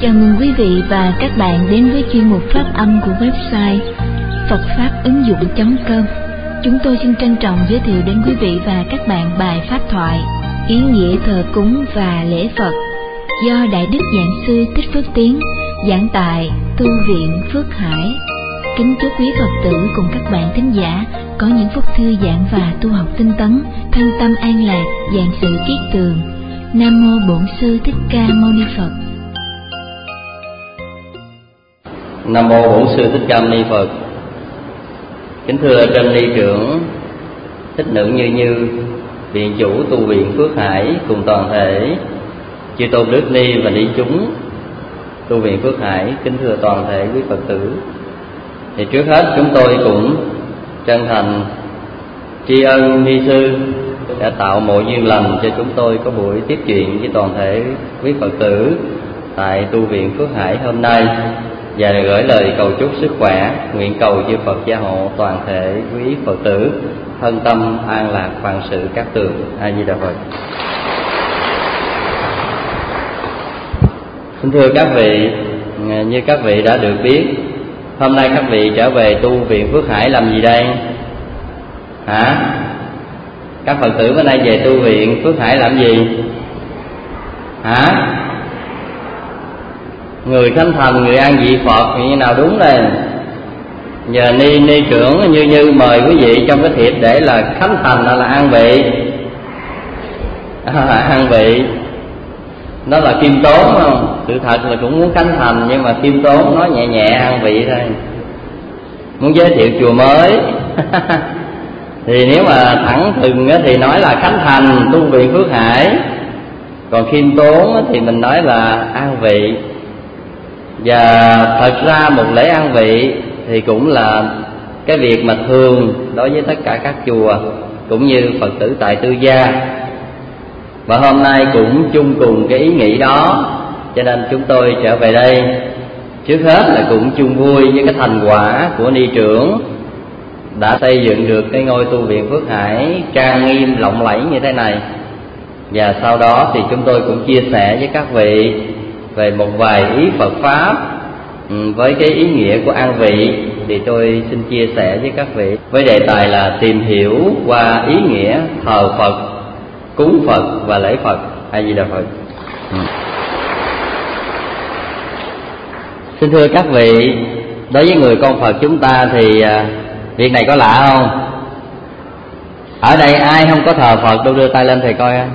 Chào mừng quý vị và các bạn đến với chuyên mục phát âm của website phậtfápứng dụng.com. Chúng tôi xin trân trọng giới thiệu đến quý vị và các bạn bài pháp thoại ý nghĩa thờ cúng và lễ Phật do Đại Đức Giảng Sư Thích Phước Tiến giảng tại Tu viện Phước Hải. Kính chúc quý Phật tử cùng các bạn thính giả có những phút thư giãn và tu học tinh tấn, thân tâm an lạc, vạn sự kiết tường. Nam mô Bổn Sư Thích Ca Mâu Ni Phật. Nam mô Bổn Sư Thích Ca Mâu Ni Phật. Kính thưa Trân Ni trưởng Thích Nữ Như, viện chủ tu viện Phước Hải cùng toàn thể chư tôn đức ni và ni chúng tu viện Phước Hải. Kính thưa toàn thể quý Phật tử. Thì trước hết chúng tôi cũng chân thành tri ân ni sư đã tạo mọi duyên lành cho chúng tôi có buổi tiếp chuyện với toàn thể quý Phật tử tại tu viện Phước Hải hôm nay, và gửi lời cầu chúc sức khỏe, nguyện cầu chư Phật gia hộ toàn thể quý Phật tử thân tâm an lạc, vạn sự cát tường. A Di Đà Phật. Xin thưa các vị, như các vị đã được biết, hôm nay các vị trở về tu viện Phước Hải làm gì đây? Hả? Các Phật tử bữa nay về tu viện Phước Hải làm gì? Hả? Người khánh thành, người an vị Phật như nào đúng đây? Giờ ni trưởng như mời quý vị trong cái thiệp để là khánh thành là an vị. An vị nó là khiêm tốn không? Sự thật là cũng muốn khánh thành, nhưng mà khiêm tốn nói nhẹ nhẹ an vị thôi. Muốn giới thiệu chùa mới thì nếu mà thẳng thừng thì nói là khánh thành tu viện Phước Hải, còn khiêm tốn thì mình nói là an vị. Và thật ra một lễ an vị thì cũng là cái việc mà thường đối với tất cả các chùa cũng như Phật tử tại tư gia. Và hôm nay cũng chung cùng cái ý nghĩ đó, cho nên chúng tôi trở về đây trước hết là cũng chung vui với cái thành quả của ni trưởng đã xây dựng được cái ngôi tu viện Phước Hải trang nghiêm lộng lẫy như thế này. Và sau đó thì chúng tôi cũng chia sẻ với các vị về một vài ý Phật Pháp. Với cái ý nghĩa của an vị thì tôi xin chia sẻ với các vị với đề tài là tìm hiểu qua ý nghĩa thờ Phật, cúng Phật và lễ Phật. A Di Đà Phật. Xin thưa các vị, đối với người con Phật chúng ta thì việc này có lạ không? Ở đây ai không có thờ Phật đâu, đưa tay lên thầy coi.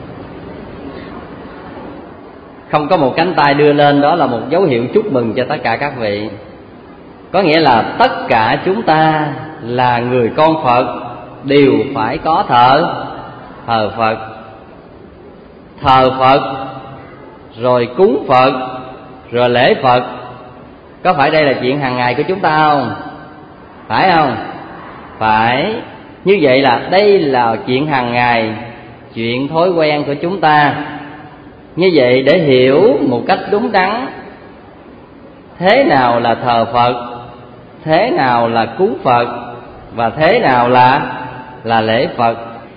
Không có một cánh tay đưa lên, đó là một dấu hiệu chúc mừng cho tất cả các vị. Có nghĩa là tất cả chúng ta là người con Phật đều phải có thờ Phật. Thờ Phật rồi cúng Phật rồi lễ Phật. Có phải đây là chuyện hàng ngày của chúng ta không? Phải không? Phải. Như vậy là đây là chuyện hàng ngày, chuyện thói quen của chúng ta. Như vậy để hiểu một cách đúng đắn thế nào là thờ Phật, thế nào là cúng Phật và thế nào là lễ Phật,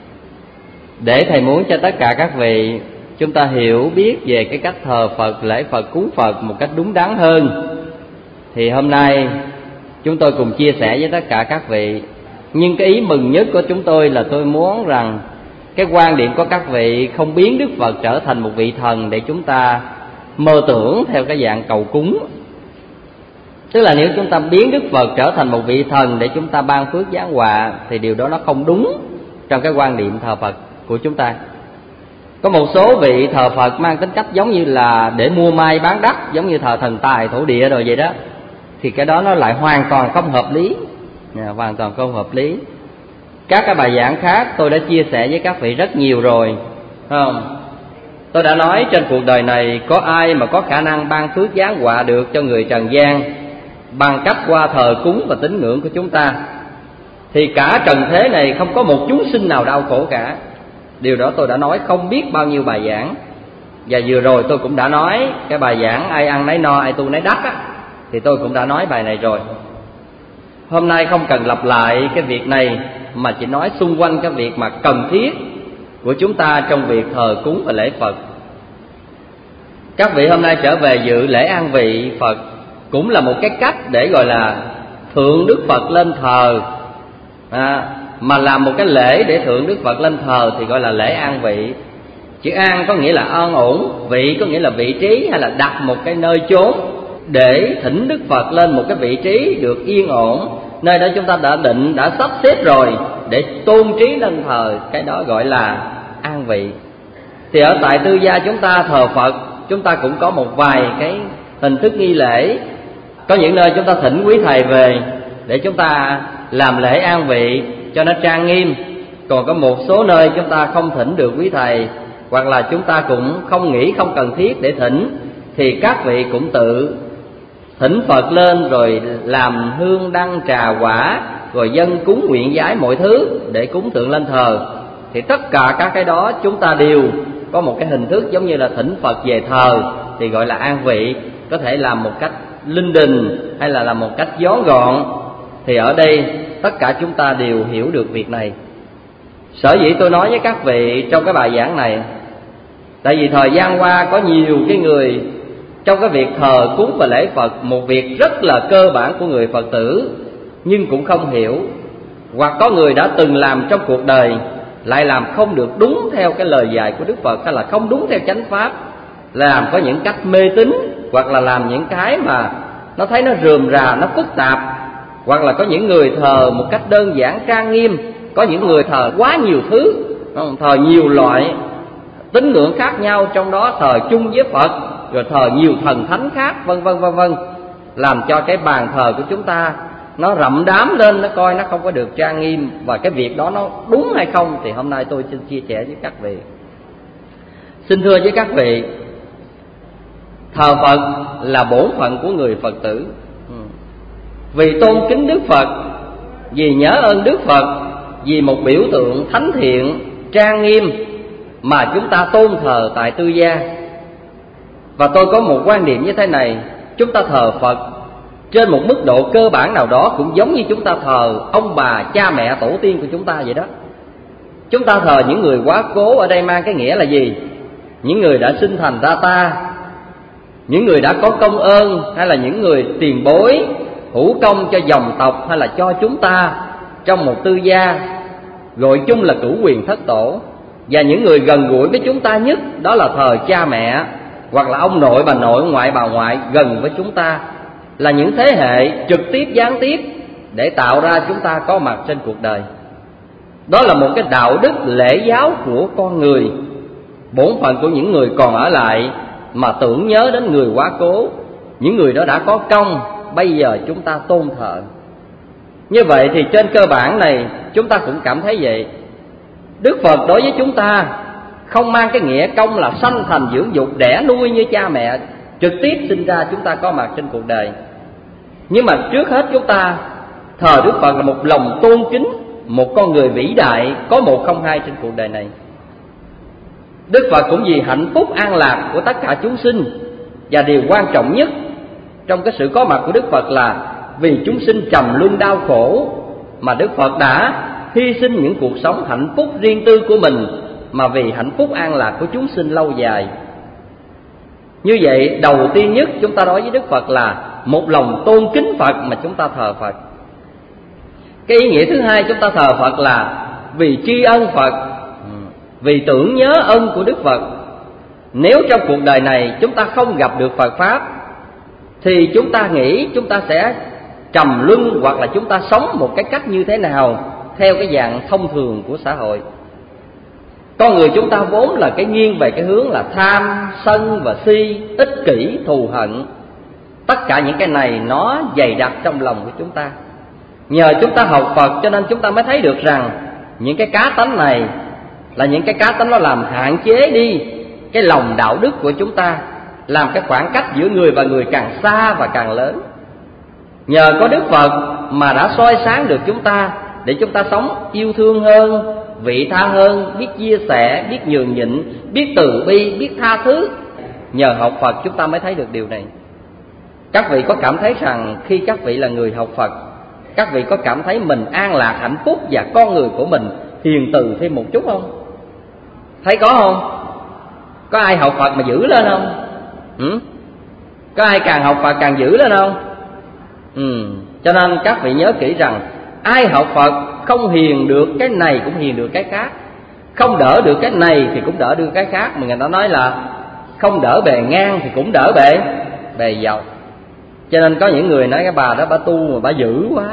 để thầy muốn cho tất cả các vị chúng ta hiểu biết về cái cách thờ Phật, lễ Phật, cúng Phật một cách đúng đắn hơn, thì hôm nay chúng tôi cùng chia sẻ với tất cả các vị. Nhưng cái ý mừng nhất của chúng tôi là tôi muốn rằng cái quan điểm của các vị không biến Đức Phật trở thành một vị thần để chúng ta mơ tưởng theo cái dạng cầu cúng. Tức là nếu chúng ta biến Đức Phật trở thành một vị thần để chúng ta ban phước giáng họa thì điều đó nó không đúng trong cái quan niệm thờ Phật của chúng ta. Có một số vị thờ Phật mang tính cách giống như là để mua may bán đắt, giống như thờ thần tài thổ địa rồi vậy đó, thì cái đó nó lại hoàn toàn không hợp lý, hoàn toàn không hợp lý. Các cái bài giảng khác tôi đã chia sẻ với các vị rất nhiều rồi, không? Tôi đã nói trên cuộc đời này có ai mà có khả năng ban phước giáng họa được cho người trần gian bằng cách qua thờ cúng và tín ngưỡng của chúng ta, thì cả trần thế này không có một chúng sinh nào đau khổ cả. Điều đó tôi đã nói không biết bao nhiêu bài giảng. Và vừa rồi tôi cũng đã nói cái bài giảng ai ăn nấy no, ai tu nấy đắc á, thì tôi cũng đã nói bài này rồi. Hôm nay không cần lặp lại cái việc này, mà chỉ nói xung quanh cái việc mà cần thiết của chúng ta trong việc thờ cúng và lễ Phật. Các vị hôm nay trở về dự lễ an vị Phật cũng là một cái cách để gọi là thượng Đức Phật lên thờ. Mà làm một cái lễ để thượng Đức Phật lên thờ thì gọi là lễ an vị. Chữ an có nghĩa là an ổn, vị có nghĩa là vị trí hay là đặt một cái nơi chốn để thỉnh Đức Phật lên một cái vị trí được yên ổn. Nơi đó chúng ta đã định, đã sắp xếp rồi để tôn trí lên thờ, cái đó gọi là an vị. Thì ở tại Tư Gia chúng ta thờ Phật, chúng ta cũng có một vài cái hình thức nghi lễ. Có những nơi chúng ta thỉnh quý thầy về để chúng ta làm lễ an vị cho nó trang nghiêm. Còn có một số nơi chúng ta không thỉnh được quý thầy, hoặc là chúng ta cũng không nghĩ không cần thiết để thỉnh, thì các vị cũng tự thỉnh Phật lên rồi làm hương đăng trà quả, rồi dâng cúng nguyện vái mọi thứ để cúng tượng lên thờ. Thì tất cả các cái đó chúng ta đều có một cái hình thức giống như là thỉnh Phật về thờ, thì gọi là an vị. Có thể làm một cách linh đình hay là làm một cách gió gọn. Thì ở đây tất cả chúng ta đều hiểu được việc này. Sở dĩ tôi nói với các vị trong cái bài giảng này, tại vì thời gian qua có nhiều cái người trong cái việc thờ cúng và lễ Phật, một việc rất là cơ bản của người Phật tử, nhưng cũng không hiểu. Hoặc có người đã từng làm trong cuộc đời lại làm không được đúng theo cái lời dạy của Đức Phật, hay là không đúng theo chánh pháp, làm có những cách mê tín, hoặc là làm những cái mà nó thấy nó rườm rà, nó phức tạp. Hoặc là có những người thờ một cách đơn giản trang nghiêm, có những người thờ quá nhiều thứ, thờ nhiều loại tín ngưỡng khác nhau, trong đó thờ chung với Phật, rồi thờ nhiều thần thánh khác, vân vân vân vân, làm cho cái bàn thờ của chúng ta nó rậm đám lên, nó coi nó không có được trang nghiêm. Và cái việc đó nó đúng hay không thì hôm nay tôi xin chia sẻ với các vị. Xin thưa với các vị, thờ Phật là bổn phận của người Phật tử. Vì tôn kính Đức Phật, vì nhớ ơn Đức Phật, vì một biểu tượng thánh thiện trang nghiêm mà chúng ta tôn thờ tại Tư Gia. Và tôi có một quan điểm như thế này: chúng ta thờ Phật trên một mức độ cơ bản nào đó cũng giống như chúng ta thờ ông bà, cha mẹ, tổ tiên của chúng ta vậy đó. Chúng ta thờ những người quá cố, ở đây mang cái nghĩa là gì? Những người đã sinh thành ra ta, những người đã có công ơn, hay là những người tiền bối hữu công cho dòng tộc hay là cho chúng ta trong một Tư Gia, gọi chung là cửu quyền thất tổ. Và những người gần gũi với chúng ta nhất đó là thờ cha mẹ, hoặc là ông nội, bà nội, ngoại, bà ngoại gần với chúng ta, là những thế hệ trực tiếp gián tiếp để tạo ra chúng ta có mặt trên cuộc đời. Đó là một cái đạo đức lễ giáo của con người, bổn phận của những người còn ở lại mà tưởng nhớ đến người quá cố. Những người đó đã có công, bây giờ chúng ta tôn thờ. Như vậy thì trên cơ bản này chúng ta cũng cảm thấy vậy. Đức Phật đối với chúng ta không mang cái nghĩa công là sanh thành dưỡng dục đẻ nuôi như cha mẹ trực tiếp sinh ra chúng ta có mặt trên cuộc đời. Nhưng mà trước hết chúng ta thờ Đức Phật là một lòng tôn kính một con người vĩ đại có một không hai trên cuộc đời này. Đức Phật cũng vì hạnh phúc an lạc của tất cả chúng sinh, và điều quan trọng nhất trong cái sự có mặt của Đức Phật là vì chúng sinh trầm luân đau khổ, mà Đức Phật đã hy sinh những cuộc sống hạnh phúc riêng tư của mình mà vì hạnh phúc an lạc của chúng sinh lâu dài. Như vậy đầu tiên nhất chúng ta nói với Đức Phật là một lòng tôn kính Phật mà chúng ta thờ Phật. Cái ý nghĩa thứ hai chúng ta thờ Phật là vì tri ân Phật, vì tưởng nhớ ân của Đức Phật. Nếu trong cuộc đời này chúng ta không gặp được Phật Pháp thì chúng ta nghĩ chúng ta sẽ trầm luân, hoặc là chúng ta sống một cái cách như thế nào theo cái dạng thông thường của xã hội. Con người chúng ta vốn là cái nghiêng về cái hướng là tham, sân và si, ích kỷ, thù hận. Tất cả những cái này nó dày đặc trong lòng của chúng ta. Nhờ chúng ta học Phật cho nên chúng ta mới thấy được rằng những cái cá tánh này là những cái cá tánh nó làm hạn chế đi cái lòng đạo đức của chúng ta, làm cái khoảng cách giữa người và người càng xa và càng lớn. Nhờ có Đức Phật mà đã soi sáng được chúng ta để chúng ta sống yêu thương hơn, vị tha hơn, biết chia sẻ, biết nhường nhịn, biết từ bi, biết tha thứ. Nhờ học Phật chúng ta mới thấy được điều này. Các vị có cảm thấy rằng khi các vị là người học Phật, các vị có cảm thấy mình an lạc, hạnh phúc và con người của mình hiền từ thêm một chút không? Thấy có không? Có ai học Phật mà giữ lên không? Có ai càng học Phật càng dữ lên không? Cho nên các vị nhớ kỹ rằng ai học Phật không hiền được cái này cũng hiền được cái khác, không đỡ được cái này thì cũng đỡ được cái khác. Mà người ta nói là không đỡ bề ngang thì cũng đỡ bề dọc. Cho nên có những người nói cái bà đó bà tu mà bà dữ quá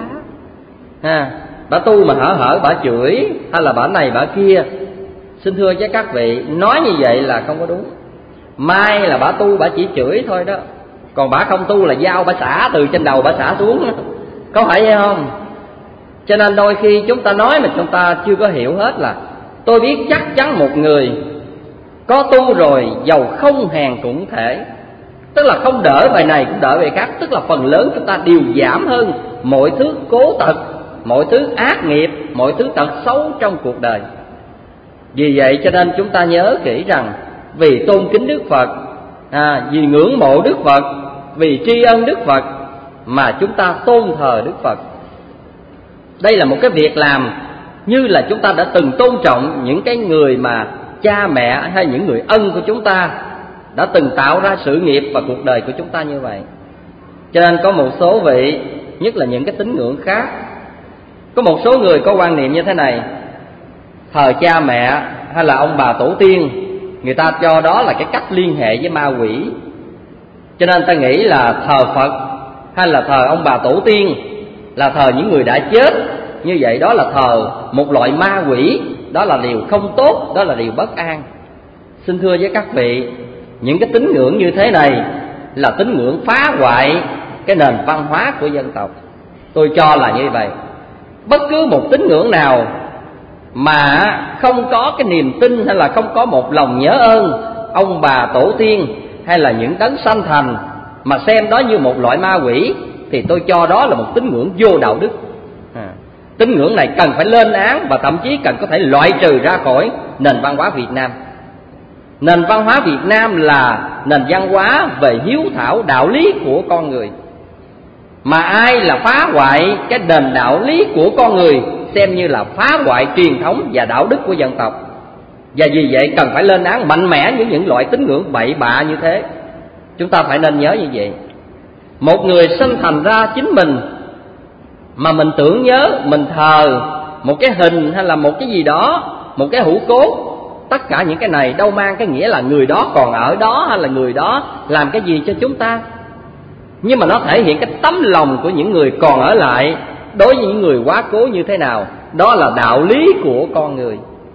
ha, bà tu mà hở bà chửi, hay là bà này bà kia. Xin thưa với các vị, nói như vậy là không có đúng. Mai là bà tu bà chỉ chửi thôi đó, còn bà không tu là dao bà xả từ trên đầu bà xả xuống, có phải vậy không? Cho nên đôi khi chúng ta nói mà chúng ta chưa có hiểu hết là tôi biết chắc chắn một người có tu rồi giàu không hèn cũng thể. Tức là không đỡ bài này cũng đỡ bài khác. Tức là phần lớn chúng ta đều giảm hơn mọi thứ cố tật, mọi thứ ác nghiệp, mọi thứ tật xấu trong cuộc đời. Vì vậy cho nên chúng ta nhớ kỹ rằng vì tôn kính Đức Phật, vì ngưỡng mộ Đức Phật, vì tri ân Đức Phật mà chúng ta tôn thờ Đức Phật. Đây là một cái việc làm như là chúng ta đã từng tôn trọng những cái người mà cha mẹ hay những người ân của chúng ta đã từng tạo ra sự nghiệp và cuộc đời của chúng ta như vậy. Cho nên có một số vị, nhất là những cái tín ngưỡng khác, có một số người có quan niệm như thế này: thờ cha mẹ hay là ông bà tổ tiên, người ta cho đó là cái cách liên hệ với ma quỷ. Cho nên ta nghĩ là thờ Phật hay là thờ ông bà tổ tiên là thờ những người đã chết. Như vậy đó là thờ một loại ma quỷ, đó là điều không tốt, đó là điều bất an. Xin thưa với các vị, những cái tín ngưỡng như thế này là tín ngưỡng phá hoại cái nền văn hóa của dân tộc. Tôi cho là như vậy. Bất cứ một tín ngưỡng nào mà không có cái niềm tin hay là không có một lòng nhớ ơn ông bà tổ tiên hay là những đấng sanh thành, mà xem đó như một loại ma quỷ, thì tôi cho đó là một tín ngưỡng vô đạo đức. Tín ngưỡng này cần phải lên án và thậm chí cần có thể loại trừ ra khỏi nền văn hóa Việt Nam. Nền văn hóa Việt Nam là nền văn hóa về hiếu thảo đạo lý của con người. Mà ai là phá hoại cái nền đạo lý của con người xem như là phá hoại truyền thống và đạo đức của dân tộc. Và vì vậy cần phải lên án mạnh mẽ những loại tín ngưỡng bậy bạ như thế. Chúng ta phải nên nhớ như vậy. Một người sinh thành ra chính mình mà mình tưởng nhớ, mình thờ một cái hình hay là một cái gì đó, một cái hũ cốt, tất cả những cái này đâu mang cái nghĩa là người đó còn ở đó hay là người đó làm cái gì cho chúng ta. Nhưng mà nó thể hiện cái tấm lòng của những người còn ở lại đối với những người quá cố như thế nào. Đó là đạo lý của con người.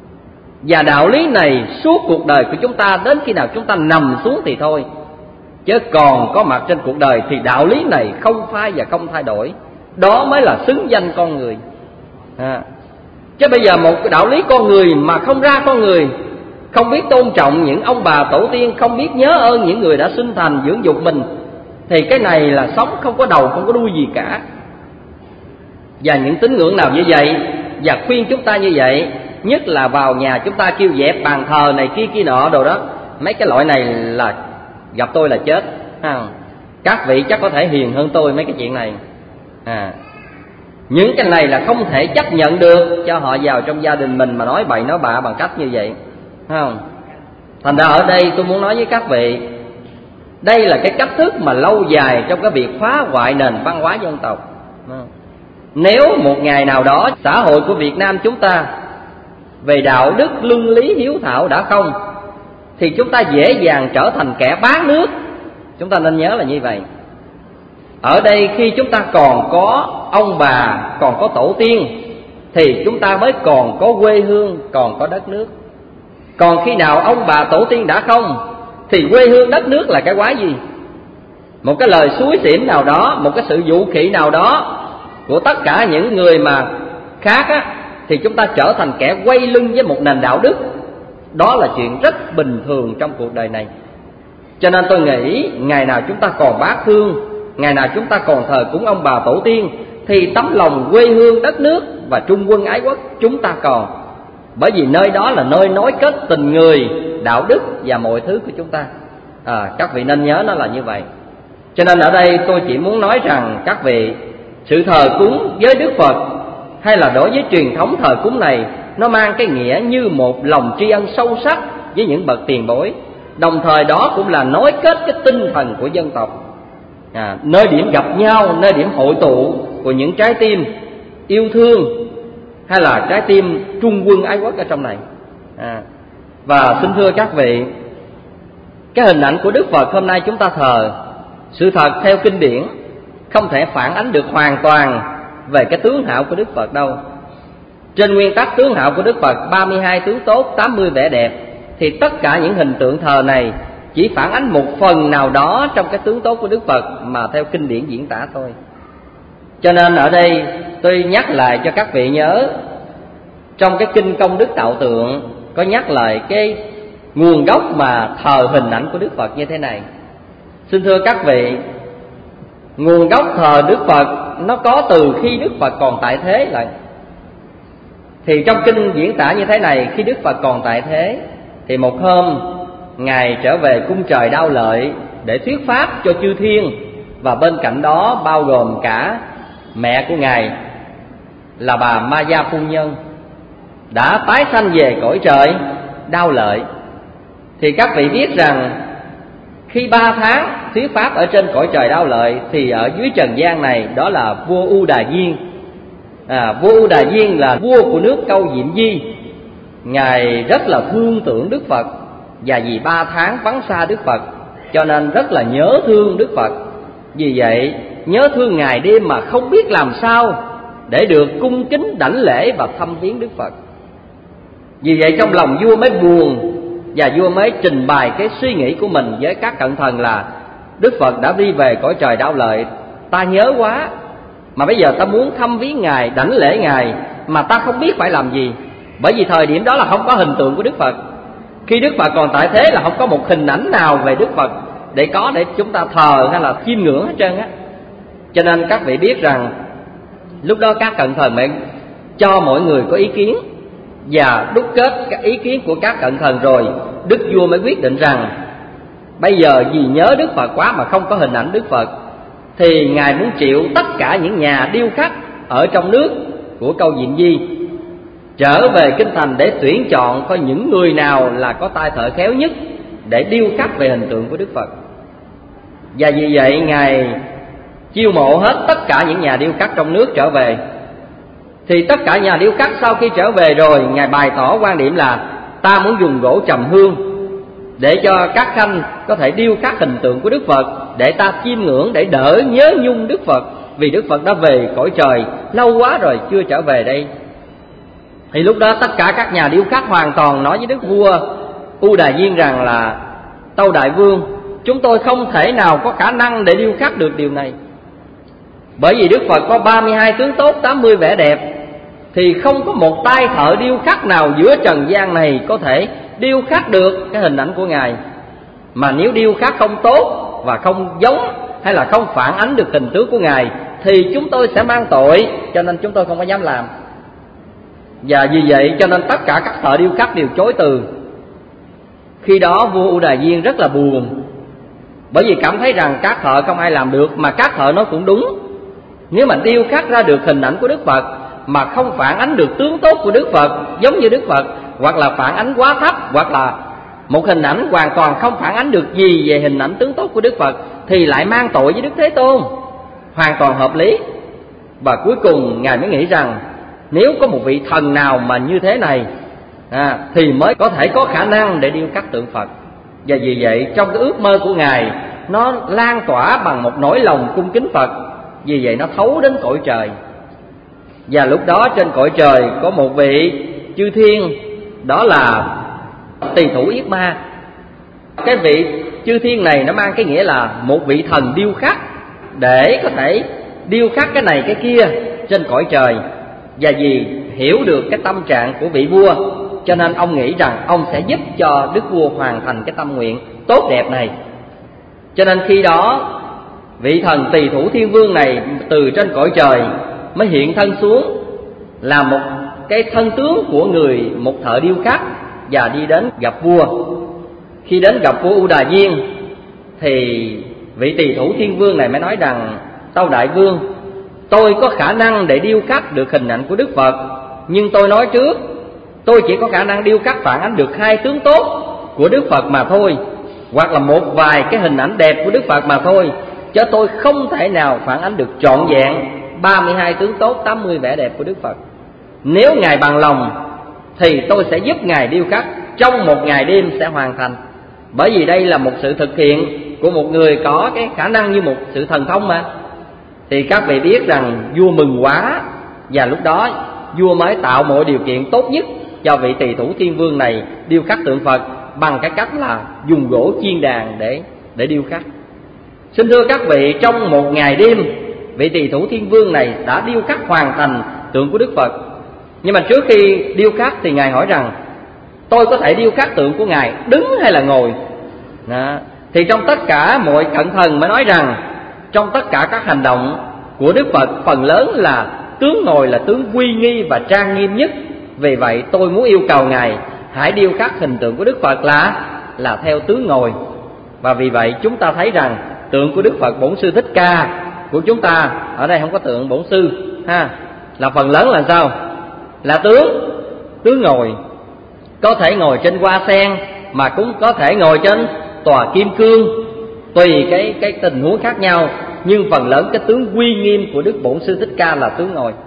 Và đạo lý này suốt cuộc đời của chúng ta, đến khi nào chúng ta nằm xuống thì thôi. Chứ còn có mặt trên cuộc đời thì đạo lý này không phai và không thay đổi. Đó mới là xứng danh con người. Chứ bây giờ một cái đạo lý con người mà không ra con người, không biết tôn trọng những ông bà tổ tiên, không biết nhớ ơn những người đã sinh thành dưỡng dục mình, thì cái này là sống không có đầu không có đuôi gì cả. Và những tín ngưỡng nào như vậy và khuyên chúng ta như vậy, nhất là vào nhà chúng ta kêu dẹp bàn thờ này kia nọ đồ đó, mấy cái loại này là gặp tôi là chết. Các vị chắc có thể hiền hơn tôi mấy cái chuyện này. Những cái này là không thể chấp nhận được cho họ vào trong gia đình mình mà nói bậy nói bạ bằng cách như vậy, không? Thành ra ở đây tôi muốn nói với các vị, đây là cái cách thức mà lâu dài trong cái việc phá hoại nền văn hóa dân tộc. Nếu một ngày nào đó xã hội của Việt Nam chúng ta về đạo đức, luân lý, hiếu thảo đã không, thì chúng ta dễ dàng trở thành kẻ bán nước. Chúng ta nên nhớ là như vậy. Ở đây khi chúng ta còn có ông bà, còn có tổ tiên, thì chúng ta mới còn có quê hương, còn có đất nước. Còn khi nào ông bà tổ tiên đã không, thì quê hương đất nước là cái quái gì? Một cái lời xúi xỉm nào đó, một cái sự dụ khị nào đó của tất cả những người mà khác á, thì chúng ta trở thành kẻ quay lưng với một nền đạo đức. Đó là chuyện rất bình thường trong cuộc đời này. Cho nên tôi nghĩ ngày nào chúng ta còn bát hương, ngày nào chúng ta còn thờ cúng ông bà tổ tiên, thì tấm lòng quê hương đất nước và trung quân ái quốc chúng ta còn. Bởi vì nơi đó là nơi nối kết tình người, đạo đức và mọi thứ của chúng ta. Các vị nên nhớ nó là như vậy. Cho nên ở đây tôi chỉ muốn nói rằng các vị, sự thờ cúng với Đức Phật hay là đối với truyền thống thờ cúng này, nó mang cái nghĩa như một lòng tri ân sâu sắc với những bậc tiền bối. đồng thời đó cũng là nối kết cái tinh thần của dân tộc, nơi điểm gặp nhau, nơi điểm hội tụ của những trái tim yêu thương hay là trái tim trung quân ái quốc ở trong này. Và xin thưa các vị, cái hình ảnh của Đức Phật hôm nay chúng ta thờ, sự thật theo kinh điển không thể phản ánh được hoàn toàn về cái tướng hảo của Đức Phật đâu. Trên nguyên tắc tướng hảo của Đức Phật 32 tướng tốt, 80 vẻ đẹp, thì tất cả những hình tượng thờ này chỉ phản ánh một phần nào đó trong cái tướng tốt của Đức Phật mà theo kinh điển diễn tả thôi. Cho nên ở đây tôi nhắc lại cho các vị nhớ, trong cái kinh Công Đức Tạo Tượng có nhắc lại cái nguồn gốc mà thờ hình ảnh của Đức Phật như thế này. Xin thưa các vị, nguồn gốc thờ Đức Phật nó có từ khi Đức Phật còn tại thế lại. Thì trong kinh diễn tả như thế này, khi Đức Phật còn tại thế thì một hôm Ngài trở về cung trời Đao Lợi để thuyết pháp cho chư thiên, và bên cạnh đó bao gồm cả mẹ của Ngài là bà Ma Gia Phu Nhân đã tái sanh về cõi trời Đao Lợi. Thì các vị biết rằng khi 3 tháng thuyết pháp ở trên cõi trời Đao Lợi thì ở dưới trần gian này đó là vua U Đà Diên. Vua U Đà Diên là vua của nước Câu Diệm Di. Ngài rất là thương tưởng Đức Phật, và vì 3 tháng vắng xa Đức Phật cho nên rất là nhớ thương Đức Phật. Vì vậy nhớ thương Ngài đêm mà không biết làm sao để được cung kính đảnh lễ và thăm viếng Đức Phật. Vì vậy trong lòng vua mới buồn, và vua mới trình bày cái suy nghĩ của mình với các cận thần là: Đức Phật đã đi về cõi trời Đao Lợi, ta nhớ quá, mà bây giờ ta muốn thăm viếng Ngài, đảnh lễ Ngài, mà ta không biết phải làm gì. Bởi vì thời điểm đó là không có hình tượng của Đức Phật. Khi Đức Phật còn tại thế là không có một hình ảnh nào về Đức Phật để chúng ta thờ hay là chiêm ngưỡng hết trơn á. Cho nên các vị biết rằng lúc đó các cận thần mới cho mọi người có ý kiến, và đúc kết các ý kiến của các cận thần rồi, đức vua mới quyết định rằng bây giờ vì nhớ Đức Phật quá mà không có hình ảnh Đức Phật, thì Ngài muốn triệu tất cả những nhà điêu khắc ở trong nước của Câu Diệm Di trở về kinh thành để tuyển chọn coi những người nào là có tay thợ khéo nhất để điêu khắc về hình tượng của Đức Phật. Và vì vậy Ngài chiêu mộ hết tất cả những nhà điêu khắc trong nước trở về. Thì tất cả nhà điêu khắc sau khi trở về rồi, Ngài bày tỏ quan điểm là: ta muốn dùng gỗ trầm hương để cho các khanh có thể điêu khắc hình tượng của Đức Phật, để ta chiêm ngưỡng, để đỡ nhớ nhung Đức Phật, vì Đức Phật đã về cõi trời lâu quá rồi chưa trở về đây. Thì lúc đó tất cả các nhà điêu khắc hoàn toàn nói với đức vua U Đà Diên rằng là: tâu đại vương, chúng tôi không thể nào có khả năng để điêu khắc được điều này. Bởi vì Đức Phật có 32 tướng tốt, 80 vẻ đẹp, thì không có một tay thợ điêu khắc nào giữa trần gian này có thể điêu khắc được cái hình ảnh của Ngài. Mà nếu điêu khắc không tốt và không giống hay là không phản ánh được hình tướng của Ngài thì chúng tôi sẽ mang tội, cho nên chúng tôi không có dám làm. Và vì vậy cho nên tất cả các thợ điêu khắc đều chối từ. Khi đó vua U Đà Diên rất là buồn, bởi vì cảm thấy rằng các thợ không ai làm được. Mà các thợ nói cũng đúng, nếu mà điêu khắc ra được hình ảnh của Đức Phật mà không phản ánh được tướng tốt của Đức Phật giống như Đức Phật, hoặc là phản ánh quá thấp, hoặc là một hình ảnh hoàn toàn không phản ánh được gì về hình ảnh tướng tốt của Đức Phật, thì lại mang tội với Đức Thế Tôn, hoàn toàn hợp lý. Và cuối cùng Ngài mới nghĩ rằng nếu có một vị thần nào mà như thế này thì mới có thể có khả năng để điêu khắc tượng Phật. Và vì vậy trong cái ước mơ của Ngài nó lan tỏa bằng một nỗi lòng cung kính Phật. Vì vậy nó thấu đến cõi trời. Và lúc đó trên cõi trời có một vị chư thiên, đó là Tỳ Thủ Yết Ma. Cái vị chư thiên này nó mang cái nghĩa là một vị thần điêu khắc, để có thể điêu khắc cái này cái kia trên cõi trời. Và vì hiểu được cái tâm trạng của vị vua, cho nên ông nghĩ rằng ông sẽ giúp cho đức vua hoàn thành cái tâm nguyện tốt đẹp này. Cho nên khi đó vị thần Tỳ Thủ Thiên Vương này từ trên cõi trời mới hiện thân xuống, là một cái thân tướng của một thợ điêu khắc, và đi đến gặp vua. Khi đến gặp vua U Đà Diên thì vị Tỳ Thủ Thiên Vương này mới nói rằng: tâu đại vương, tôi có khả năng để điêu khắc được hình ảnh của Đức Phật, nhưng tôi nói trước, tôi chỉ có khả năng điêu khắc phản ánh được 2 tướng tốt của Đức Phật mà thôi. hoặc là một vài cái hình ảnh đẹp của Đức Phật mà thôi, chứ tôi không thể nào phản ánh được trọn vẹn 32 tướng tốt, 80 vẻ đẹp của Đức Phật. Nếu Ngài bằng lòng thì tôi sẽ giúp Ngài điêu khắc, trong một ngày đêm sẽ hoàn thành. Bởi vì đây là một sự thực hiện của một người có cái khả năng như một sự thần thông mà. Thì các vị biết rằng vua mừng quá, và lúc đó vua mới tạo mọi điều kiện tốt nhất cho vị Tỳ Thủ Thiên Vương này điêu khắc tượng Phật bằng cái cách là dùng gỗ chiên đàn để điêu khắc. Xin thưa các vị, trong một ngày đêm, vị Tỳ Thủ Thiên Vương này đã điêu khắc hoàn thành tượng của Đức Phật. Nhưng mà trước khi điêu khắc thì Ngài hỏi rằng: tôi có thể điêu khắc tượng của Ngài đứng hay là ngồi? Đó. Thì trong tất cả mọi cận thần mới nói rằng trong tất cả các hành động của Đức Phật, phần lớn là tướng ngồi là tướng uy nghi và trang nghiêm nhất. Vì vậy tôi muốn yêu cầu Ngài hãy điêu khắc hình tượng của Đức Phật là theo tướng ngồi. Và vì vậy chúng ta thấy rằng tượng của Đức Phật Bổn Sư Thích Ca của chúng ta, ở đây không có tượng Bổn Sư ha, là phần lớn là sao? Là tướng ngồi. Có thể ngồi trên hoa sen, mà cũng có thể ngồi trên tòa kim cương, tùy cái tình huống khác nhau. Nhưng phần lớn cái tướng uy nghiêm của Đức Bổn Sư Thích Ca là tướng ngồi.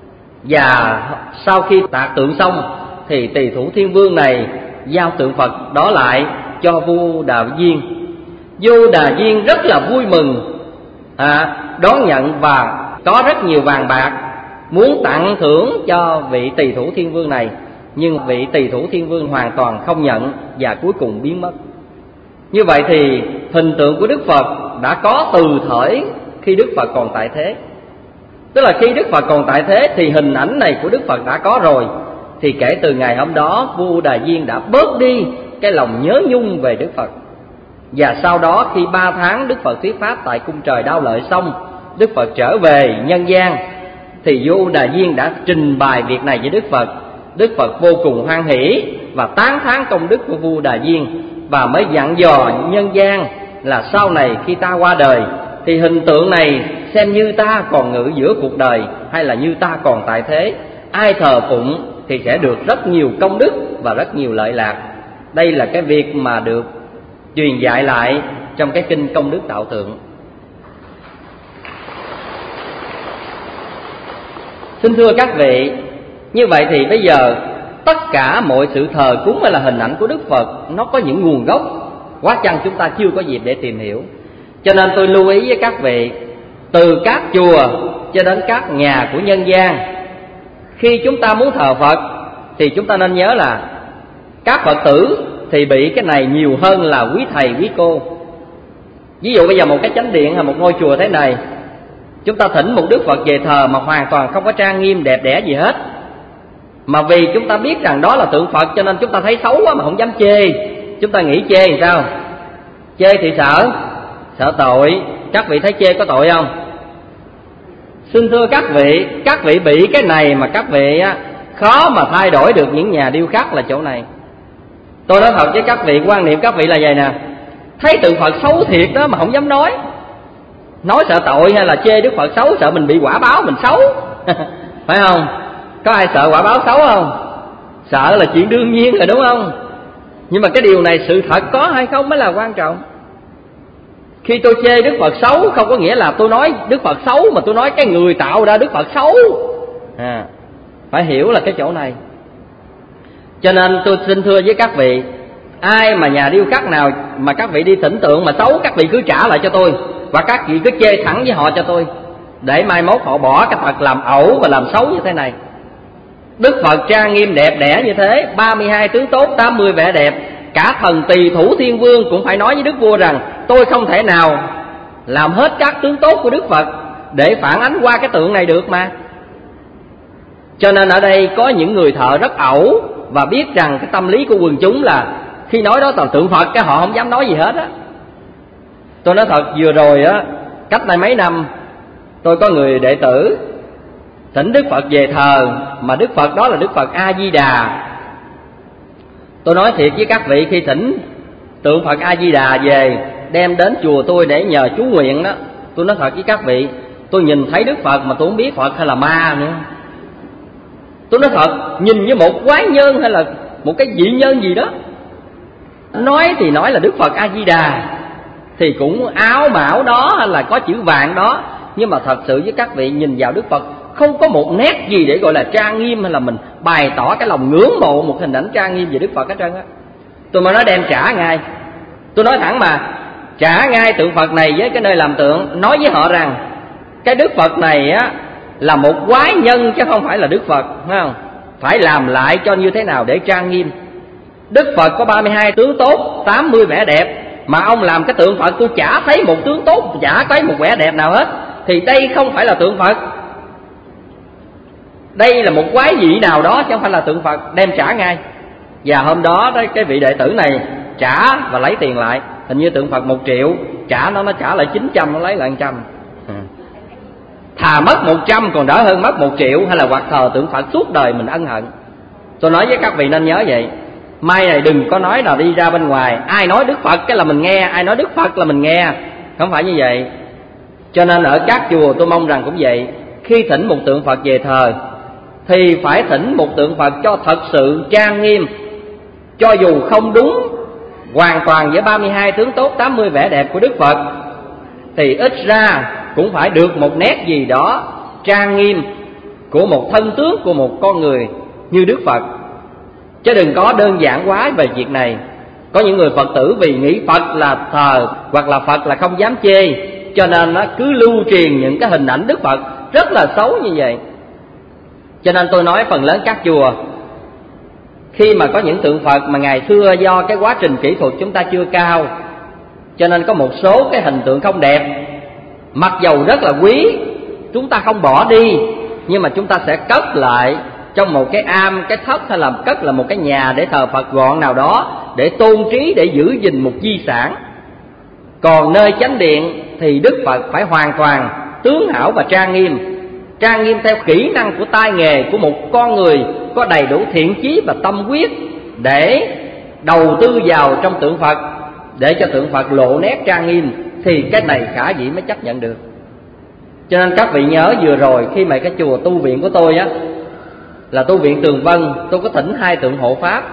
Và sau khi tạc tượng xong thì Tỳ Thủ Thiên Vương này giao tượng Phật đó lại cho vua Đà Viên. Vua Đà Viên rất là vui mừng đón nhận và có rất nhiều vàng bạc muốn tặng thưởng cho vị Tỳ Thủ Thiên Vương này. Nhưng vị Tỳ Thủ Thiên Vương hoàn toàn không nhận và cuối cùng biến mất. Như vậy thì hình tượng của Đức Phật đã có từ thời khi Đức Phật còn tại thế. Tức là khi Đức Phật còn tại thế thì hình ảnh này của Đức Phật đã có rồi. Thì kể từ ngày hôm đó, vua Đà Viên đã bớt đi cái lòng nhớ nhung về Đức Phật. Và sau đó khi 3 tháng Đức Phật thuyết pháp tại cung trời Đao Lợi xong, Đức Phật trở về nhân gian, thì vua Đà Viên đã trình bày việc này với Đức Phật. Đức Phật vô cùng hoan hỷ và tán thán công đức của vua Đà Viên, và mới dặn dò nhân gian là sau này khi ta qua đời thì hình tượng này xem như ta còn ngự giữa cuộc đời hay là như ta còn tại thế. Ai thờ phụng thì sẽ được rất nhiều công đức và rất nhiều lợi lạc. Đây là cái việc mà được truyền dạy lại trong cái kinh Công Đức Đạo Tượng. Xin thưa các vị, như vậy thì bây giờ tất cả mọi sự thờ cúng hay là hình ảnh của Đức Phật nó có những nguồn gốc, quá chăng chúng ta chưa có dịp để tìm hiểu. Cho nên tôi lưu ý với các vị, từ các chùa cho đến các nhà của nhân gian, khi chúng ta muốn thờ Phật thì chúng ta nên nhớ là các Phật tử thì bị cái này nhiều hơn là quý thầy quý cô. Ví dụ bây giờ một cái chánh điện hay một ngôi chùa thế này, chúng ta thỉnh một Đức Phật về thờ mà hoàn toàn không có trang nghiêm đẹp đẽ gì hết, mà vì chúng ta biết rằng đó là tượng Phật cho nên chúng ta thấy xấu quá mà không dám chê. Chúng ta nghĩ chê thì sao? Chê thì sợ tội. Các vị thấy chê có tội không? Xin thưa các vị bị cái này mà các vị khó mà thay đổi được những nhà điêu khắc là chỗ này. Tôi nói thật với các vị, quan niệm các vị là vậy nè, thấy tượng Phật xấu thiệt đó mà không dám nói sợ tội, hay là chê Đức Phật xấu sợ mình bị quả báo mình xấu phải không? Có ai sợ quả báo xấu không? Sợ là chuyện đương nhiên rồi đúng không? Nhưng mà cái điều này sự thật có hay không mới là quan trọng. Khi tôi chê Đức Phật xấu không có nghĩa là tôi nói Đức Phật xấu, mà tôi nói cái người tạo ra Đức Phật xấu. Phải hiểu là cái chỗ này. Cho nên tôi xin thưa với các vị, ai mà nhà điêu khắc nào mà các vị đi thỉnh tượng mà xấu, các vị cứ trả lại cho tôi, và các vị cứ chê thẳng với họ cho tôi, để mai mốt họ bỏ cái Phật làm ẩu và làm xấu như thế này. Đức Phật trang nghiêm đẹp đẽ như thế, 32 tướng tốt, 80 vẻ đẹp. Cả thần Tỳ Thủ Thiên Vương cũng phải nói với Đức Vua rằng tôi không thể nào làm hết các tướng tốt của Đức Phật để phản ánh qua cái tượng này được mà. Cho nên ở đây có những người thợ rất ẩu và biết rằng cái tâm lý của quần chúng là khi nói đó là tượng Phật, cái họ không dám nói gì hết á. Tôi nói thật, vừa rồi á, cách đây mấy năm tôi có người đệ tử thỉnh Đức Phật về thờ, mà Đức Phật đó là Đức Phật A Di Đà. Tôi nói thiệt với các vị, khi thỉnh tượng Phật A Di Đà về đem đến chùa tôi để nhờ chú nguyện đó, tôi nói thật với các vị, tôi nhìn thấy Đức Phật mà tôi không biết Phật hay là ma nữa. Tôi nói thật, nhìn với một quái nhân hay là một cái dị nhân gì đó. Nói thì nói là Đức Phật A Di Đà, thì cũng áo mão đó hay là có chữ vàng đó, nhưng mà thật sự với các vị nhìn vào Đức Phật không có một nét gì để gọi là trang nghiêm, hay là mình bày tỏ cái lòng ngưỡng mộ một hình ảnh trang nghiêm về Đức Phật hết trơn á. Tôi mà nói đem trả ngay, tôi nói thẳng mà, trả ngay tượng Phật này với cái nơi làm tượng, nói với họ rằng cái Đức Phật này á là một quái nhân chứ không phải là Đức Phật, phải không? Phải làm lại cho như thế nào để trang nghiêm. Đức Phật có 32 tướng tốt, 80 vẻ đẹp, mà ông làm cái tượng Phật tôi chả thấy một tướng tốt, chả thấy một vẻ đẹp nào hết, thì đây không phải là tượng Phật, đây là một quái vị nào đó chứ không phải là tượng Phật, đem trả ngay. Và hôm đó cái vị đệ tử này trả và lấy tiền lại, hình như tượng Phật 1 triệu, trả nó trả lại 900, nó lấy lại 100. Thà mất 100 còn đỡ hơn mất 1 triệu, hay là hoặc thờ tượng Phật suốt đời mình ân hận. Tôi nói với các vị nên nhớ vậy. Mai này đừng có nói là đi ra bên ngoài ai nói Đức Phật cái là mình nghe, ai nói Đức Phật là mình nghe, không phải như vậy. Cho nên ở các chùa tôi mong rằng cũng vậy, khi thỉnh một tượng Phật về thờ thì phải thỉnh một tượng Phật cho thật sự trang nghiêm, cho dù không đúng hoàn toàn với 32 tướng tốt 80 vẻ đẹp của Đức Phật, thì ít ra cũng phải được một nét gì đó trang nghiêm của một thân tướng của một con người như Đức Phật. Chứ đừng có đơn giản quá về việc này. Có những người Phật tử vì nghĩ Phật là thờ hoặc là Phật là không dám chê, cho nên nó cứ lưu truyền những cái hình ảnh Đức Phật rất là xấu như vậy. Cho nên tôi nói phần lớn các chùa khi mà có những tượng Phật mà ngày xưa do cái quá trình kỹ thuật chúng ta chưa cao, cho nên có một số cái hình tượng không đẹp, mặc dầu rất là quý, chúng ta không bỏ đi, nhưng mà chúng ta sẽ cất lại trong một cái am, cái thất, hay là cất là một cái nhà để thờ Phật gọn nào đó, để tôn trí, để giữ gìn một di sản. Còn nơi chánh điện thì Đức Phật phải hoàn toàn tướng hảo và trang nghiêm theo kỹ năng của tay nghề của một con người có đầy đủ thiện chí và tâm huyết để đầu tư vào trong tượng Phật, để cho tượng Phật lộ nét trang nghiêm, thì cái này khả dĩ mới chấp nhận được. Cho nên các vị nhớ vừa rồi khi mà cái chùa tu viện của tôi á, là tu viện Tường Vân, tôi có thỉnh 2 tượng hộ pháp.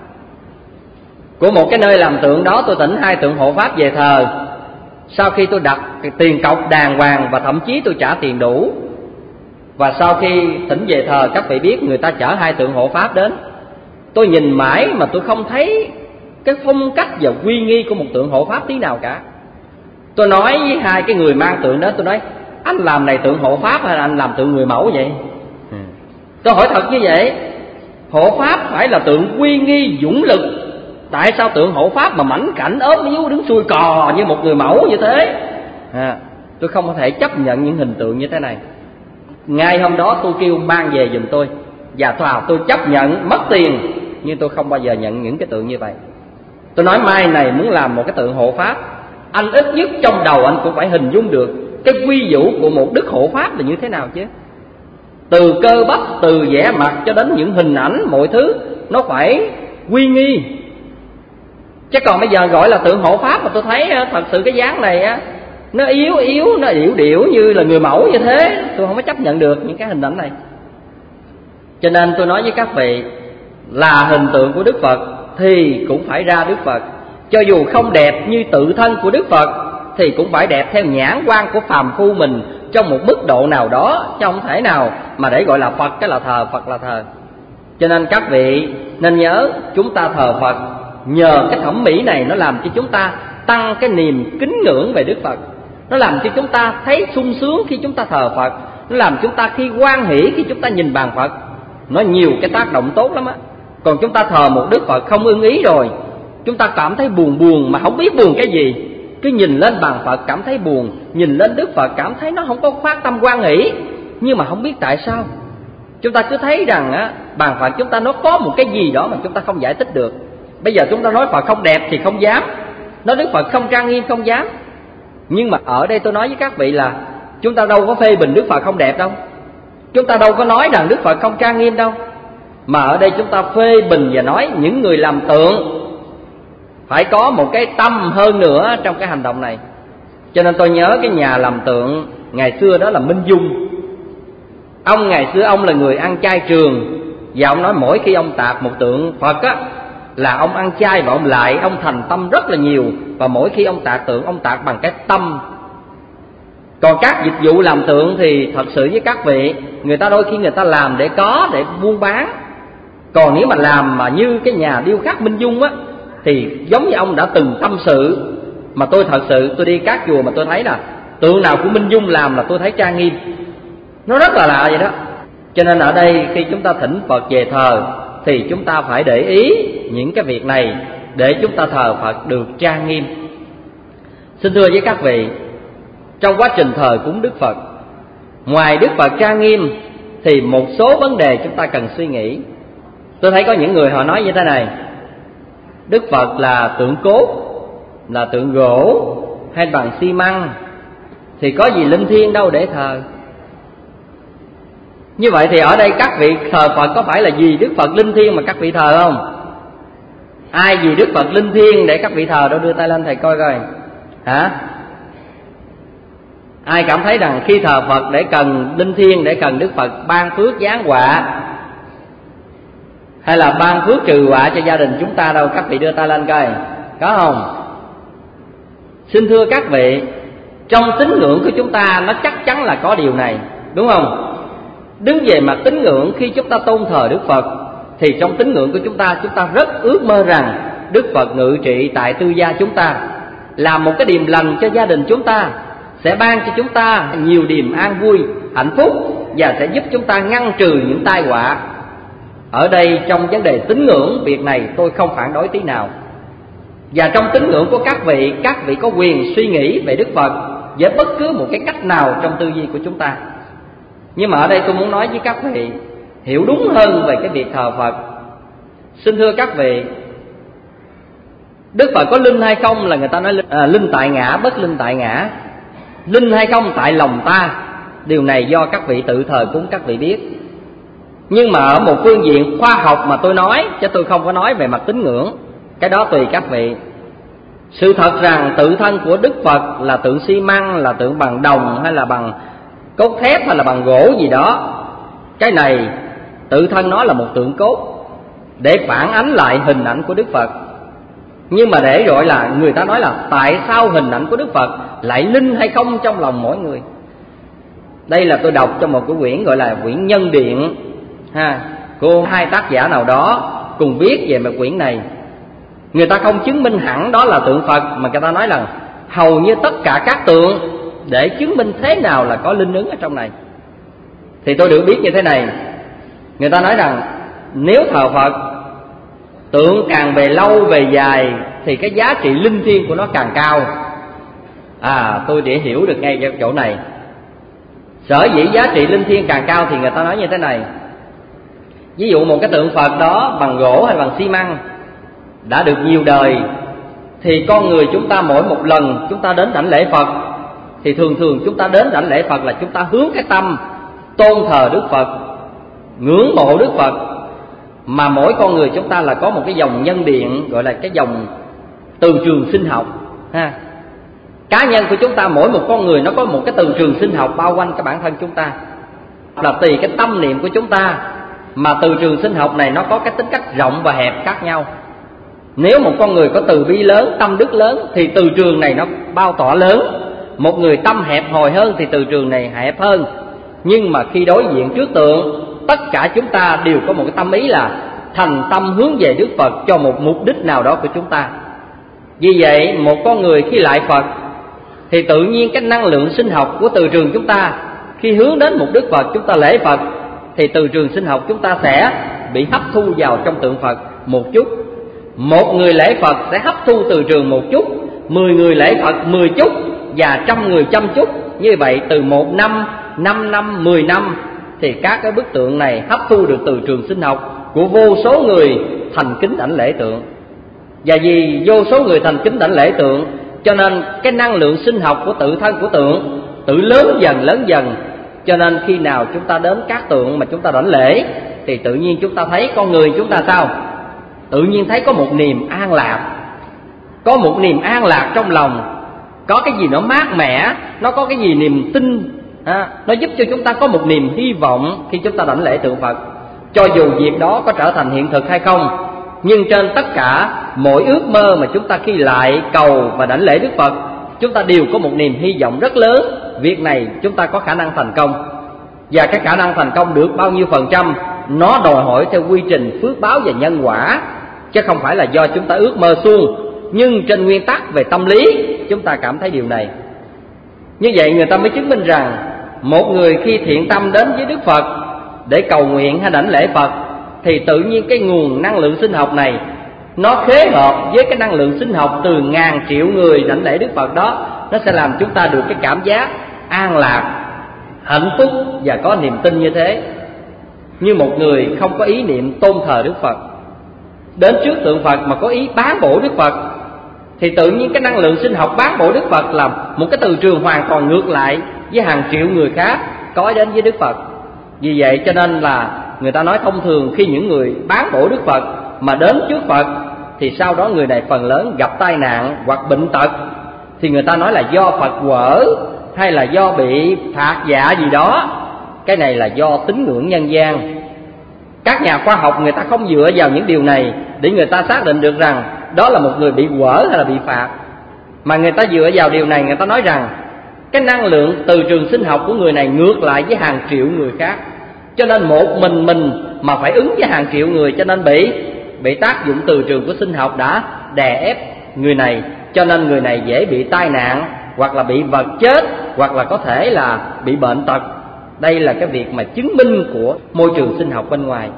Của một cái nơi làm tượng đó tôi thỉnh 2 tượng hộ pháp về thờ. Sau khi tôi đặt tiền cọc đàng hoàng và thậm chí tôi trả tiền đủ, và sau khi thỉnh về thờ, các vị biết người ta chở 2 tượng hộ pháp đến, tôi nhìn mãi mà tôi không thấy cái phong cách và uy nghi của một tượng hộ pháp tí nào cả. Tôi nói với 2 cái người mang tượng đó, tôi nói anh làm này tượng hộ pháp hay là anh làm tượng người mẫu vậy? Tôi hỏi thật như vậy, hộ pháp phải là tượng uy nghi dũng lực, tại sao tượng hộ pháp mà mảnh khảnh ốm yếu đứng xuôi cò như một người mẫu như thế? Tôi không có thể chấp nhận những hình tượng như thế này. Ngay hôm đó tôi kêu mang về giùm tôi, và tôi chấp nhận mất tiền, nhưng tôi không bao giờ nhận những cái tượng như vậy. Tôi nói mai này muốn làm một cái tượng hộ pháp, anh ít nhất trong đầu anh cũng phải hình dung được cái quy vũ của một đức hộ pháp là như thế nào chứ. Từ cơ bắp, từ vẻ mặt cho đến những hình ảnh, mọi thứ nó phải uy nghi. Chứ còn bây giờ gọi là tượng hộ pháp mà tôi thấy thật sự cái dáng này á, nó yếu, nó điệu điệu như là người mẫu như thế, tôi không có chấp nhận được những cái hình ảnh này. Cho nên tôi nói với các vị là hình tượng của Đức Phật thì cũng phải ra Đức Phật. Cho dù không đẹp như tự thân của Đức Phật thì cũng phải đẹp theo nhãn quan của phàm phu mình trong một mức độ nào đó, chứ không thể nào mà để gọi là Phật cái là thờ, Phật là thờ. Cho nên các vị nên nhớ, chúng ta thờ Phật nhờ cái thẩm mỹ này, nó làm cho chúng ta tăng cái niềm kính ngưỡng về Đức Phật, nó làm cho chúng ta thấy sung sướng khi chúng ta thờ Phật, nó làm chúng ta khi hoan hỷ khi chúng ta nhìn bàn Phật. Nó nhiều cái tác động tốt lắm á. Còn chúng ta thờ một Đức Phật không ưng ý rồi, chúng ta cảm thấy buồn mà không biết buồn cái gì. Cứ nhìn lên bàn Phật cảm thấy buồn, nhìn lên Đức Phật cảm thấy nó không có phát tâm hoan hỷ, nhưng mà không biết tại sao. Chúng ta cứ thấy rằng á, bàn Phật chúng ta nó có một cái gì đó mà chúng ta không giải thích được. Bây giờ chúng ta nói Phật không đẹp thì không dám, nói Đức Phật không trang nghiêm không dám. Nhưng mà ở đây tôi nói với các vị là chúng ta đâu có phê bình Đức Phật không đẹp đâu, chúng ta đâu có nói rằng Đức Phật không trang nghiêm đâu, mà ở đây chúng ta phê bình và nói những người làm tượng phải có một cái tâm hơn nữa trong cái hành động này. Cho nên tôi nhớ cái nhà làm tượng ngày xưa đó là Minh Dung. Ông ngày xưa ông là người ăn chay trường, và ông nói mỗi khi ông tạc một tượng Phật á, là ông ăn chay và ông lại, ông thành tâm rất là nhiều. Và mỗi khi ông tạc tượng, ông tạc bằng cái tâm. Còn các dịch vụ làm tượng thì thật sự với các vị, người ta đôi khi người ta làm để buôn bán. Còn nếu mà làm mà như cái nhà điêu khắc Minh Dung á, thì giống như ông đã từng tâm sự. Mà tôi thật sự tôi đi các chùa mà tôi thấy là tượng nào của Minh Dung làm là tôi thấy trang nghiêm, nó rất là lạ vậy đó. Cho nên ở đây khi chúng ta thỉnh Phật về thờ thì chúng ta phải để ý những cái việc này để chúng ta thờ Phật được trang nghiêm. Xin thưa với các vị, trong quá trình thờ cúng Đức Phật, ngoài Đức Phật trang nghiêm thì một số vấn đề chúng ta cần suy nghĩ. Tôi thấy có những người họ nói như thế này: Đức Phật là tượng cốt, là tượng gỗ hay bằng xi măng, thì có gì linh thiêng đâu để thờ. Như vậy thì ở đây các vị thờ Phật có phải là vì Đức Phật linh thiêng mà các vị thờ không? Ai vì Đức Phật linh thiêng để các vị thờ đâu? Đưa tay lên thầy coi coi. Hả? Ai cảm thấy rằng khi thờ Phật để cần linh thiêng, để cần Đức Phật ban phước giáng họa hay là ban phước trừ họa cho gia đình chúng ta đâu? Các vị đưa tay lên coi. Có không? Xin thưa các vị, trong tín ngưỡng của chúng ta nó chắc chắn là có điều này, đúng không? Đứng về mặt tín ngưỡng, khi chúng ta tôn thờ Đức Phật thì trong tín ngưỡng của chúng ta rất ước mơ rằng Đức Phật ngự trị tại tư gia chúng ta, làm một cái điềm lành cho gia đình chúng ta, sẽ ban cho chúng ta nhiều điềm an vui, hạnh phúc và sẽ giúp chúng ta ngăn trừ những tai họa. Ở đây trong vấn đề tín ngưỡng, việc này tôi không phản đối tí nào. Và trong tín ngưỡng của các vị có quyền suy nghĩ về Đức Phật với bất cứ một cái cách nào trong tư duy của chúng ta. Nhưng mà ở đây tôi muốn nói với các vị hiểu đúng hơn về cái việc thờ Phật. Xin thưa các vị, Đức Phật có linh hay không là người ta nói linh tại ngã, bất linh tại ngã. Linh hay không tại lòng ta, điều này do các vị tự thờ cúng các vị biết. Nhưng mà ở một phương diện khoa học mà tôi nói, chứ tôi không có nói về mặt tín ngưỡng, cái đó tùy các vị. Sự thật rằng tự thân của Đức Phật là tượng xi măng, là tượng bằng đồng hay là bằng cốt thép hay là bằng gỗ gì đó, cái này tự thân nó là một tượng cốt để phản ánh lại hình ảnh của Đức Phật. Nhưng mà để gọi là người ta nói là tại sao hình ảnh của Đức Phật lại linh hay không trong lòng mỗi người. Đây là tôi đọc trong một cái quyển gọi là quyển Nhân Điện của hai tác giả nào đó cùng viết về một quyển này. Người ta không chứng minh hẳn đó là tượng Phật, mà người ta nói là hầu như tất cả các tượng để chứng minh thế nào là có linh ứng ở trong này. Thì tôi được biết như thế này, người ta nói rằng nếu thờ Phật, tượng càng về lâu về dài thì cái giá trị linh thiêng của nó càng cao. Tôi để hiểu được ngay chỗ này. Sở dĩ giá trị linh thiêng càng cao thì người ta nói như thế này. Ví dụ một cái tượng Phật đó bằng gỗ hay bằng xi măng đã được nhiều đời, thì con người chúng ta mỗi một lần chúng ta đến đảnh lễ Phật thì thường chúng ta đến đảnh lễ Phật là chúng ta hướng cái tâm tôn thờ Đức Phật, ngưỡng mộ Đức Phật. Mà mỗi con người chúng ta là có một cái dòng nhân điện, gọi là cái dòng từ trường sinh học Cá nhân của chúng ta, mỗi một con người nó có một cái từ trường sinh học bao quanh cái bản thân chúng ta. Là tùy cái tâm niệm của chúng ta mà từ trường sinh học này nó có cái tính cách rộng và hẹp khác nhau. Nếu một con người có từ bi lớn, tâm đức lớn thì từ trường này nó bao tỏa lớn. Một người tâm hẹp hòi hơn thì từ trường này hẹp hơn. Nhưng mà khi đối diện trước tượng, tất cả chúng ta đều có một cái tâm ý là thành tâm hướng về Đức Phật cho một mục đích nào đó của chúng ta. Vì vậy một con người khi lại Phật thì tự nhiên cái năng lượng sinh học của từ trường chúng ta khi hướng đến một Đức Phật, chúng ta lễ Phật thì từ trường sinh học chúng ta sẽ bị hấp thu vào trong tượng Phật một chút. Một người lễ Phật sẽ hấp thu từ trường một chút, 10 người lễ Phật 10 chút, và 100 người 100 chút. Như vậy từ 1 năm, 5 năm, 10 năm thì các cái bức tượng này hấp thu được từ trường sinh học của vô số người thành kính đảnh lễ tượng. Và vì vô số người thành kính đảnh lễ tượng, cho nên cái năng lượng sinh học của tự thân của tượng tự lớn dần. Cho nên khi nào chúng ta đến các tượng mà chúng ta đảnh lễ thì tự nhiên chúng ta thấy con người chúng ta sao? Tự nhiên thấy có một niềm an lạc, có một niềm an lạc trong lòng, có cái gì nó mát mẻ, nó có cái gì niềm tin, nó giúp cho chúng ta có một niềm hy vọng khi chúng ta đảnh lễ tượng Phật. Cho dù việc đó có trở thành hiện thực hay không, Nhưng trên tất cả mỗi ước mơ mà chúng ta khi lại cầu và đảnh lễ Đức Phật, chúng ta đều có một niềm hy vọng rất lớn việc này chúng ta có khả năng thành công. Và cái khả năng thành công được bao nhiêu phần trăm, nó đòi hỏi theo quy trình phước báo và nhân quả, chứ không phải là do chúng ta ước mơ suông. Nhưng trên nguyên tắc về tâm lý, chúng ta cảm thấy điều này. Như vậy người ta mới chứng minh rằng một người khi thiện tâm đến với Đức Phật để cầu nguyện hay đảnh lễ Phật, thì tự nhiên cái nguồn năng lượng sinh học này nó khế hợp với cái năng lượng sinh học từ ngàn triệu người đảnh lễ Đức Phật đó, nó sẽ làm chúng ta được cái cảm giác an lạc, hạnh phúc và có niềm tin như thế. Như một người không có ý niệm tôn thờ Đức Phật, đến trước tượng Phật mà có ý báng bổ Đức Phật, thì tự nhiên cái năng lượng sinh học báng bổ Đức Phật là một cái từ trường hoàn toàn ngược lại với hàng triệu người khác có đến với Đức Phật. Vì vậy cho nên là người ta nói thông thường khi những người báng bổ Đức Phật mà đến trước Phật, thì sau đó người này phần lớn gặp tai nạn hoặc bệnh tật, thì người ta nói là do Phật quở hay là do bị phạt dạ gì đó. Cái này là do tín ngưỡng nhân gian. Các nhà khoa học người ta không dựa vào những điều này để người ta xác định được rằng đó là một người bị quở hay là bị phạt, mà người ta dựa vào điều này, người ta nói rằng cái năng lượng từ trường sinh học của người này ngược lại với hàng triệu người khác, cho nên một mình mà phải ứng với hàng triệu người, cho nên bị tác dụng từ trường của sinh học đã đè ép người này, cho nên người này dễ bị tai nạn hoặc là bị vật chết hoặc là có thể là bị bệnh tật. Đây là cái việc mà chứng minh của môi trường sinh học bên ngoài.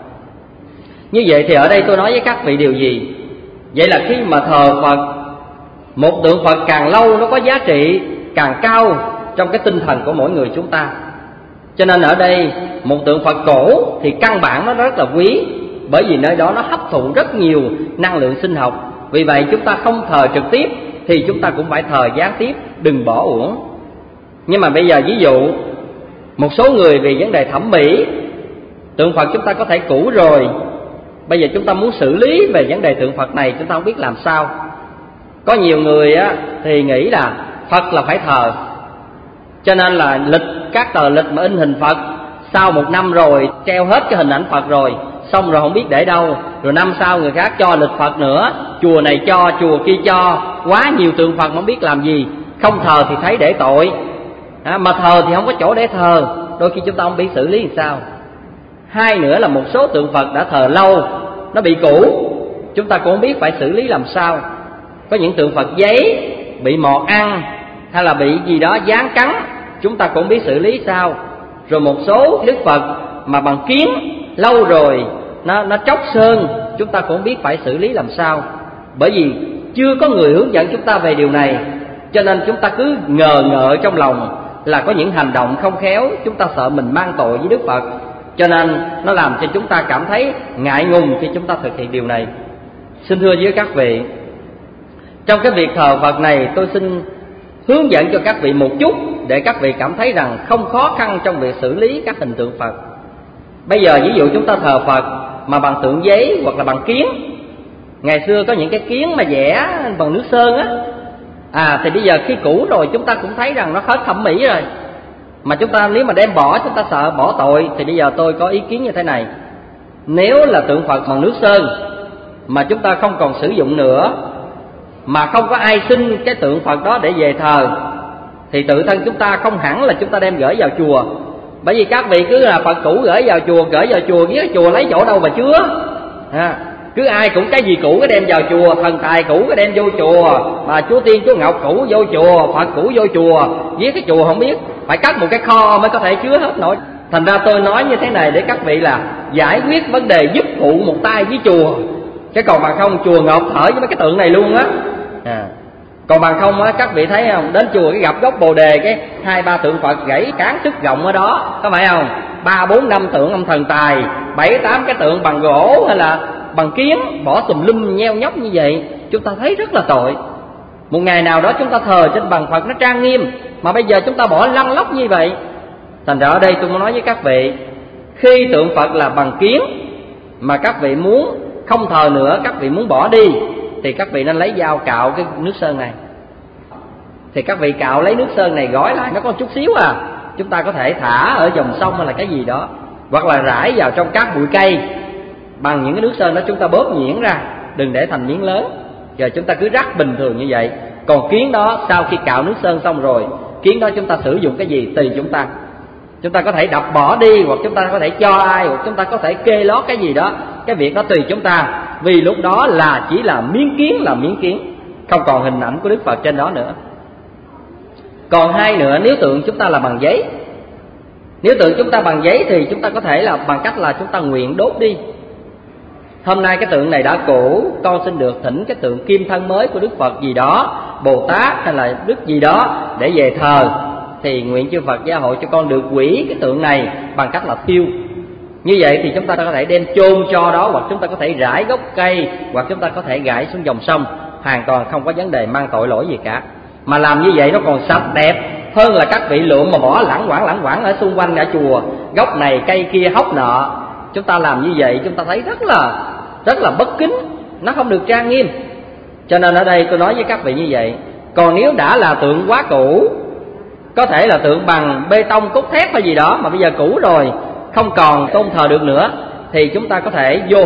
Như vậy thì ở đây tôi nói với các vị điều gì? Vậy là khi mà thờ Phật, một tượng Phật càng lâu nó có giá trị càng cao trong cái tinh thần của mỗi người chúng ta. Cho nên ở đây một tượng Phật cổ thì căn bản nó rất là quý, bởi vì nơi đó nó hấp thụ rất nhiều năng lượng sinh học. Vì vậy chúng ta không thờ trực tiếp thì chúng ta cũng phải thờ gián tiếp, đừng bỏ uổng. Nhưng mà bây giờ ví dụ một số người vì vấn đề thẩm mỹ, tượng Phật chúng ta có thể cũ rồi, bây giờ chúng ta muốn xử lý về vấn đề tượng Phật này, chúng ta không biết làm sao. Có nhiều người á thì nghĩ là Phật là phải thờ, cho nên là các tờ lịch mà in hình Phật sau một năm rồi treo hết cái hình ảnh Phật rồi, xong rồi không biết để đâu, rồi năm sau người khác cho lịch Phật nữa, chùa này cho, chùa kia cho, quá nhiều tượng Phật mà không biết làm gì. Không thờ thì thấy để tội, mà thờ thì không có chỗ để thờ, đôi khi chúng ta không biết xử lý làm sao. Hai nữa là một số tượng Phật đã thờ lâu, nó bị cũ, chúng ta cũng không biết phải xử lý làm sao. Có những tượng Phật giấy bị mọt ăn hay là bị gì đó dán cắn, chúng ta cũng biết xử lý sao. Rồi một số Đức Phật mà bằng kiến lâu rồi nó tróc sơn, chúng ta cũng biết phải xử lý làm sao. Bởi vì chưa có người hướng dẫn chúng ta về điều này, cho nên chúng ta cứ ngờ ngợ trong lòng là có những hành động không khéo, chúng ta sợ mình mang tội với Đức Phật, cho nên nó làm cho chúng ta cảm thấy ngại ngùng khi chúng ta thực hiện điều này. Xin thưa với các vị, trong cái việc thờ Phật này tôi xin hướng dẫn cho các vị một chút để các vị cảm thấy rằng không khó khăn trong việc xử lý các hình tượng Phật. Bây giờ ví dụ chúng ta thờ Phật mà bằng tượng giấy hoặc là bằng kiến. Ngày xưa có những cái kiến mà vẽ bằng nước sơn á, thì bây giờ khi cũ rồi chúng ta cũng thấy rằng nó hết thẩm mỹ rồi. Mà chúng ta nếu mà đem bỏ, chúng ta sợ bỏ tội, thì bây giờ tôi có ý kiến như thế này. Nếu là tượng Phật bằng nước sơn mà chúng ta không còn sử dụng nữa, mà không có ai xin cái tượng Phật đó để về thờ, thì tự thân chúng ta không hẳn là chúng ta đem gửi vào chùa. Bởi vì các vị cứ là Phật cũ gửi vào chùa, với chùa lấy chỗ đâu mà chứa. Cứ ai cũng cái gì cũ cái đem vào chùa, thần tài cũ cái đem vô chùa, mà Chúa Tiên Chúa Ngọc cũ vô chùa, Phật cũ vô chùa, với cái chùa không biết, phải cất một cái kho mới có thể chứa hết nổi. Thành ra tôi nói như thế này để các vị là giải quyết vấn đề giúp phụ một tay với chùa, chứ còn bằng không chùa ngộp thở với mấy cái tượng này luôn á. Còn bằng không á, các vị thấy không, đến chùa cái gặp gốc Bồ Đề cái 2-3 tượng Phật gãy cán sức rộng ở đó, có phải không? 3-4-5 tượng ông thần tài, 7-8 cái tượng bằng gỗ hay là bằng kiến bỏ tùm lum nheo nhóc như vậy, chúng ta thấy rất là tội. Một ngày nào đó chúng ta thờ trên bằng Phật nó trang nghiêm, mà bây giờ chúng ta bỏ lăn lóc như vậy. Thành ra ở đây tôi muốn nói với các vị, khi tượng Phật là bằng kiến mà các vị muốn không thờ nữa, các vị muốn bỏ đi, thì các vị nên lấy dao cạo cái nước sơn này. Thì các vị cạo lấy nước sơn này gói lại, nó có chút xíu chúng ta có thể thả ở dòng sông hay là cái gì đó, hoặc là rải vào trong các bụi cây, Bằng những cái nước sơn đó chúng ta bóp nhuyễn ra, đừng để thành miếng lớn. Rồi chúng ta cứ rắc bình thường như vậy. Còn kiến đó sau khi cạo nước sơn xong rồi, kiến đó chúng ta sử dụng cái gì tùy chúng ta. Chúng ta có thể đập bỏ đi, hoặc chúng ta có thể cho ai, hoặc chúng ta có thể kê lót cái gì đó. Cái việc đó tùy chúng ta. Vì lúc đó là chỉ là miếng kiến, không còn hình ảnh của Đức Phật trên đó nữa. Còn hai nữa, nếu tượng chúng ta là bằng giấy. Nếu tượng chúng ta bằng giấy thì chúng ta có thể là bằng cách là chúng ta nguyện đốt đi. Hôm nay cái tượng này đã cũ, con xin được thỉnh cái tượng kim thân mới của Đức Phật gì đó, Bồ Tát hay là Đức gì đó để về thờ. Thì nguyện chư Phật gia hộ cho con được hủy cái tượng này bằng cách là thiêu. Như vậy thì chúng ta có thể đem chôn cho đó, hoặc chúng ta có thể rải gốc cây, hoặc chúng ta có thể gãy xuống dòng sông. Hoàn toàn không có vấn đề mang tội lỗi gì cả. Mà làm như vậy nó còn sạch đẹp hơn là các vị lượm mà bỏ lẳng quảng ở xung quanh ở chùa, gốc này cây kia hốc nọ. Chúng ta làm như vậy chúng ta thấy rất là bất kính, nó không được trang nghiêm. Cho nên ở đây tôi nói với các vị như vậy. Còn nếu đã là tượng quá cũ, có thể là tượng bằng bê tông cốt thép hay gì đó mà bây giờ cũ rồi, không còn tôn thờ được nữa, thì chúng ta có thể vô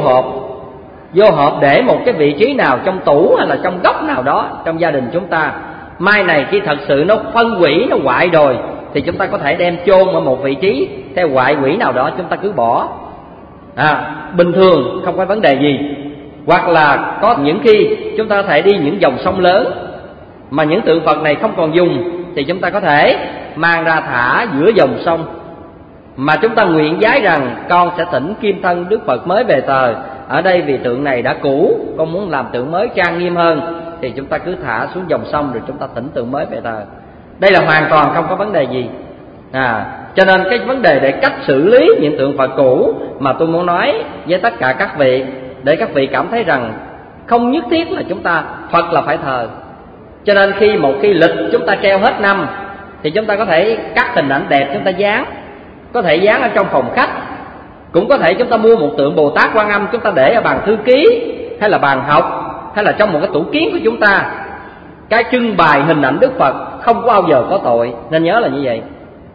hộp để một cái vị trí nào trong tủ hay là trong góc nào đó trong gia đình chúng ta. Mai này khi thật sự nó phân hủy, nó hoại rồi, thì chúng ta có thể đem chôn ở một vị trí theo hoại quỷ nào đó, chúng ta cứ bỏ. Bình thường không có vấn đề gì. Hoặc là có những khi chúng ta có thể đi những dòng sông lớn mà những tượng Phật này không còn dùng, thì chúng ta có thể mang ra thả giữa dòng sông. Mà chúng ta nguyện vái rằng con sẽ thỉnh kim thân Đức Phật mới về thờ. Ở đây vì tượng này đã cũ, con muốn làm tượng mới trang nghiêm hơn, thì chúng ta cứ thả xuống dòng sông rồi chúng ta thỉnh tượng mới về thờ. Đây là hoàn toàn không có vấn đề gì. Cho nên cái vấn đề để cách xử lý những tượng Phật cũ mà tôi muốn nói với tất cả các vị, để các vị cảm thấy rằng không nhất thiết là chúng ta Phật là phải thờ. Cho nên khi một cái lịch chúng ta treo hết năm, thì chúng ta có thể cắt hình ảnh đẹp chúng ta dán. Có thể dán ở trong phòng khách, cũng có thể chúng ta mua một tượng Bồ Tát Quan Âm, chúng ta để ở bàn thư ký hay là bàn học, hay là trong một cái tủ kiến của chúng ta. Cái trưng bày hình ảnh Đức Phật không có bao giờ có tội, nên nhớ là như vậy.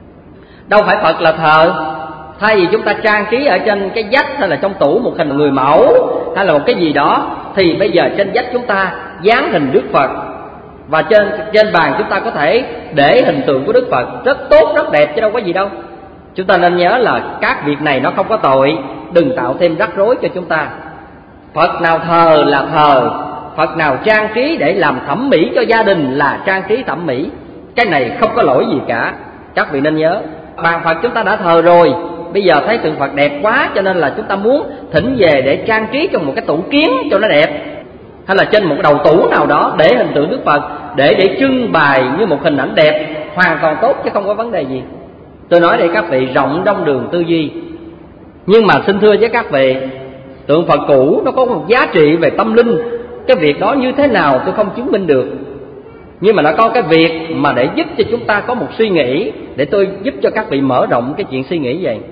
Đâu phải Phật là thờ. Thay vì chúng ta trang trí ở trên cái vách hay là trong tủ một hình người mẫu hay là một cái gì đó, thì bây giờ trên vách chúng ta dán hình Đức Phật, và trên bàn chúng ta có thể để hình tượng của Đức Phật, rất tốt, rất đẹp chứ đâu có gì đâu. Chúng ta nên nhớ là các việc này nó không có tội, đừng tạo thêm rắc rối cho chúng ta. Phật nào thờ là thờ, Phật nào trang trí để làm thẩm mỹ cho gia đình là trang trí thẩm mỹ. Cái này không có lỗi gì cả, các vị nên nhớ. Bàn Phật chúng ta đã thờ rồi, bây giờ thấy tượng Phật đẹp quá cho nên là chúng ta muốn thỉnh về để trang trí trong một cái tủ kiến cho nó đẹp, hay là trên một đầu tủ nào đó để hình tượng Đức Phật, để trưng bày như một hình ảnh đẹp, hoàn toàn tốt chứ không có vấn đề gì. Tôi nói để các vị rộng trong đường tư duy. Nhưng mà xin thưa với các vị, tượng Phật cũ nó có một giá trị về tâm linh. Cái việc đó như thế nào tôi không chứng minh được, nhưng mà nó có cái việc mà để giúp cho chúng ta có một suy nghĩ, để tôi giúp cho các vị mở rộng cái chuyện suy nghĩ vậy.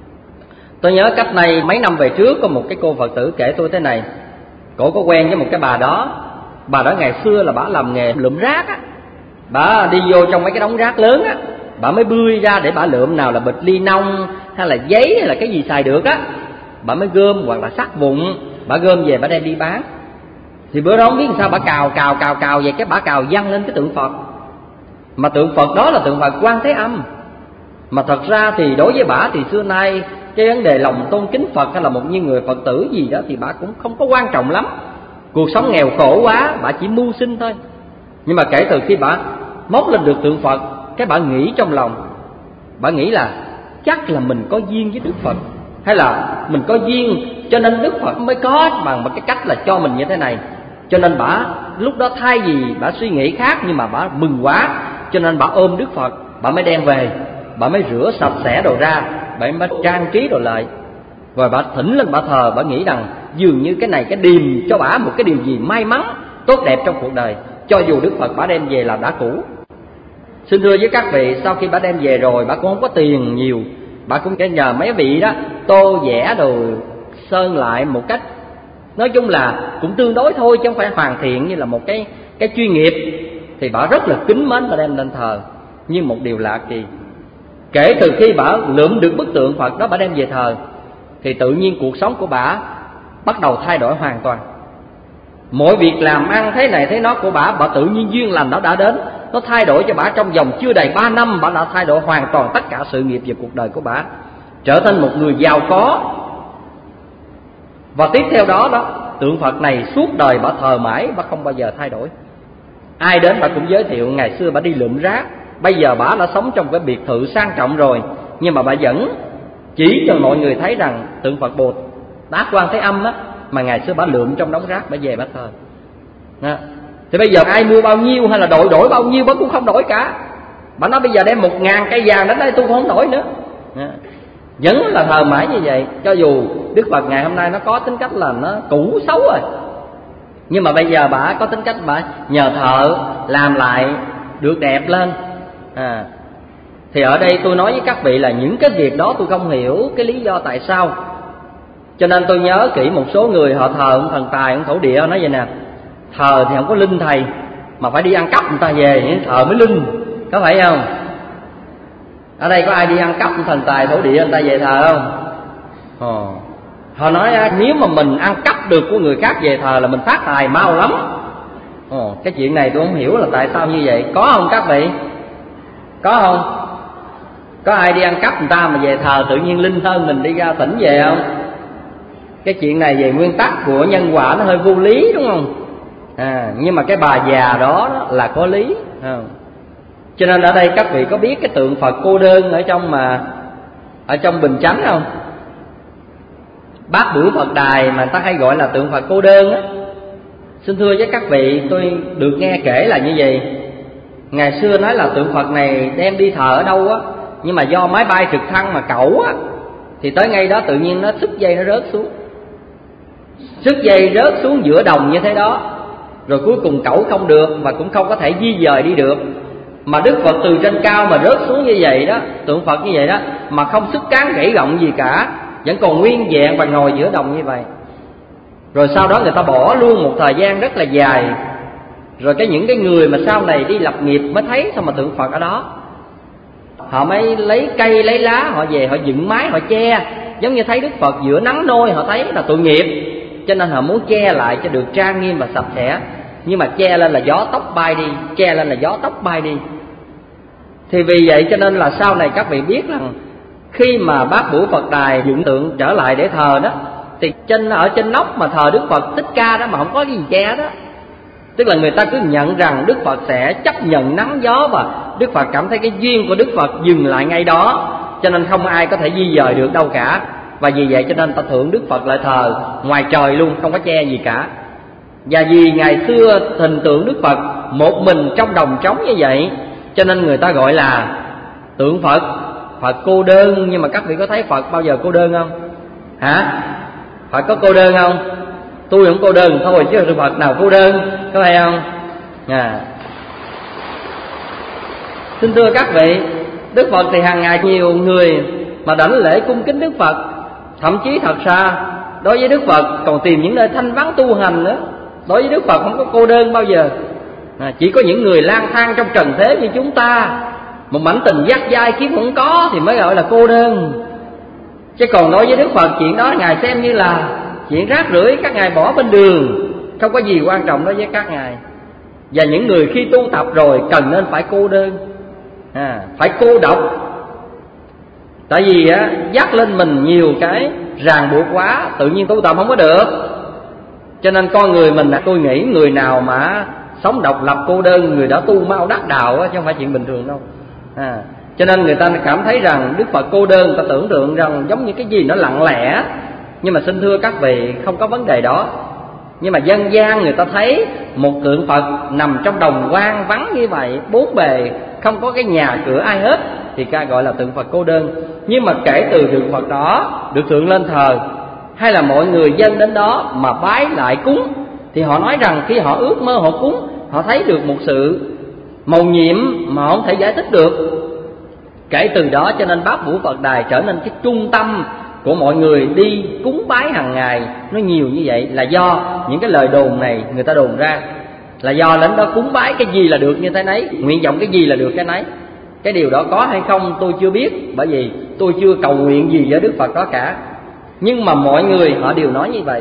Tôi nhớ cách này mấy năm về trước, có một cái cô Phật tử kể tôi thế này. Cổ có quen với một cái bà đó. Bà đó ngày xưa là bà làm nghề lượm rác á. Bà đi vô trong mấy cái đống rác lớn á, bà mới bươi ra để bà lượm, nào là bịch ly nông hay là giấy hay là cái gì xài được á, bà mới gom, hoặc là sắt vụn, bà gom về bà đem đi bán. Thì bữa đó không biết sao bà cào vậy, cái bà cào văng lên cái tượng Phật. Mà tượng Phật đó là tượng Phật Quan Thế Âm. Mà thật ra thì đối với bà thì xưa nay cái vấn đề lòng tôn kính Phật hay là một như người Phật tử gì đó thì bà cũng không có quan trọng lắm. Cuộc sống nghèo khổ quá, bà chỉ mưu sinh thôi. Nhưng mà kể từ khi bà móc lên được tượng Phật, cái bà nghĩ trong lòng, bà nghĩ là chắc là mình có duyên với Đức Phật, hay là mình có duyên cho nên Đức Phật mới có bằng một cái cách là cho mình như thế này. Cho nên bà lúc đó thay vì bà suy nghĩ khác, nhưng mà bà mừng quá, cho nên bà ôm Đức Phật, bà mới đem về, bà mới rửa sạch sẽ đồ ra, bà mới trang trí đồ lại, rồi bà thỉnh lên bà thờ. Bà nghĩ rằng dường như cái này cái điềm cho bà một cái điều gì may mắn tốt đẹp trong cuộc đời, cho dù Đức Phật bà đem về là đã cũ. Xin thưa với các vị, sau khi bà đem về rồi, bà cũng không có tiền nhiều, bà cũng phải nhờ mấy vị đó tô vẽ đồ sơn lại một cách nói chung là cũng tương đối thôi, chứ không phải hoàn thiện như là một cái chuyên nghiệp. Thì bà rất là kính mến bà đem lên thờ. Nhưng một điều lạ kỳ, kể từ khi bà lượm được bức tượng Phật đó bà đem về thờ, thì tự nhiên cuộc sống của bà bắt đầu thay đổi hoàn toàn. Mọi việc làm ăn thế này thế nó của bà tự nhiên duyên lành nó đã đến, nó thay đổi cho bà trong vòng chưa đầy 3 năm, bà đã thay đổi hoàn toàn tất cả sự nghiệp và cuộc đời của bà, trở thành một người giàu có. Và tiếp theo đó tượng Phật này suốt đời bà thờ mãi, bà không bao giờ thay đổi. Ai đến bà cũng giới thiệu ngày xưa bà đi lượm rác, bây giờ bà đã sống trong cái biệt thự sang trọng rồi, nhưng mà bà vẫn chỉ cho mọi người thấy rằng tượng Phật Bồ Tát Quan Thế Âm á, mà ngày xưa bà lượm trong đống rác bà về bà thờ. Thì bây giờ ai mua bao nhiêu hay là đổi bao nhiêu bà cũng không đổi cả. Bà nói bây giờ đem 1000 cây vàng đến đây tôi cũng không đổi nữa. Vẫn là thờ mãi như vậy. Cho dù Đức Phật ngày hôm nay nó có tính cách là nó cũ xấu rồi, nhưng mà bây giờ bà có tính cách bà nhờ thợ làm lại được đẹp lên. Thì ở đây tôi nói với các vị là những cái việc đó tôi không hiểu cái lý do tại sao. Cho nên tôi nhớ kỹ một số người họ thờ ông thần tài, ông thổ địa, nói vậy nè: thờ thì không có linh thầy, mà phải đi ăn cắp người ta về thờ mới linh, có phải không? Ở đây có ai đi ăn cắp ông thần tài thổ địa người ta về thờ không? Họ nói nếu mà mình ăn cắp được của người khác về thờ là mình phát tài mau lắm. Cái chuyện này tôi không hiểu là tại sao như vậy. Có không các vị? Có không? Có ai đi ăn cắp người ta mà về thờ tự nhiên linh hơn mình đi ra tỉnh về không? Cái chuyện này về nguyên tắc của nhân quả nó hơi vô lý, đúng không? Nhưng mà cái bà già đó là có lý. Cho nên ở đây các vị có biết cái tượng Phật cô đơn ở trong Bình Chánh không? Bát Bửu Phật Đài mà người ta hay gọi là tượng Phật cô đơn á. Xin thưa với các vị, tôi được nghe kể là như vậy. Ngày xưa nói là tượng Phật này đem đi thờ ở đâu á, nhưng mà do máy bay trực thăng mà cẩu á, thì tới ngay đó tự nhiên nó xứt dây nó rớt xuống. Xứt dây rớt xuống giữa đồng như thế đó, rồi cuối cùng cẩu không được và cũng không có thể di dời đi được. Mà Đức Phật từ trên cao mà rớt xuống như vậy đó, tượng Phật như vậy đó, mà không xức cán gãy gọng gì cả, vẫn còn nguyên vẹn và ngồi giữa đồng như vậy. Rồi sau đó người ta bỏ luôn một thời gian rất là dài. Rồi những cái người mà sau này đi lập nghiệp mới thấy sao mà tượng Phật ở đó. Họ mới lấy cây lấy lá họ về họ dựng mái họ che, giống như thấy Đức Phật giữa nắng nôi, họ thấy là tội nghiệp, cho nên họ muốn che lại cho được trang nghiêm và sạch sẽ. Nhưng mà che lên là gió tóc bay đi, che lên là gió tóc bay đi. Thì vì vậy cho nên là sau này các vị biết rằng khi mà Bát Bửu Phật Đài dựng tượng trở lại để thờ đó, thì ở trên nóc mà thờ Đức Phật Thích Ca đó mà không có cái gì che đó. Tức là người ta cứ nhận rằng Đức Phật sẽ chấp nhận nắng gió, và Đức Phật cảm thấy cái duyên của Đức Phật dừng lại ngay đó, cho nên không ai có thể di dời được đâu cả. Và vì vậy cho nên ta thượng Đức Phật lại thờ ngoài trời luôn, không có che gì cả. Và vì ngày xưa hình tượng Đức Phật một mình trong đồng trống như vậy, cho nên người ta gọi là tượng Phật cô đơn. Nhưng mà các vị có thấy Phật bao giờ cô đơn không? Hả? Phật có cô đơn không? Tôi không cô đơn thôi chứ tượng Phật nào cô đơn, có phải không? Xin thưa các vị, Đức Phật thì hàng ngày nhiều người mà đảnh lễ cung kính Đức Phật. Thậm chí thật ra đối với Đức Phật còn tìm những nơi thanh vắng tu hành nữa. Đối với Đức Phật không có cô đơn bao giờ. Chỉ có những người lang thang trong trần thế như chúng ta, một mảnh tình dắt dai kiếm không có thì mới gọi là cô đơn. Chứ còn đối với Đức Phật, chuyện đó Ngài xem như là chuyện rác rưởi, các ngài bỏ bên đường, không có gì quan trọng đối với các ngài. Và những người khi tu tập rồi cần nên phải cô đơn, phải cô độc. Tại vì dắt lên mình nhiều cái ràng buộc quá, tự nhiên tu tập không có được. Cho nên con người mình, tôi nghĩ người nào mà sống độc lập cô đơn, người đó tu mau đắc đạo chứ không phải chuyện bình thường đâu. Cho nên người ta cảm thấy rằng Đức Phật cô đơn, người ta tưởng tượng rằng giống như cái gì nó lặng lẽ. Nhưng mà xin thưa các vị, không có vấn đề đó. Nhưng mà dân gian người ta thấy một tượng Phật nằm trong đồng hoang vắng như vậy, bốn bề không có cái nhà cửa ai hết, thì ca gọi là tượng Phật cô đơn. Nhưng mà kể từ tượng Phật đó được tượng lên thờ, hay là mọi người dân đến đó mà bái lại cúng, thì họ nói rằng khi họ ước mơ họ cúng, họ thấy được một sự mầu nhiệm mà không thể giải thích được. Kể từ đó cho nên Bát Bửu Phật Đài trở nên cái trung tâm của mọi người đi cúng bái hàng ngày. Nó nhiều như vậy là do những cái lời đồn này người ta đồn ra, là do đến đó cúng bái cái gì là được như thế nấy, nguyện vọng cái gì là được cái nấy. Cái điều đó có hay không tôi chưa biết, bởi vì tôi chưa cầu nguyện gì với Đức Phật đó cả. Nhưng mà mọi người họ đều nói như vậy.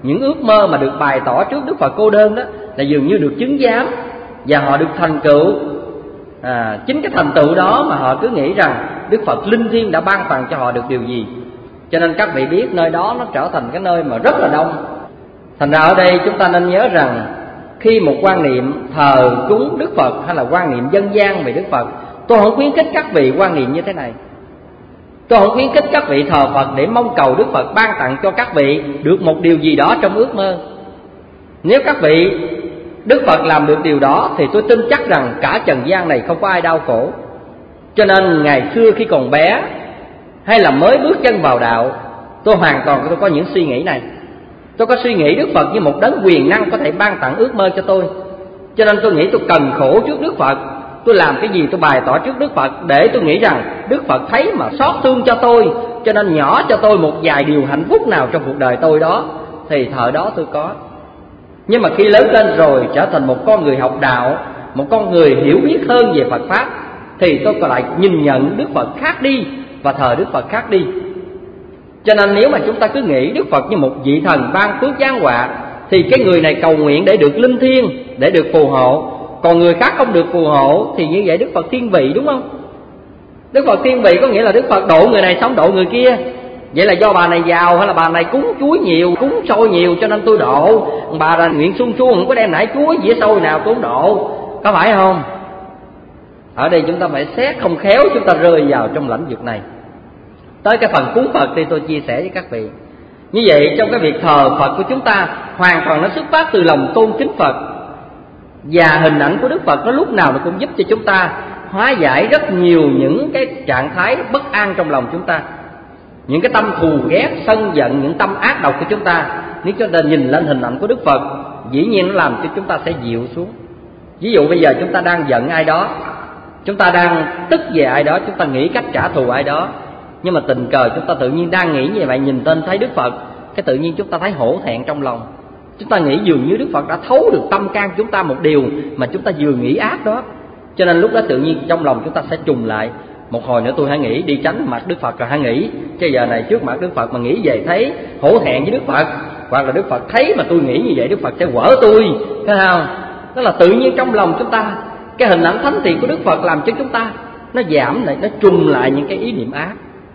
những ước mơ mà được bày tỏ trước Đức Phật cô đơn đó là dường như được chứng giám và họ được thành tựu. Chính cái thành tựu đó mà họ cứ nghĩ rằng Đức Phật linh thiêng đã ban tặng cho họ được điều gì. Cho nên các vị biết nơi đó nó trở thành cái nơi mà rất là đông. Thành ra ở đây chúng ta nên nhớ rằng khi một quan niệm thờ cúng Đức Phật hay là quan niệm dân gian về Đức Phật, tôi không khuyến khích các vị quan niệm như thế này. Tôi không khuyến khích các vị thờ Phật để mong cầu Đức Phật ban tặng cho các vị được một điều gì đó trong ước mơ. Nếu các vị Đức Phật làm được điều đó thì tôi tin chắc rằng cả trần gian này không có ai đau khổ. Cho nên ngày xưa khi còn bé hay là mới bước chân vào đạo, tôi hoàn toàn tôi có những suy nghĩ này. Tôi có suy nghĩ Đức Phật như một đấng quyền năng có thể ban tặng ước mơ cho tôi. Cho nên tôi nghĩ tôi cần khổ trước Đức Phật. Tôi làm cái gì tôi bày tỏ trước Đức Phật để tôi nghĩ rằng Đức Phật thấy mà xót thương cho tôi, cho nên nhỏ cho tôi một vài điều hạnh phúc nào trong cuộc đời tôi đó, thì thời đó tôi có. Nhưng mà khi lớn lên rồi trở thành một con người học đạo, một con người hiểu biết hơn về Phật Pháp, thì tôi còn lại nhìn nhận Đức Phật khác đi và thờ Đức Phật khác đi. Cho nên nếu mà chúng ta cứ nghĩ Đức Phật như một vị thần ban phước giáng họa, thì cái người này cầu nguyện để được linh thiêng, để được phù hộ, còn người khác không được phù hộ, thì như vậy Đức Phật thiên vị, đúng không? Đức Phật thiên vị có nghĩa là Đức Phật độ người này xong độ người kia. Vậy là do bà này giàu hay là bà này cúng chuối nhiều, cúng xôi nhiều cho nên tôi độ. Bà là nguyện xuông xuông không có đem nải chuối dĩa xôi nào tôi không độ, có phải không? Ở đây chúng ta phải xét, không khéo chúng ta rơi vào trong lĩnh vực này. Tới cái phần cúng Phật thì tôi chia sẻ với các vị. Như vậy trong cái việc thờ Phật của chúng ta hoàn toàn nó xuất phát từ lòng tôn kính Phật. Và hình ảnh của Đức Phật nó lúc nào nó cũng giúp cho chúng ta hóa giải rất nhiều những cái trạng thái bất an trong lòng chúng ta, những cái tâm thù ghét, sân giận, những tâm ác độc của chúng ta. Nếu chúng ta nhìn lên hình ảnh của Đức Phật, dĩ nhiên nó làm cho chúng ta sẽ dịu xuống. Ví dụ bây giờ chúng ta đang giận ai đó, chúng ta đang tức về ai đó, chúng ta nghĩ cách trả thù ai đó, nhưng mà tình cờ chúng ta tự nhiên đang nghĩ như vậy, nhìn tên thấy Đức Phật, cái tự nhiên chúng ta thấy hổ thẹn trong lòng. Chúng ta nghĩ dường như Đức Phật đã thấu được tâm can chúng ta một điều mà chúng ta vừa nghĩ ác đó. Cho nên lúc đó tự nhiên trong lòng chúng ta sẽ trùng lại. Một hồi nữa tôi hãy nghĩ đi tránh mặt Đức Phật rồi hãy nghĩ. Cái giờ này trước mặt Đức Phật mà nghĩ về thấy hổ thẹn với Đức Phật, hoặc là Đức Phật thấy mà tôi nghĩ như vậy Đức Phật sẽ quở tôi, thấy không? Đó là tự nhiên trong lòng chúng ta, cái hình ảnh thánh thiện của Đức Phật làm cho chúng ta nó giảm lại, nó trùng lại những cái ý niệm ác.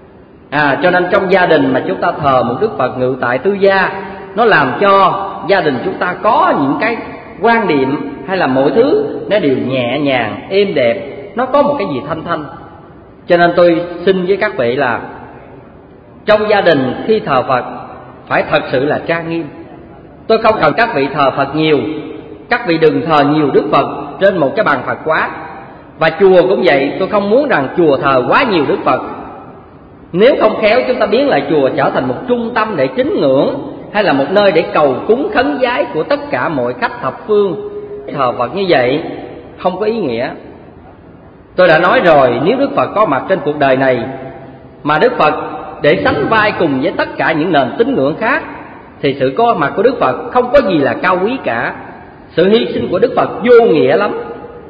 Cho nên trong gia đình mà chúng ta thờ một Đức Phật ngự tại tư gia, nó làm cho gia đình chúng ta có những cái quan niệm hay là mọi thứ nó đều nhẹ nhàng, êm đẹp, nó có một cái gì thanh thanh. Cho nên tôi xin với các vị là trong gia đình khi thờ Phật phải thật sự là trang nghiêm. Tôi không cần các vị thờ Phật nhiều, các vị đừng thờ nhiều Đức Phật trên một cái bàn Phật quá. Và chùa cũng vậy, tôi không muốn rằng chùa thờ quá nhiều Đức Phật. Nếu không khéo chúng ta biến lại chùa trở thành một trung tâm để tín ngưỡng, hay là một nơi để cầu cúng khấn vái của tất cả mọi khách thập phương. Thờ Phật như vậy không có ý nghĩa. Tôi đã nói rồi, nếu Đức Phật có mặt trên cuộc đời này mà Đức Phật để sánh vai cùng với tất cả những nền tín ngưỡng khác, thì sự có mặt của Đức Phật không có gì là cao quý cả. Sự hy sinh của Đức Phật vô nghĩa lắm.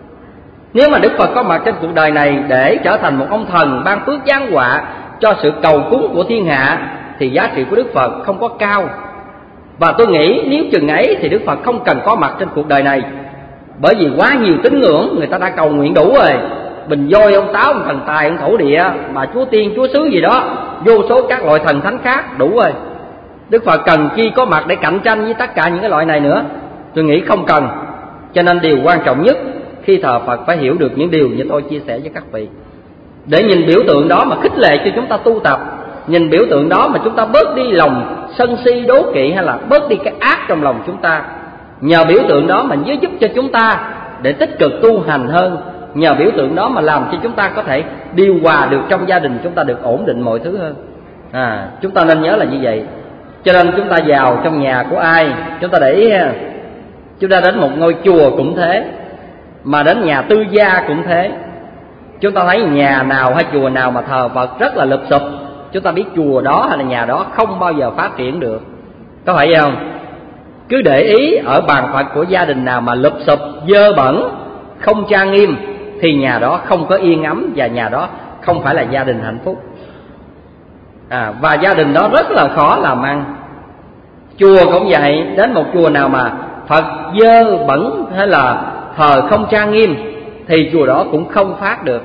Nếu mà Đức Phật có mặt trên cuộc đời này để trở thành một ông thần ban phước giáng họa cho sự cầu cúng của thiên hạ, thì giá trị của Đức Phật không có cao. Và tôi nghĩ nếu chừng ấy thì Đức Phật không cần có mặt trên cuộc đời này. Bởi vì quá nhiều tín ngưỡng người ta đã cầu nguyện đủ rồi. Bình Voi, ông Táo, ông Thần Tài, ông Thổ Địa, bà Chúa Tiên, Chúa Xứ gì đó, vô số các loại thần thánh khác đủ rồi. Đức Phật cần chi có mặt để cạnh tranh với tất cả những cái loại này nữa? Tôi nghĩ không cần. Cho nên điều quan trọng nhất khi thờ Phật phải hiểu được những điều như tôi chia sẻ với các vị, để nhìn biểu tượng đó mà khích lệ cho chúng ta tu tập. Nhìn biểu tượng đó mà chúng ta bớt đi lòng sân si đố kỵ, hay là bớt đi cái ác trong lòng chúng ta. Nhờ biểu tượng đó mà giúp cho chúng ta để tích cực tu hành hơn. Nhờ biểu tượng đó mà làm cho chúng ta có thể điều hòa được trong gia đình chúng ta, được ổn định mọi thứ hơn. Chúng ta nên nhớ là như vậy. Cho nên chúng ta vào trong nhà của ai, chúng ta để ý ha, chúng ta đến một ngôi chùa cũng thế, mà đến nhà tư gia cũng thế. Chúng ta thấy nhà nào hay chùa nào mà thờ Phật rất là lụp xụp, chúng ta biết chùa đó hay là nhà đó không bao giờ phát triển được. Có phải vậy không? Cứ để ý ở bàn Phật của gia đình nào mà lụp xụp, dơ bẩn, không trang nghiêm, thì nhà đó không có yên ấm, và nhà đó không phải là gia đình hạnh phúc. Và gia đình đó rất là khó làm ăn. Chùa cũng vậy, đến một chùa nào mà Phật dơ bẩn hay là thờ không trang nghiêm thì chùa đó cũng không phát được.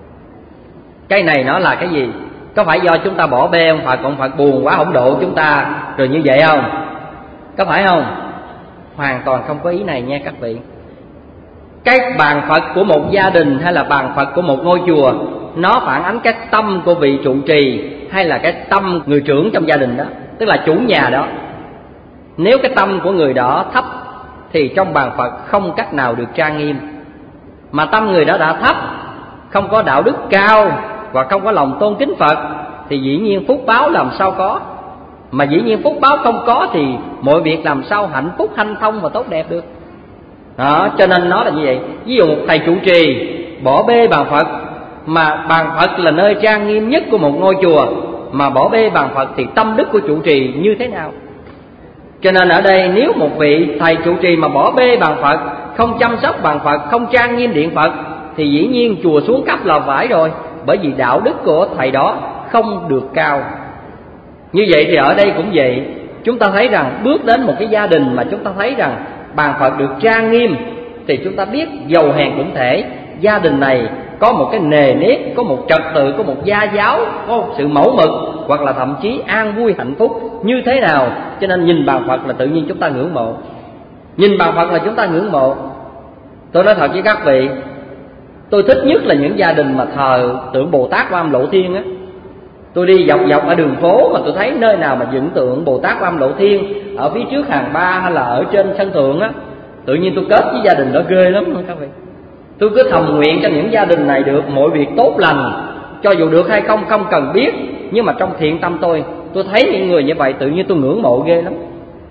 Cái này nó là cái gì? Có phải do chúng ta bỏ bê ông Phật, ông Phật buồn quá không độ chúng ta rồi như vậy không? Có phải không? Hoàn toàn không có ý này nha các vị. Cái bàn Phật của một gia đình hay là bàn Phật của một ngôi chùa, nó phản ánh cái tâm của vị trụ trì hay là cái tâm người trưởng trong gia đình đó, tức là chủ nhà đó. Nếu cái tâm của người đó thấp thì trong bàn Phật không cách nào được trang nghiêm. Mà tâm người đó đã thấp, không có đạo đức cao và không có lòng tôn kính Phật thì dĩ nhiên phúc báo làm sao có. Mà dĩ nhiên phúc báo không có thì mọi việc làm sao hạnh phúc, hanh thông và tốt đẹp được. Đó, cho nên nó là như vậy. Ví dụ một thầy trụ trì bỏ bê bàn Phật, mà bàn Phật là nơi trang nghiêm nhất của một ngôi chùa, mà bỏ bê bàn Phật thì tâm đức của trụ trì như thế nào? Cho nên ở đây nếu một vị thầy trụ trì mà bỏ bê bàn Phật, không chăm sóc bàn Phật, không trang nghiêm điện Phật thì dĩ nhiên chùa xuống cấp là phải rồi. Bởi vì đạo đức của thầy đó không được cao. Như vậy thì ở đây cũng vậy. Chúng ta thấy rằng bước đến một cái gia đình mà chúng ta thấy rằng bàn Phật được trang nghiêm thì chúng ta biết giàu hèn cũng thể, gia đình này có một cái nề nếp, có một trật tự, có một gia giáo, có một sự mẫu mực, hoặc là thậm chí an vui hạnh phúc như thế nào. Cho nên nhìn bàn Phật là tự nhiên chúng ta ngưỡng mộ. Nhìn bàn Phật là chúng ta ngưỡng mộ. Tôi nói thật với các vị, tôi thích nhất là những gia đình mà thờ tượng Bồ Tát Quan Âm Lộ Thiên á. Tôi đi dọc dọc ở đường phố mà tôi thấy nơi nào mà dựng tượng Bồ Tát Quan Âm Lộ Thiên ở phía trước hàng ba hay là ở trên sân thượng á, tự nhiên tôi kết với gia đình đó ghê lắm các vị. Tôi cứ thầm nguyện cho những gia đình này được mọi việc tốt lành, cho dù được hay không không cần biết, nhưng mà trong thiện tâm tôi thấy những người như vậy tự nhiên tôi ngưỡng mộ ghê lắm.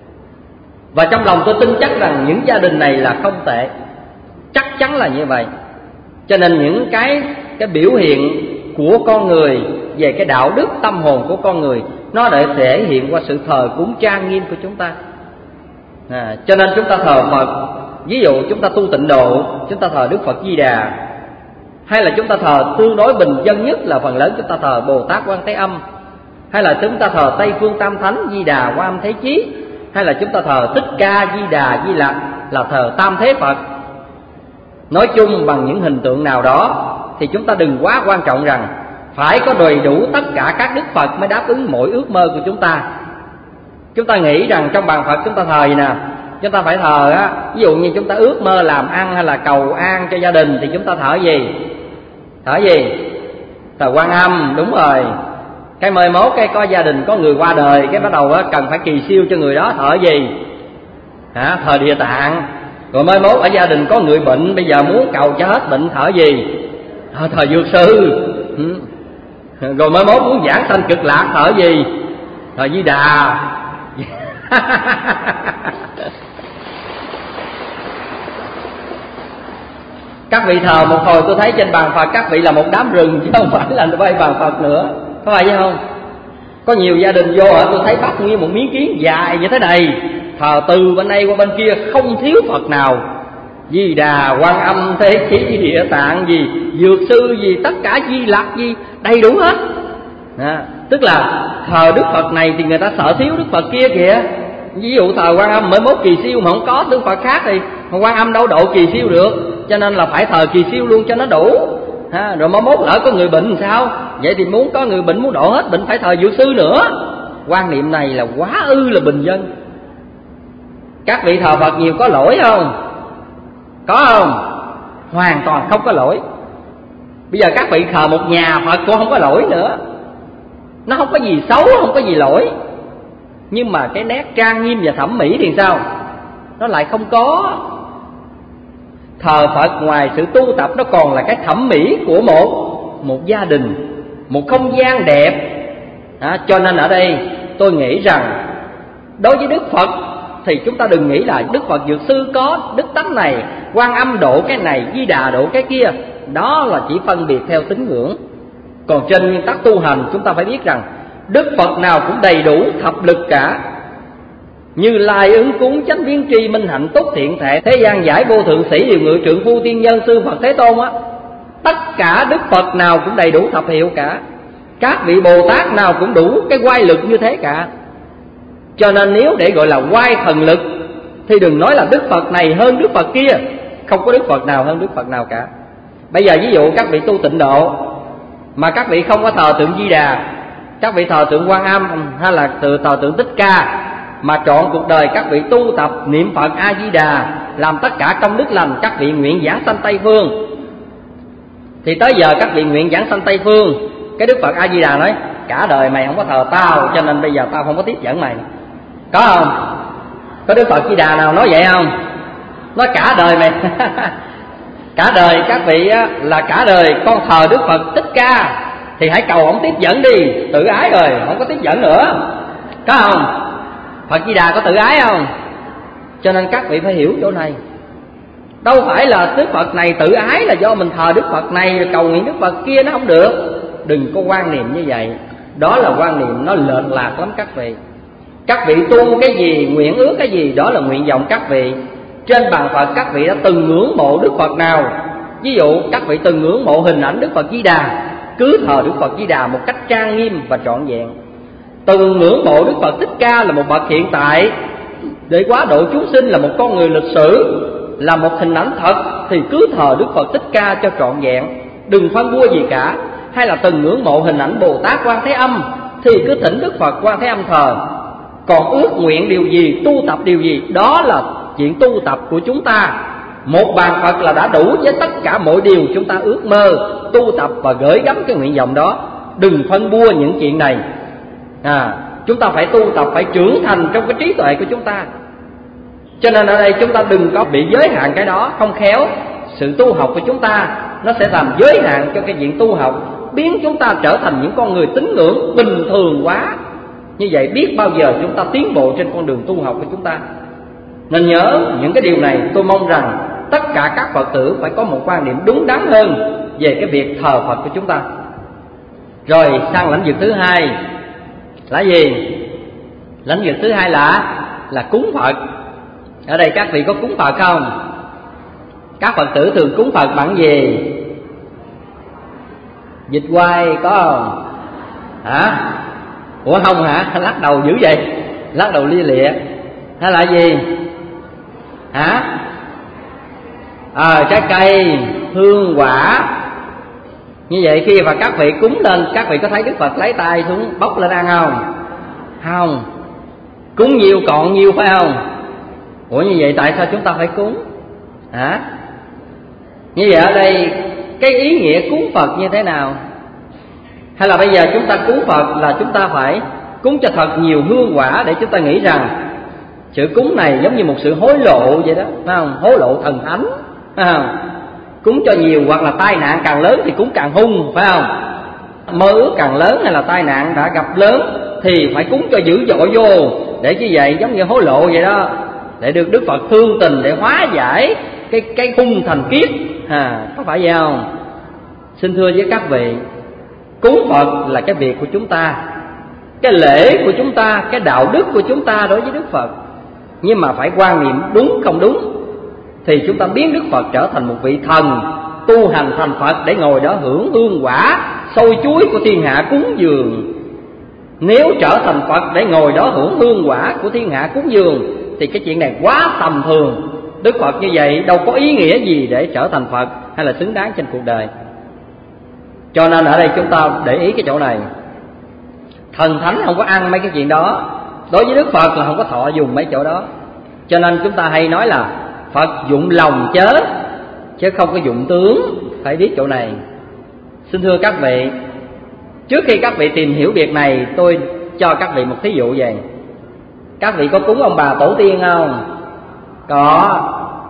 Và trong lòng tôi tin chắc rằng những gia đình này là không tệ, chắc chắn là như vậy. Cho nên những cái biểu hiện của con người về cái đạo đức tâm hồn của con người, nó để thể hiện qua sự thờ cúng trang nghiêm của chúng ta. Cho nên chúng ta thờ Phật, ví dụ chúng ta tu tịnh độ, chúng ta thờ Đức Phật Di Đà, hay là chúng ta thờ tương đối bình dân nhất là phần lớn chúng ta thờ Bồ Tát Quan Thế Âm, hay là chúng ta thờ Tây Phương Tam Thánh Di Đà Quan Âm Thế Chí, hay là chúng ta thờ Thích Ca Di Đà Di Lặc là thờ Tam Thế Phật. Nói chung bằng những hình tượng nào đó thì chúng ta đừng quá quan trọng rằng phải có đầy đủ tất cả các đức Phật mới đáp ứng mọi ước mơ của chúng ta. Chúng ta nghĩ rằng trong bàn Phật chúng ta thờ gì nè, chúng ta phải thờ á, ví dụ như chúng ta ước mơ làm ăn hay là cầu an cho gia đình thì chúng ta thờ gì? Thờ gì? Thờ Quan Âm, đúng rồi. Cái mai mốt cái có gia đình có người qua đời, cái bắt đầu á cần phải kỳ siêu cho người đó, thờ gì? Thờ Địa Tạng. Rồi mai mốt ở gia đình có người bệnh, bây giờ muốn cầu cho hết bệnh, thờ gì? Thờ Dược Sư. Rồi mai mốt muốn giảng sanh cực lạc, thờ gì? Thờ Di Đà. Các vị thờ một hồi tôi thấy trên bàn Phật các vị là một đám rừng chứ không phải là vây bàn Phật nữa, có phải không? Có nhiều gia đình vô tôi thấy bắt như một miếng kiến dài như thế này, thờ từ bên đây qua bên kia không thiếu Phật nào. Di Đà, Quan Âm, Thế Chí, Địa Tạng gì, Dược Sư gì, tất cả Di Lặc gì, đầy đủ hết. Tức là thờ Đức Phật này thì người ta sợ thiếu Đức Phật kia kìa. Ví dụ thờ Quan Âm mới mốt kỳ siêu mà không có Đức Phật khác thì Quan Âm đâu độ kỳ siêu được, cho nên là phải thờ kỳ siêu luôn cho nó đủ. Rồi mới mốt lỡ có người bệnh làm sao? Vậy thì muốn có người bệnh muốn độ hết bệnh phải thờ Dược Sư nữa. Quan niệm này là quá ư là bình dân. Các vị thờ Phật nhiều có lỗi không? Có không? Hoàn toàn không có lỗi. Bây giờ các vị thờ một nhà Phật cũng không có lỗi nữa. Nó không có gì xấu, không có gì lỗi. Nhưng mà cái nét trang nghiêm và thẩm mỹ thì sao? Nó lại không có. Thờ Phật ngoài sự tu tập nó còn là cái thẩm mỹ của một gia đình, một không gian đẹp. Cho nên ở đây tôi nghĩ rằng đối với Đức Phật thì chúng ta đừng nghĩ là Đức Phật Dược Sư có đức tánh này, Quan Âm độ cái này, Di Đà độ cái kia. Đó là chỉ phân biệt theo tín ngưỡng. Còn trên nguyên tắc tu hành chúng ta phải biết rằng Đức Phật nào cũng đầy đủ thập lực cả. Như Lai ứng cúng, chánh biến tri, minh hạnh túc, thiện thể, thế gian giải vô thượng sĩ, điều ngự trượng phu, tiên nhân sư Phật Thế Tôn á. Tất cả Đức Phật nào cũng đầy đủ thập hiệu cả. Các vị Bồ Tát nào cũng đủ cái oai lực như thế cả. Cho nên nếu để gọi là oai thần lực thì đừng nói là Đức Phật này hơn Đức Phật kia. Không có Đức Phật nào hơn Đức Phật nào cả. Bây giờ ví dụ các vị tu tịnh độ mà các vị không có thờ tượng Di Đà, các vị thờ tượng Quan Âm hay là thờ tượng Thích Ca, mà trọn cuộc đời các vị tu tập niệm Phật A Di Đà, làm tất cả công đức lành, các vị nguyện giảng sanh Tây Phương, thì tới giờ các vị nguyện giảng sanh Tây Phương, cái Đức Phật A Di Đà nói cả đời mày không có thờ tao, cho nên bây giờ tao không có tiếp dẫn mày. Có không? Có Đức Phật Di Đà nào nói vậy không? Nói cả đời mày cả đời các vị á, là cả đời con thờ Đức Phật Thích Ca, thì hãy cầu ổng tiếp dẫn đi. Tự ái rồi, không có tiếp dẫn nữa. Có không? Phật Di Đà có tự ái không? Cho nên các vị phải hiểu chỗ này. Đâu phải là Đức Phật này tự ái là do mình thờ Đức Phật này rồi cầu nguyện Đức Phật kia, nó không được. Đừng có quan niệm như vậy. Đó là quan niệm nó lệch lạc lắm các vị. Các vị tu cái gì, nguyện ước cái gì, đó là nguyện vọng các vị. Trên bàn Phật các vị đã từng ngưỡng mộ Đức Phật nào? Ví dụ các vị từng ngưỡng mộ hình ảnh Đức Phật Di Đà, cứ thờ Đức Phật Di Đà một cách trang nghiêm và trọn vẹn. Từng ngưỡng mộ Đức Phật Thích Ca là một bậc hiện tại để hóa độ chúng sinh, là một con người lịch sử, là một hình ảnh thật, thì cứ thờ Đức Phật Thích Ca cho trọn vẹn, đừng phân bua gì cả. Hay là từng ngưỡng mộ hình ảnh Bồ Tát Quan Thế Âm thì cứ thỉnh Đức Phật Quan Thế Âm thờ. Còn ước nguyện điều gì, tu tập điều gì, đó là chuyện tu tập của chúng ta. Một bàn Phật là đã đủ với tất cả mọi điều chúng ta ước mơ, tu tập và gửi gắm cái nguyện vọng đó. Đừng phân bua những chuyện này. Chúng ta phải tu tập, phải trưởng thành trong cái trí tuệ của chúng ta. Cho nên ở đây chúng ta đừng có bị giới hạn cái đó. Không khéo sự tu học của chúng ta nó sẽ làm giới hạn cho cái chuyện tu học, biến chúng ta trở thành những con người tín ngưỡng bình thường quá. Như vậy biết bao giờ chúng ta tiến bộ trên con đường tu học của chúng ta. Nên nhớ những cái điều này. Tôi mong rằng tất cả các Phật tử phải có một quan điểm đúng đắn hơn về cái việc thờ Phật của chúng ta. Rồi sang lĩnh vực thứ hai là gì? Lĩnh vực thứ hai là cúng Phật. Ở đây các vị có cúng Phật không? Các Phật tử thường cúng Phật bằng gì? Vịt quay có không? Hả? Ủa không hả? Lắc đầu dữ vậy? Lắc đầu lia lịa. Hay là gì? Hả? Trái cây, hương quả. Như vậy khi mà các vị cúng lên, các vị có thấy Đức Phật lấy tay xuống bóc lên ăn không? Không. Cúng nhiều còn nhiều phải không? Ủa như vậy tại sao chúng ta phải cúng? Hả? Như vậy ở đây cái ý nghĩa cúng Phật như thế nào? Hay là bây giờ chúng ta cúng Phật là chúng ta phải cúng cho thật nhiều hương quả, để chúng ta nghĩ rằng sự cúng này giống như một sự hối lộ vậy đó, phải không? Hối lộ thần thánh, phải không? Cúng cho nhiều, hoặc là tai nạn càng lớn thì cúng càng hung, phải không? Mơ ước càng lớn hay là tai nạn đã gặp lớn thì phải cúng cho dữ dội vô, để như vậy giống như hối lộ vậy đó, để được Đức Phật thương tình, để hóa giải cái hung thành kiết. Có phải vậy không? Xin thưa với các vị, cúng Phật là cái việc của chúng ta, cái lễ của chúng ta, cái đạo đức của chúng ta đối với Đức Phật. Nhưng mà phải quan niệm đúng không đúng, thì chúng ta biến Đức Phật trở thành một vị thần tu hành thành Phật, để ngồi đó hưởng hương quả xôi chuối của thiên hạ cúng dường. Nếu trở thành Phật để ngồi đó hưởng hương quả của thiên hạ cúng dường thì cái chuyện này quá tầm thường. Đức Phật như vậy đâu có ý nghĩa gì để trở thành Phật hay là xứng đáng trên cuộc đời. Cho nên ở đây chúng ta để ý cái chỗ này. Thần thánh không có ăn mấy cái chuyện đó. Đối với Đức Phật là không có thọ dùng mấy chỗ đó. Cho nên chúng ta hay nói là Phật dụng lòng chớ, chứ không có dụng tướng. Phải biết chỗ này. Xin thưa các vị, trước khi các vị tìm hiểu việc này, tôi cho các vị một thí dụ vậy. Các vị có cúng ông bà tổ tiên không? Có.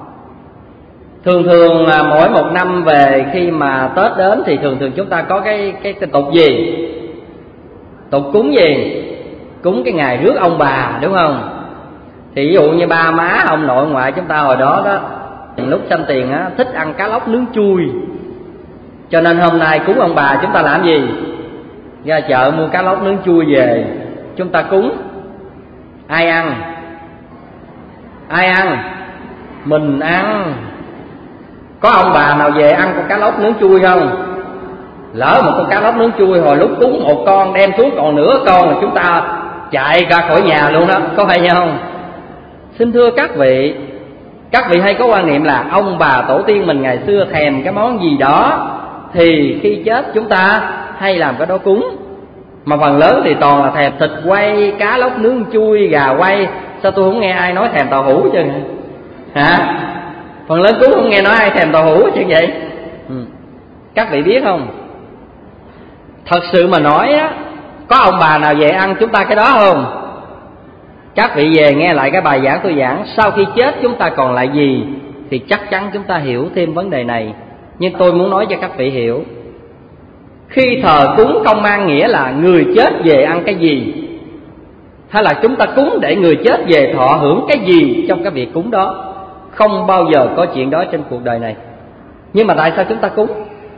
Thường thường là mỗi một năm về, khi mà Tết đến thì thường thường chúng ta có cái tục gì? Tục cúng gì? Cúng cái ngày rước ông bà, đúng không? Thì ví dụ như ba má ông nội ngoại chúng ta hồi đó đó, lúc sanh tiền á, thích ăn cá lóc nướng chui. Cho nên hôm nay cúng ông bà chúng ta làm gì? Ra chợ mua cá lóc nướng chui về, chúng ta cúng. Ai ăn? Ai ăn? Mình ăn. Có ông bà nào về ăn con cá lóc nướng chui không? Lỡ một con cá lóc nướng chui hồi lúc cúng một con đem xuống còn nửa con, là chúng ta chạy ra khỏi nhà luôn đó, có phải không? Xin thưa các vị hay có quan niệm là ông bà tổ tiên mình ngày xưa thèm cái món gì đó thì khi chết chúng ta hay làm cái đó cúng. Mà phần lớn thì toàn là thèm thịt quay, cá lóc nướng chui, gà quay. Sao tôi không nghe ai nói thèm tàu hũ chứ hả? Phần lớn cúng không nghe nói ai thèm tàu hũ chứ vậy. Các vị biết không, thật sự mà nói á, có ông bà nào về ăn chúng ta cái đó không? Các vị về nghe lại cái bài giảng tôi giảng sau khi chết chúng ta còn lại gì, thì chắc chắn chúng ta hiểu thêm vấn đề này. Nhưng tôi muốn nói cho các vị hiểu, khi thờ cúng không mang nghĩa là người chết về ăn cái gì, hay là chúng ta cúng để người chết về thọ hưởng cái gì trong cái việc cúng đó. Không bao giờ có chuyện đó trên cuộc đời này. Nhưng mà tại sao chúng ta cúng?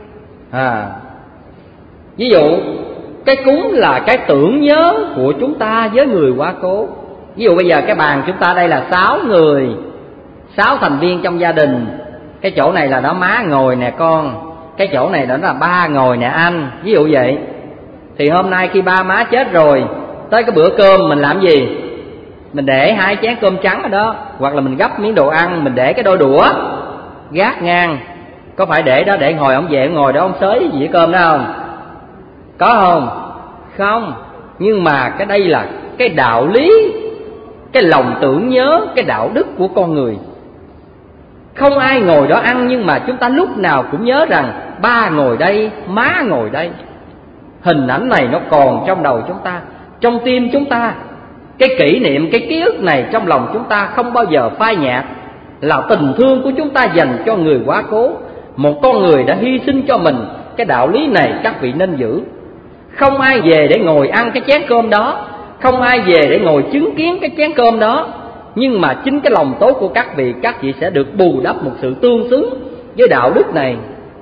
Ví dụ cái cúng là cái tưởng nhớ của chúng ta với người quá cố. Ví dụ bây giờ cái bàn chúng ta đây là 6 người, 6 thành viên trong gia đình. Cái chỗ này là đó má ngồi nè con, cái chỗ này đó là ba ngồi nè anh, ví dụ vậy. Thì hôm nay khi ba má chết rồi, tới cái bữa cơm mình làm gì? Mình để 2 chén cơm trắng ở đó, hoặc là mình gấp miếng đồ ăn, mình để cái đôi đũa gác ngang. Có phải để đó để ngồi ông về ngồi đó ông xới dĩa cơm đó không? Có không? Không. Nhưng mà cái đây là cái đạo lý, cái lòng tưởng nhớ, cái đạo đức của con người. Không ai ngồi đó ăn, nhưng mà chúng ta lúc nào cũng nhớ rằng ba ngồi đây, má ngồi đây. Hình ảnh này nó còn trong đầu chúng ta, trong tim chúng ta. Cái kỷ niệm, cái ký ức này trong lòng chúng ta không bao giờ phai nhạt, là tình thương của chúng ta dành cho người quá cố, một con người đã hy sinh cho mình. Cái đạo lý này các vị nên giữ. Không ai về để ngồi ăn cái chén cơm đó, không ai về để ngồi chứng kiến cái chén cơm đó, nhưng mà chính cái lòng tốt của các vị sẽ được bù đắp một sự tương xứng với đạo đức này.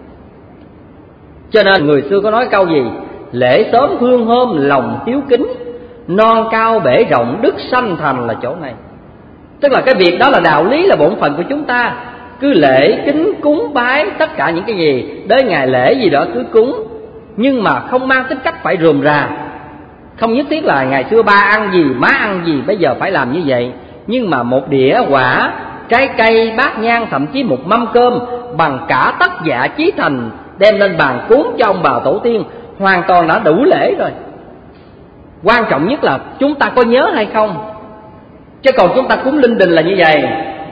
Cho nên người xưa có nói câu gì? Lễ sớm hương hôm lòng hiếu kính, non cao bể rộng đức sanh thành là chỗ này. Tức là cái việc đó là đạo lý, là bổn phận của chúng ta. Cứ lễ kính cúng bái tất cả những cái gì đến ngày lễ gì đó cứ cúng, nhưng mà không mang tính cách phải rườm rà. Không nhất thiết là ngày xưa ba ăn gì, má ăn gì, bây giờ phải làm như vậy. Nhưng mà một đĩa quả, trái cây, bát nhang, thậm chí một mâm cơm bằng cả tất dạ chí thành đem lên bàn cúng cho ông bà tổ tiên, hoàn toàn đã đủ lễ rồi. Quan trọng nhất là chúng ta có nhớ hay không. Chứ còn chúng ta cúng linh đình là như vậy.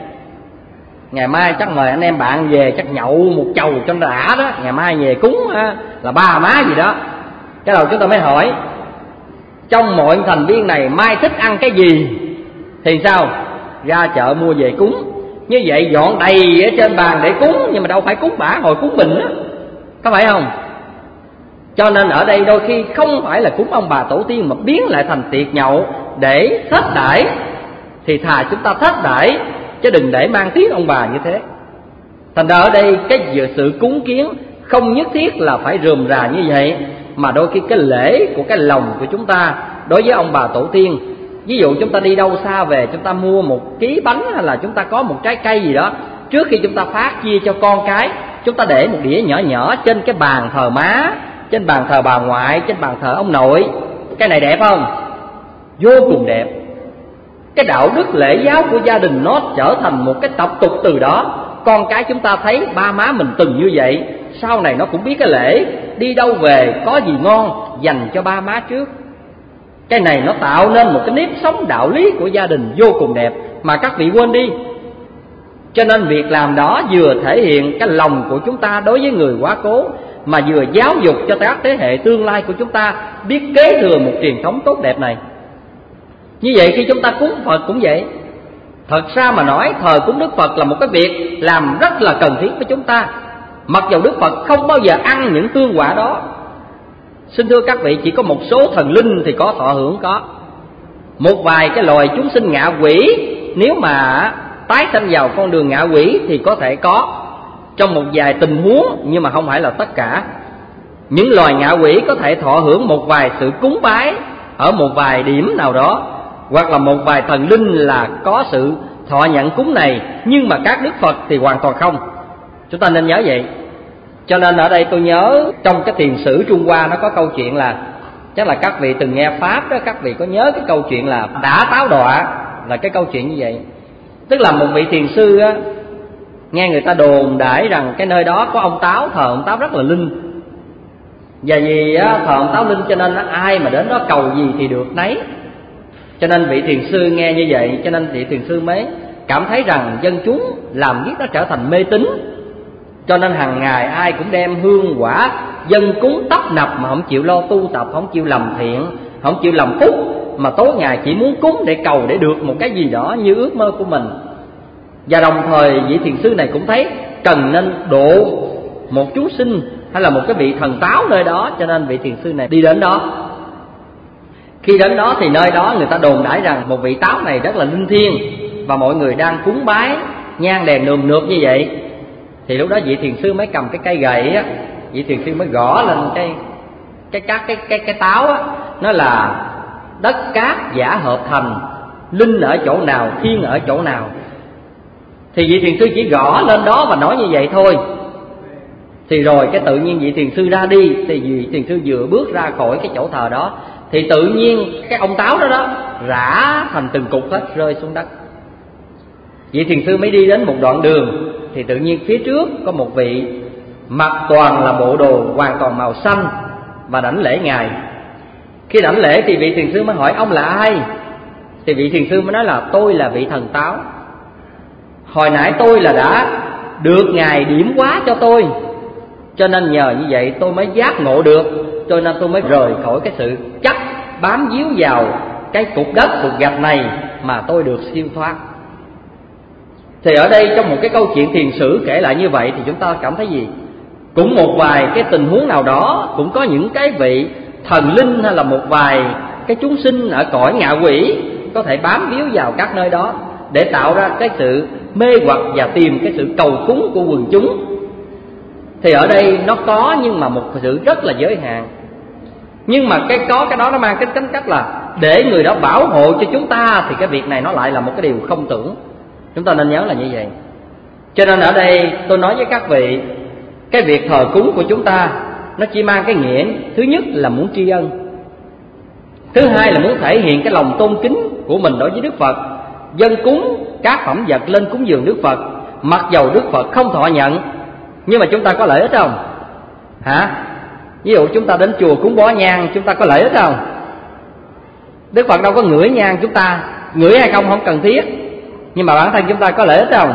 Ngày mai chắc mời anh em bạn về, chắc nhậu một chầu cho nó đã đó. Ngày mai về cúng là ba má gì đó. Cái đầu chúng ta mới hỏi, trong mọi thành viên này mai thích ăn cái gì thì sao? Ra chợ mua về cúng. Như vậy dọn đầy ở trên bàn để cúng, nhưng mà đâu phải cúng bả, ngồi cúng mình á, có phải không? Cho nên ở đây đôi khi không phải là cúng ông bà tổ tiên, mà biến lại thành tiệc nhậu để thết đãi. Thì thà chúng ta thết đãi, chứ đừng để mang tiếng ông bà như thế. Thành ra ở đây cái sự cúng kiến không nhất thiết là phải rườm rà như vậy, mà đôi khi cái lễ của cái lòng của chúng ta đối với ông bà tổ tiên. Ví dụ chúng ta đi đâu xa về, chúng ta mua 1 ký bánh, hay là chúng ta có một trái cây gì đó, trước khi chúng ta phát chia cho con cái, chúng ta để một đĩa nhỏ nhỏ trên cái bàn thờ má, trên bàn thờ bà ngoại, trên bàn thờ ông nội. Cái này đẹp không? Vô cùng đẹp. Cái đạo đức lễ giáo của gia đình nó trở thành một cái tập tục từ đó. Con cái chúng ta thấy ba má mình từng như vậy, sau này nó cũng biết cái lễ, đi đâu về có gì ngon dành cho ba má trước. Cái này nó tạo nên một cái nếp sống đạo lý của gia đình vô cùng đẹp mà các vị quên đi. Cho nên việc làm đó vừa thể hiện cái lòng của chúng ta đối với người quá cố, mà vừa giáo dục cho các thế hệ tương lai của chúng ta biết kế thừa một truyền thống tốt đẹp này. Như vậy khi chúng ta cúng Phật cũng vậy. Thật ra mà nói, thờ cúng Đức Phật là một cái việc làm rất là cần thiết với chúng ta. Mặc dù Đức Phật không bao giờ ăn những tương quả đó. Xin thưa các vị, chỉ có một số thần linh thì có thọ hưởng có. Một vài cái loài chúng sinh ngạ quỷ, nếu mà tái sanh vào con đường ngạ quỷ thì có thể có trong một vài tình huống, nhưng mà không phải là tất cả. Những loài ngạ quỷ có thể thọ hưởng một vài sự cúng bái ở một vài điểm nào đó, hoặc là một vài thần linh là có sự thọ nhận cúng này, nhưng mà các Đức Phật thì hoàn toàn không. Chúng ta nên nhớ vậy. Cho nên ở đây tôi nhớ trong cái tiền sử Trung Hoa nó có câu chuyện là Chắc là các vị từng nghe Pháp đó, các vị có nhớ cái câu chuyện là đã táo đọa, là cái câu chuyện như vậy. Tức là một vị thiền sư á, nghe người ta đồn đãi rằng cái nơi đó có ông Táo, thờ ông Táo rất là linh. Và vì á, thờ ông Táo linh cho nên ai mà đến đó cầu gì thì được nấy. Cho nên vị thiền sư nghe như vậy, cho nên vị thiền sư mới cảm thấy rằng dân chúng làm việc đó trở thành mê tín. Cho nên hàng ngày ai cũng đem hương quả dân cúng tấp nập, mà không chịu lo tu tập, không chịu làm thiện, không chịu làm phúc, mà tối ngày chỉ muốn cúng để cầu để được một cái gì đó như ước mơ của mình. Và đồng thời vị thiền sư này cũng thấy cần nên độ một chúng sinh hay là một cái vị thần táo nơi đó, cho nên vị thiền sư này đi đến đó. Khi đến đó thì nơi đó người ta đồn đãi rằng một vị táo này rất là linh thiêng, và mọi người đang cúng bái nhang đèn nườm nượp như vậy. Thì lúc đó vị thiền sư mới cầm cái cây gậy á, vị thiền sư mới gõ lên cái táo á, nó là đất cát giả hợp thành, linh ở chỗ nào, thiên ở chỗ nào. Thì vị thiền sư chỉ gõ lên đó và nói như vậy thôi. Thì rồi cái tự nhiên vị thiền sư ra đi. Thì vị thiền sư vừa bước ra khỏi cái chỗ thờ đó thì tự nhiên cái ông táo đó rã thành từng cục hết, rơi xuống đất. Vị thiền sư mới đi đến một đoạn đường, thì tự nhiên phía trước có một vị mặc toàn là bộ đồ hoàn toàn màu xanh và đảnh lễ ngài. Khi đảnh lễ thì vị thiền sư mới hỏi ông là ai. Thì vị thiền sư mới nói là tôi là vị thần táo. Hồi nãy tôi là đã được ngài điểm hóa cho tôi, cho nên nhờ như vậy tôi mới giác ngộ được, cho nên tôi mới rời khỏi cái sự chấp bám víu vào cái cục đất, cục gạch này mà tôi được siêu thoát. Thì ở đây trong một cái câu chuyện thiền sử kể lại như vậy thì chúng ta cảm thấy gì? Cũng một vài cái tình huống nào đó, cũng có những cái vị thần linh hay là một vài cái chúng sinh ở cõi ngạ quỷ có thể bám víu vào các nơi đó để tạo ra cái sự mê hoặc và tìm cái sự cầu cúng của quần chúng. Thì ở đây nó có, nhưng mà một sự rất là giới hạn. Nhưng mà cái đó nó mang cái tính cách là để người đó bảo hộ cho chúng ta, thì cái việc này nó lại là một cái điều không tưởng. Chúng ta nên nhớ là như vậy. Cho nên ở đây tôi nói với các vị, cái việc thờ cúng của chúng ta nó chỉ mang cái nghĩa, thứ nhất là muốn tri ân, thứ hai là muốn thể hiện cái lòng tôn kính của mình đối với Đức Phật. Dân cúng các phẩm vật lên cúng dường Đức Phật, mặc dầu Đức Phật không thọ nhận, nhưng mà chúng ta có lợi ích không? Hả? Ví dụ chúng ta đến chùa cúng bó nhang, chúng ta có lợi ích không? Đức Phật đâu có ngửi nhang chúng ta, ngửi hay không cần thiết, nhưng mà bản thân chúng ta có lợi ích không?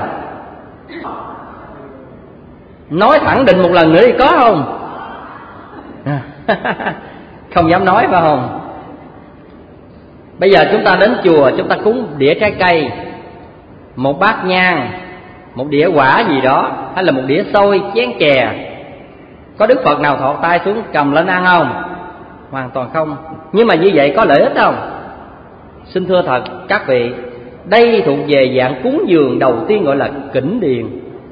Nói thẳng định một lần nữa thì có không? Không dám nói phải không? Bây giờ chúng ta đến chùa, chúng ta cúng đĩa trái cây, một bát nhang, một đĩa quả gì đó, hay là một đĩa xôi, chén chè, có Đức Phật nào thọt tay xuống cầm lên ăn không? Hoàn toàn không. Nhưng mà như vậy có lợi ích không? Xin thưa thật các vị, đây thuộc về dạng cúng dường đầu tiên gọi là kỉnh điền.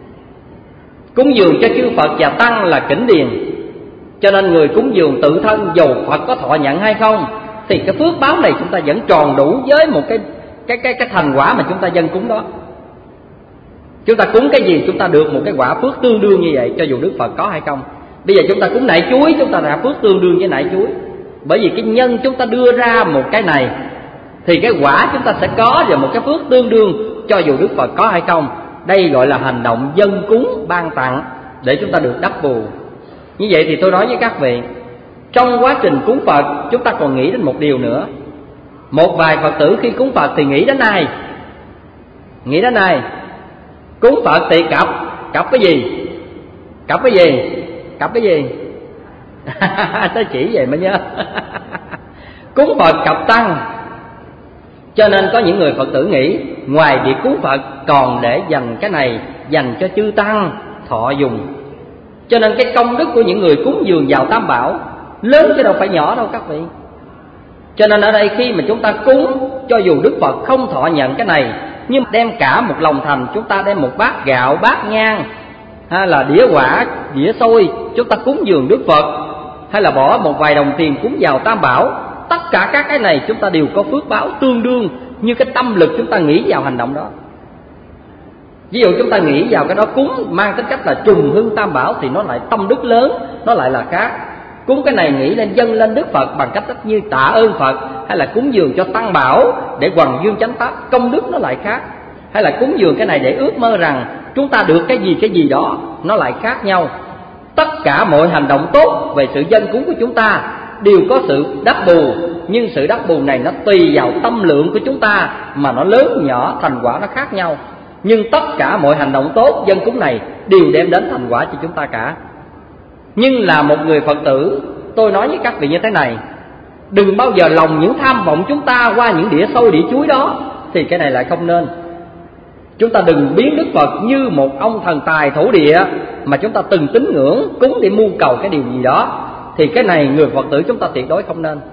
Cúng dường cho chư Phật và Tăng là kỉnh điền. Cho nên người cúng dường tự thân dầu Phật có thọ nhận hay không, thì cái phước báo này chúng ta vẫn tròn đủ với một cái thành quả mà chúng ta dâng cúng đó. Chúng ta cúng cái gì chúng ta được một cái quả phước tương đương như vậy, cho dù Đức Phật có hay không. Bây giờ chúng ta cúng nải chuối, chúng ta đã phước tương đương với nải chuối. Bởi vì cái nhân chúng ta đưa ra một cái này thì cái quả chúng ta sẽ có, và một cái phước tương đương cho dù Đức Phật có hay không. Đây gọi là hành động dâng cúng ban tặng để chúng ta được đắp bù. Như vậy thì tôi nói với các vị, trong quá trình cúng Phật chúng ta còn nghĩ đến một điều nữa. Một vài Phật tử khi cúng Phật thì nghĩ đến ai? Nghĩ đến ai? Cúng Phật thì cặp cái gì? Cặp cái gì? Cặp cái gì? Tới chỉ vậy mới nhớ. Cúng Phật cặp Tăng. Cho nên có những người Phật tử nghĩ ngoài việc cúng Phật còn để dành cái này dành cho chư Tăng thọ dùng. Cho nên cái công đức của những người cúng dường vào Tam Bảo lớn chứ đâu phải nhỏ đâu các vị. Cho nên ở đây khi mà chúng ta cúng, cho dù Đức Phật không thọ nhận cái này, nhưng đem cả một lòng thành, chúng ta đem một bát gạo, bát nhang, hay là đĩa quả, đĩa xôi, chúng ta cúng dường Đức Phật, hay là bỏ một vài đồng tiền cúng vào Tam Bảo, tất cả các cái này chúng ta đều có phước báo tương đương như cái tâm lực chúng ta nghĩ vào hành động đó. Ví dụ chúng ta nghĩ vào cái đó cúng mang tính cách là trùng hương Tam Bảo thì nó lại tâm đức lớn, nó lại là khác. Cúng cái này nghĩ lên dâng lên Đức Phật bằng cách như tạ ơn Phật, hay là cúng dường cho Tăng Bảo để hoằng dương chánh pháp, công đức nó lại khác. Hay là cúng dường cái này để ước mơ rằng chúng ta được cái gì đó, nó lại khác nhau. Tất cả mọi hành động tốt về sự dâng cúng của chúng ta đều có sự đáp bù, nhưng sự đáp bù này nó tùy vào tâm lượng của chúng ta mà nó lớn nhỏ, thành quả nó khác nhau. Nhưng tất cả mọi hành động tốt dâng cúng này đều đem đến thành quả cho chúng ta cả. Nhưng là một người Phật tử, tôi nói với các vị như thế này: đừng bao giờ lòng những tham vọng chúng ta qua những đĩa xôi đĩa chuối đó, thì cái này lại không nên. Chúng ta đừng biến Đức Phật như một ông thần tài thổ địa mà chúng ta từng tín ngưỡng cúng để mưu cầu cái điều gì đó, thì cái này người Phật tử chúng ta tuyệt đối không nên.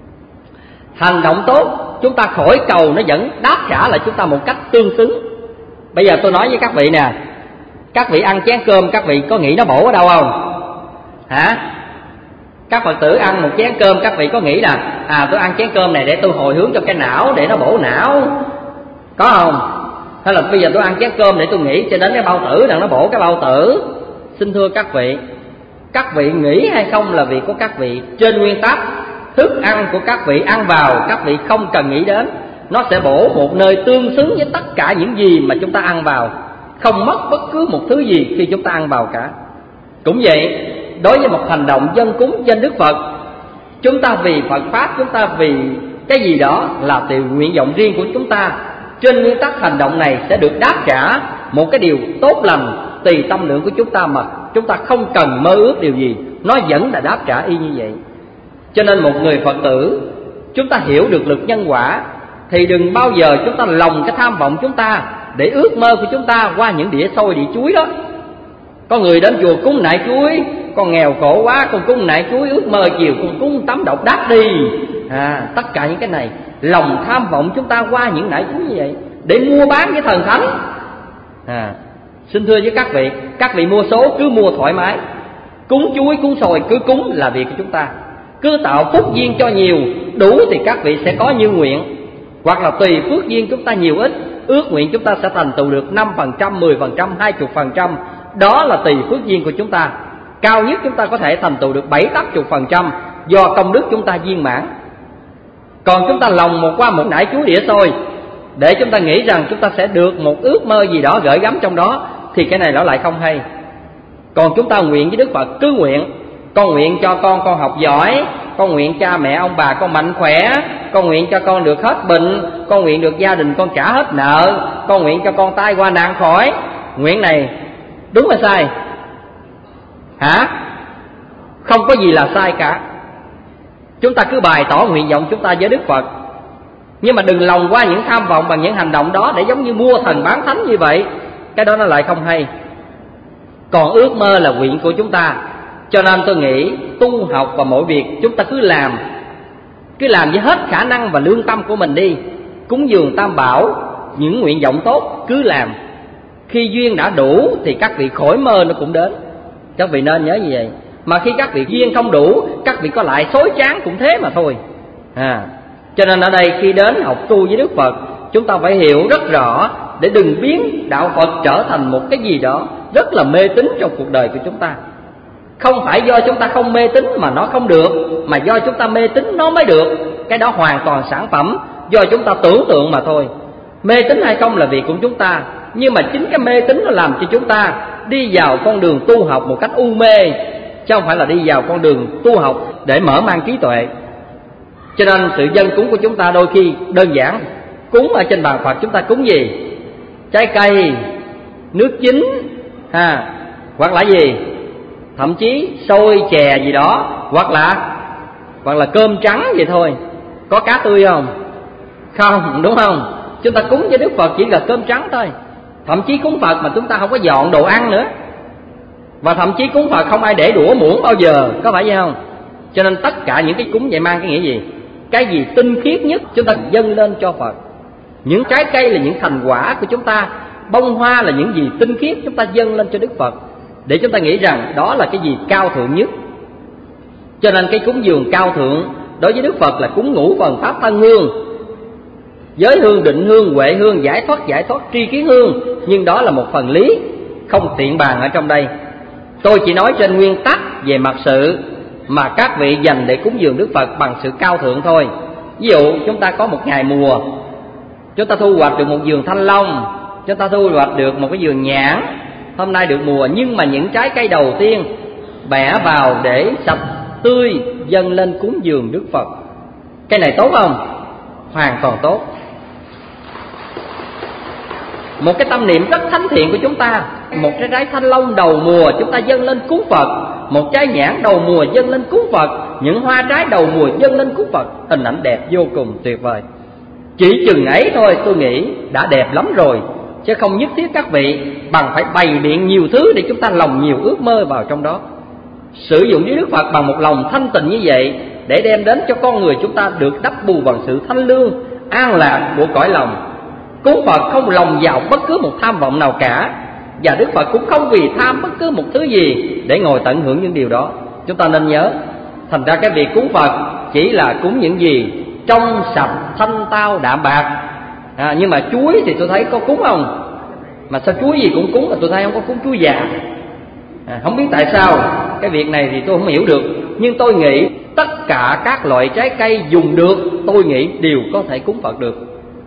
Hành động tốt chúng ta khỏi cầu nó vẫn đáp trả lại chúng ta một cách tương xứng. Bây giờ tôi nói với các vị nè, các vị ăn chén cơm, các vị có nghĩ nó bổ ở đâu không? Hả? Các Phật tử ăn một chén cơm, các vị có nghĩ là tôi ăn chén cơm này để tôi hồi hướng cho cái não, để nó bổ não, có không? Hay là bây giờ tôi ăn chén cơm để tôi nghĩ cho đến cái bao tử rằng nó bổ cái bao tử? Xin thưa các vị nghĩ hay không là việc của các vị. Trên nguyên tắc, thức ăn của các vị ăn vào, các vị không cần nghĩ đến, nó sẽ bổ một nơi tương xứng với tất cả những gì mà chúng ta ăn vào, không mất bất cứ một thứ gì khi chúng ta ăn vào cả. Cũng vậy, đối với một hành động dâng cúng trên Đức Phật, chúng ta vì Phật Pháp, chúng ta vì cái gì đó là từ nguyện vọng riêng của chúng ta. Trên nguyên tắc hành động này sẽ được đáp trả một cái điều tốt lành tùy tâm lượng của chúng ta, mà chúng ta không cần mơ ước điều gì, nó vẫn là đáp trả y như vậy. Cho nên một người Phật tử, chúng ta hiểu được luật nhân quả thì đừng bao giờ chúng ta lòng cái tham vọng chúng ta để ước mơ của chúng ta qua những đĩa xôi đĩa chuối đó. Có người đến chùa cúng nại chuối, con nghèo khổ quá, con cúng nại chuối, ước mơ chiều con cúng tấm độc đắc đi. Tất cả những cái này, lòng tham vọng chúng ta qua những nại chuối như vậy để mua bán với thần thánh. Xin thưa với các vị mua số cứ mua thoải mái, cúng chuối cúng xôi cứ cúng là việc của chúng ta. Cứ tạo phúc duyên cho nhiều, đủ thì các vị sẽ có như nguyện. Hoặc là tùy phước duyên chúng ta nhiều ít, ước nguyện chúng ta sẽ thành tựu được 5%, 10%, 20%. Đó là tùy phước duyên của chúng ta. Cao nhất chúng ta có thể thành tựu được 70-80% do công đức chúng ta viên mãn. Còn chúng ta lòng qua một nải chuối đĩa xôi để chúng ta nghĩ rằng chúng ta sẽ được một ước mơ gì đó gửi gắm trong đó, thì cái này nó lại không hay. Còn chúng ta nguyện với Đức Phật, cứ nguyện: con nguyện cho con học giỏi, con nguyện cha mẹ ông bà con mạnh khỏe, con nguyện cho con được hết bệnh, con nguyện được gia đình con trả hết nợ, con nguyện cho con tai qua nạn khỏi. Nguyện này đúng hay sai? Hả? Không có gì là sai cả. Chúng ta cứ bày tỏ nguyện vọng chúng ta với Đức Phật, nhưng mà đừng lòng qua những tham vọng bằng những hành động đó để giống như mua thần bán thánh như vậy. Cái đó nó lại không hay. Còn ước mơ là nguyện của chúng ta. Cho nên tôi nghĩ tu học và mọi việc chúng ta cứ làm với hết khả năng và lương tâm của mình đi. Cúng dường Tam Bảo, những nguyện vọng tốt cứ làm. Khi duyên đã đủ thì các vị khỏi mơ nó cũng đến. Các vị nên nhớ như vậy. Mà khi các vị duyên không đủ, các vị có lại xối chán cũng thế mà thôi. Cho nên ở đây khi đến học tu với Đức Phật, chúng ta phải hiểu rất rõ để đừng biến đạo Phật trở thành một cái gì đó rất là mê tín trong cuộc đời của chúng ta. Không phải do chúng ta không mê tín mà nó không được, mà do chúng ta mê tín nó mới được. Cái đó hoàn toàn sản phẩm do chúng ta tưởng tượng mà thôi. Mê tín hay không là việc của chúng ta, nhưng mà chính cái mê tín nó làm cho chúng ta đi vào con đường tu học một cách u mê, chứ không phải là đi vào con đường tu học để mở mang trí tuệ. Cho nên sự dâng cúng của chúng ta đôi khi đơn giản. Cúng ở trên bàn Phật chúng ta cúng gì? Trái cây, nước chín, hoặc là gì? Thậm chí xôi chè gì đó, hoặc là cơm trắng vậy thôi. Có cá tươi không? Không, đúng không? Chúng ta cúng với Đức Phật chỉ là cơm trắng thôi. Thậm chí cúng Phật mà chúng ta không có dọn đồ ăn nữa. Và thậm chí cúng Phật không ai để đũa muỗng bao giờ, có phải vậy không? Cho nên tất cả những cái cúng vậy mang cái nghĩa gì? Cái gì tinh khiết nhất chúng ta dâng lên cho Phật. Những trái cây là những thành quả của chúng ta, bông hoa là những gì tinh khiết chúng ta dâng lên cho Đức Phật, để chúng ta nghĩ rằng đó là cái gì cao thượng nhất. Cho nên cái cúng dường cao thượng đối với Đức Phật là cúng ngũ phần pháp thân hương, giới hương, định hương, huệ hương, giải thoát, tri kiến hương. Nhưng đó là một phần lý, không tiện bàn ở trong đây. Tôi chỉ nói trên nguyên tắc về mặt sự. mà các vị dành để cúng dường Đức Phật bằng sự cao thượng thôi. Ví dụ chúng ta có một ngày mùa, chúng ta thu hoạch được một vườn thanh long, chúng ta thu hoạch được một cái vườn nhãn, hôm nay được mùa, nhưng mà những trái cây đầu tiên bẻ vào để sạch tươi dâng lên cúng dường Đức Phật, cái này tốt không? Hoàn toàn tốt. Một cái tâm niệm rất thánh thiện của chúng ta, một cái trái thanh long đầu mùa chúng ta dâng lên cúng Phật, một trái nhãn đầu mùa dâng lên cúng Phật, những hoa trái đầu mùa dâng lên cúng Phật, hình ảnh đẹp vô cùng tuyệt vời. Chỉ chừng ấy thôi tôi nghĩ đã đẹp lắm rồi, chứ không nhất thiết các vị bằng phải bày biện nhiều thứ để chúng ta lòng nhiều ước mơ vào trong đó. Sử dụng với Đức Phật bằng một lòng thanh tịnh như vậy để đem đến cho con người chúng ta được đắp bù bằng sự thanh lương, an lạc của cõi lòng. Cúng Phật không lòng vào bất cứ một tham vọng nào cả, và Đức Phật cũng không vì tham bất cứ một thứ gì để ngồi tận hưởng những điều đó. Chúng ta nên nhớ, thành ra cái việc cúng Phật chỉ là cúng những gì trong sạch thanh tao đạm bạc. Nhưng mà chuối thì tôi thấy có cúng không? Mà sao chuối gì cũng cúng mà tôi thấy không có cúng chuối già. Không biết tại sao, cái việc này thì tôi không hiểu được. Nhưng tôi nghĩ tất cả các loại trái cây dùng được, tôi nghĩ đều có thể cúng Phật được.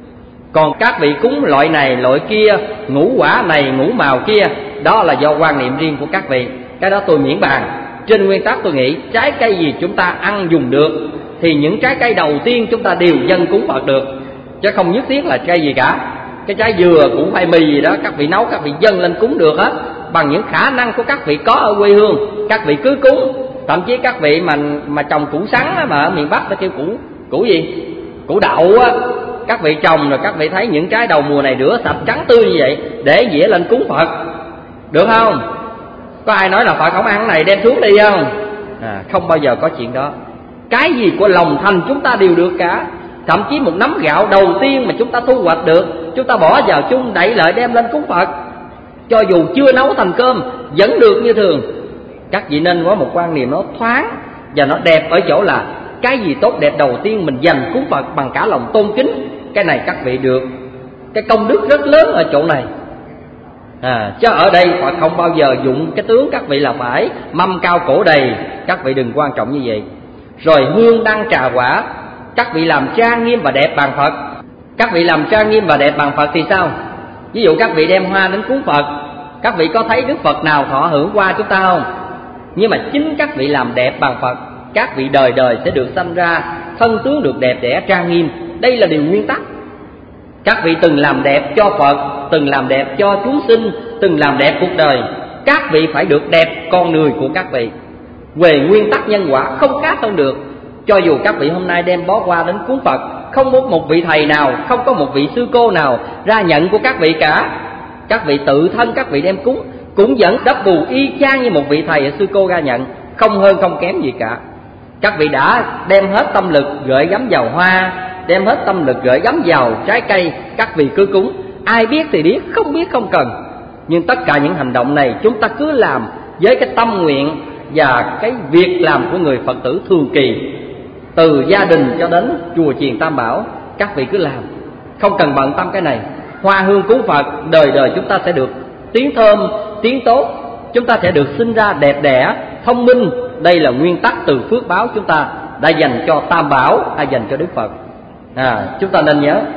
Còn các vị cúng loại này loại kia, ngũ quả này ngũ màu kia, đó là do quan niệm riêng của các vị, cái đó tôi miễn bàn. Trên nguyên tắc tôi nghĩ trái cây gì chúng ta ăn dùng được thì những trái cây đầu tiên chúng ta đều dâng cúng Phật được, chứ không nhất thiết là cây gì cả. Cái trái dừa, củ khoai mì gì đó các vị nấu các vị dâng lên cúng được á, bằng những khả năng của các vị có ở quê hương, các vị cứ cúng. Thậm chí các vị mà trồng củ sắn á, mà ở miền Bắc ta kêu củ gì, củ đậu á, các vị trồng rồi các vị thấy những trái đầu mùa này rửa sạch trắng tươi như vậy để dĩa lên cúng Phật, được không? Có ai nói là Phật không ăn cái này đem xuống đi không? Không bao giờ có chuyện đó. Cái gì của lòng thành chúng ta đều được cả. Thậm chí một nắm gạo đầu tiên mà chúng ta thu hoạch được, chúng ta bỏ vào chung đậy lại đem lên cúng Phật, cho dù chưa nấu thành cơm vẫn được như thường. Các vị nên có một quan niệm nó thoáng và nó đẹp ở chỗ là cái gì tốt đẹp đầu tiên mình dành cúng Phật bằng cả lòng tôn kính, cái này các vị được. Cái công đức rất lớn ở chỗ này. Chứ ở đây Phật không bao giờ dụng cái tướng các vị là phải mâm cao cổ đầy, các vị đừng quan trọng như vậy. Rồi hương đăng trà quả, các vị làm trang nghiêm và đẹp bàn Phật. Các vị làm trang nghiêm và đẹp bàn Phật thì sao? Ví dụ các vị đem hoa đến cúng Phật, các vị có thấy Đức Phật nào thọ hưởng qua chúng ta không? Nhưng mà chính các vị làm đẹp bàn Phật, các vị đời đời sẽ được sanh ra thân tướng được đẹp đẽ trang nghiêm. Đây là điều nguyên tắc. Các vị từng làm đẹp cho Phật, từng làm đẹp cho chúng sinh, từng làm đẹp cuộc đời, các vị phải được đẹp con người của các vị. Về nguyên tắc nhân quả không khác hơn được. Cho dù các vị hôm nay đem bó hoa đến cúng Phật, không có một vị thầy nào, không có một vị sư cô nào ra nhận của các vị cả. Các vị tự thân các vị đem cúng cũng vẫn đắp bù y chang như một vị thầy hay sư cô ra nhận, không hơn không kém gì cả. Các vị đã đem hết tâm lực gửi gắm vào hoa, đem hết tâm lực gửi gắm vào trái cây, các vị cứ cúng. Ai biết thì biết, không biết không cần. Nhưng tất cả những hành động này chúng ta cứ làm với cái tâm nguyện và cái việc làm của người Phật tử thường kỳ, từ gia đình cho đến chùa chiền Tam Bảo, các vị cứ làm, không cần bận tâm cái này. Hoa hương cúng Phật, đời đời chúng ta sẽ được tiếng thơm, tiếng tốt, chúng ta sẽ được sinh ra đẹp đẽ, thông minh. Đây là nguyên tắc từ phước báo chúng ta đã dành cho Tam Bảo, đã dành cho Đức Phật. Chúng ta nên nhớ.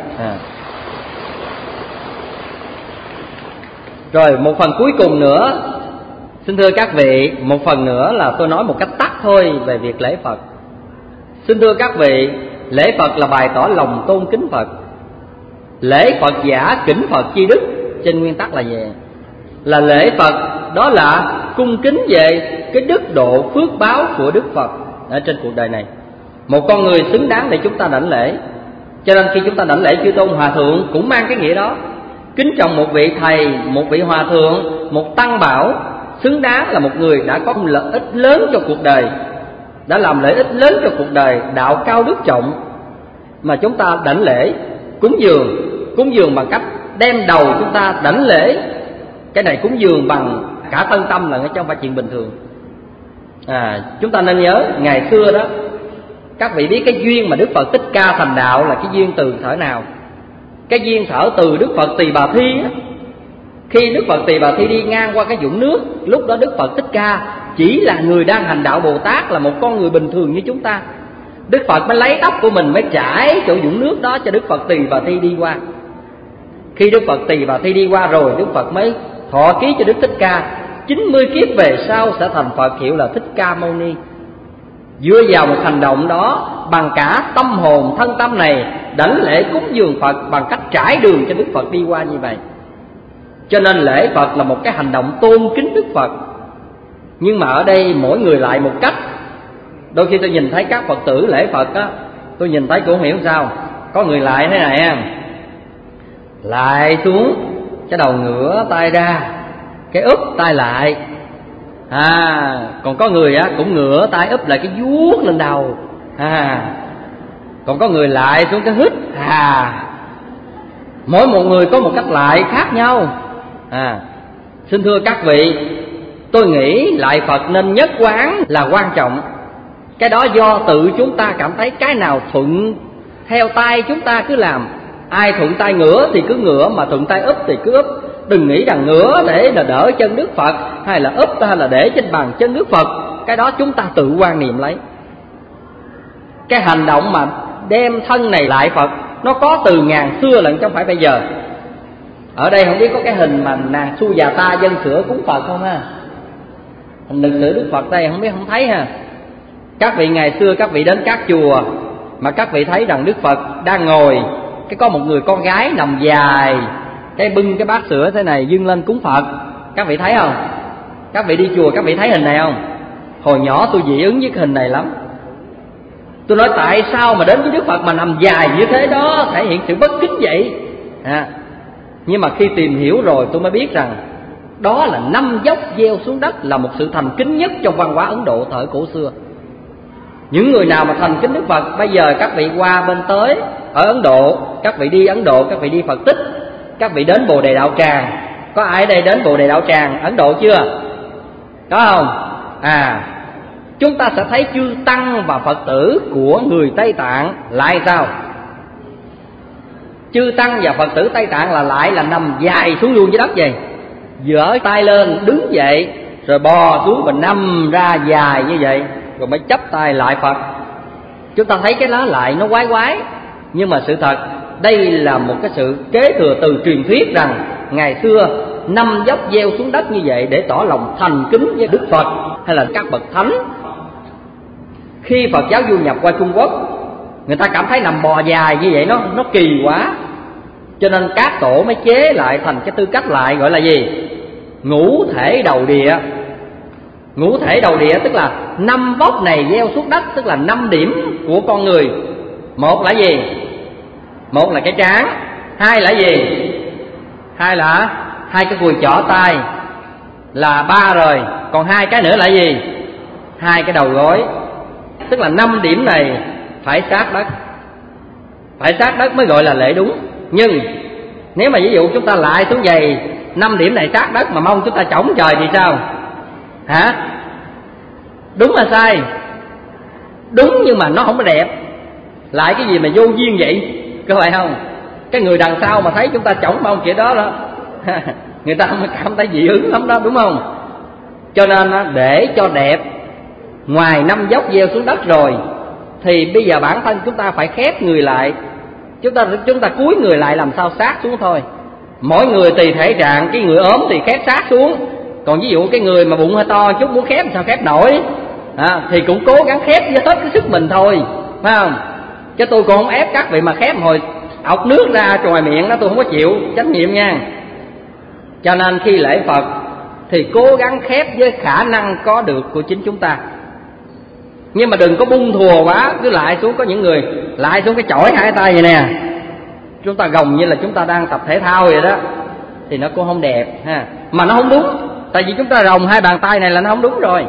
Rồi một phần cuối cùng nữa, xin thưa các vị, một phần nữa là tôi nói một cách tắt thôi về việc lễ Phật. Xin thưa các vị, lễ Phật là bày tỏ lòng tôn kính Phật. Lễ Phật giả kính Phật chi đức, trên nguyên tắc là gì? Là lễ Phật, đó là cung kính về cái đức độ phước báo của Đức Phật ở trên cuộc đời này. Một con người xứng đáng để chúng ta đảnh lễ. Cho nên khi chúng ta đảnh lễ chư tôn hòa thượng cũng mang cái nghĩa đó. Kính trọng một vị thầy, một vị hòa thượng, một tăng bảo, xứng đáng là một người đã có lợi ích lớn cho cuộc đời, đã làm lợi ích lớn cho cuộc đời, đạo cao đức trọng, mà chúng ta đảnh lễ, cúng dường bằng cách đem đầu chúng ta đảnh lễ. Cái này cúng dường bằng cả thân tâm là chứ không phải chuyện bình thường. Chúng ta nên nhớ ngày xưa đó, các vị biết cái duyên mà Đức Phật Thích Ca thành đạo là cái duyên từ thở nào? Cái duyên thở từ Đức Phật Tỳ Bà Thi á. Khi Đức Phật Tỳ Bà Thi đi ngang qua cái vũng nước, lúc đó Đức Phật Thích Ca chỉ là người đang hành đạo Bồ Tát, là một con người bình thường như chúng ta. Đức Phật mới lấy tóc của mình mới trải chỗ vũng nước đó cho Đức Phật Tỳ Bà Thi đi qua. Khi Đức Phật Tỳ Bà Thi đi qua rồi, Đức Phật mới thọ ký cho Đức Thích Ca 90 kiếp về sau sẽ thành Phật, hiệu là Thích Ca Mâu Ni. Dựa vào một hành động đó, bằng cả tâm hồn thân tâm này, đảnh lễ cúng dường Phật bằng cách trải đường cho Đức Phật đi qua như vậy. Cho nên lễ Phật là một cái hành động tôn kính Đức Phật. Nhưng mà ở đây mỗi người lại một cách. Đôi khi tôi nhìn thấy các Phật tử lễ Phật á, tôi nhìn thấy cũng không hiểu sao. Có người lại thế này em, lại xuống cái đầu ngửa tay ra, cái úp tay lại. Còn có người á cũng ngửa tay úp lại cái vuốt lên đầu. Còn có người lại xuống cái hít. Mỗi một người có một cách lại khác nhau. Xin thưa các vị, tôi nghĩ lại Phật nên nhất quán là quan trọng. Cái đó do tự chúng ta cảm thấy cái nào thuận theo tay chúng ta cứ làm. Ai thuận tay ngửa thì cứ ngửa, mà thuận tay úp thì cứ úp. Đừng nghĩ rằng ngửa để là đỡ chân Đức Phật, hay là úp hay là để trên bàn chân Đức Phật. Cái đó chúng ta tự quan niệm lấy. Cái hành động mà đem thân này lại Phật nó có từ ngàn xưa lận, chứ không phải bây giờ. Ở đây không biết có cái hình mà nàng Su Già Ta dân sữa cúng Phật không ha? Hình lịch sử Đức Phật đây không biết không thấy ha. Các vị ngày xưa các vị đến các chùa mà các vị thấy rằng Đức Phật đang ngồi, cái có một người con gái nằm dài, cái bưng cái bát sữa thế này dâng lên cúng Phật. Các vị thấy không? Các vị đi chùa các vị thấy hình này không? Hồi nhỏ tôi dị ứng với cái hình này lắm. Tôi nói tại sao mà đến với Đức Phật mà nằm dài như thế đó, thể hiện sự bất kính vậy. Nhưng mà khi tìm hiểu rồi tôi mới biết rằng đó là 5 dốc gieo xuống đất, là một sự thành kính nhất trong văn hóa Ấn Độ thời cổ xưa. Những người nào mà thành kính Đức Phật, bây giờ các vị qua bên tới ở Ấn Độ, các vị đi Ấn Độ, các vị đi Phật tích, các vị đến Bồ Đề Đạo Tràng. Có ai ở đây đến Bồ Đề Đạo Tràng Ấn Độ chưa? Có không? Chúng ta sẽ thấy chư tăng và Phật tử của người Tây Tạng lại sao? Chư tăng và Phật tử Tây Tạng là lại là nằm dài xuống luôn dưới đất vậy, giở tay lên đứng dậy rồi bò xuống và nằm ra dài như vậy, rồi mới chắp tay lại Phật. Chúng ta thấy cái đó lại nó quái quái, nhưng mà sự thật đây là một cái sự kế thừa từ truyền thuyết rằng ngày xưa 5 dốc gieo xuống đất như vậy để tỏ lòng thành kính với Đức Phật hay là các bậc thánh. Khi Phật giáo du nhập qua Trung Quốc, người ta cảm thấy nằm bò dài như vậy nó kỳ quá, cho nên các tổ mới chế lại thành cái tư cách lại gọi là gì? Ngũ thể đầu địa. Ngũ thể đầu địa tức là 5 vóc này gieo xuống đất, tức là 5 điểm của con người. Một là gì? Một là cái trán. Hai là gì? Hai là hai cái cùi chỏ tay, là 3 rồi. Còn 2 cái nữa là gì? 2 cái đầu gối. Tức là 5 điểm này phải sát đất. Phải sát đất mới gọi là lễ đúng. Nhưng nếu mà ví dụ chúng ta lại xuống giày 5 điểm này sát đất mà mong chúng ta chổng trời thì sao? Hả? Đúng là sai. Đúng nhưng mà nó không có đẹp. Lại cái gì mà vô duyên vậy? Có phải không? Cái người đằng sau mà thấy chúng ta chổng mông kiểu đó đó người ta không cảm thấy dị ứng lắm đó, đúng không? Cho nên để cho đẹp, ngoài 5 dốc gieo xuống đất rồi thì bây giờ bản thân chúng ta phải khép người lại. Chúng ta cúi người lại làm sao sát xuống thôi. Mỗi người tùy thể trạng, cái người ốm thì khép sát xuống. Còn ví dụ cái người mà bụng hơi to chút muốn khép sao khép nổi, thì cũng cố gắng khép với hết cái sức mình thôi, phải không? Chứ tôi cũng không ép các vị mà khép hồi ọc nước ra ngoài miệng đó, tôi không có chịu trách nhiệm nha. Cho nên khi lễ Phật thì cố gắng khép với khả năng có được của chính chúng ta. Nhưng mà đừng có bung thùa quá, cứ lại xuống. Có những người lại xuống cái chổi 2 tay vậy nè, chúng ta gồng như là chúng ta đang tập thể thao vậy đó, thì nó cũng không đẹp ha. Mà nó không đúng, tại vì chúng ta gồng 2 bàn tay này là nó không đúng rồi.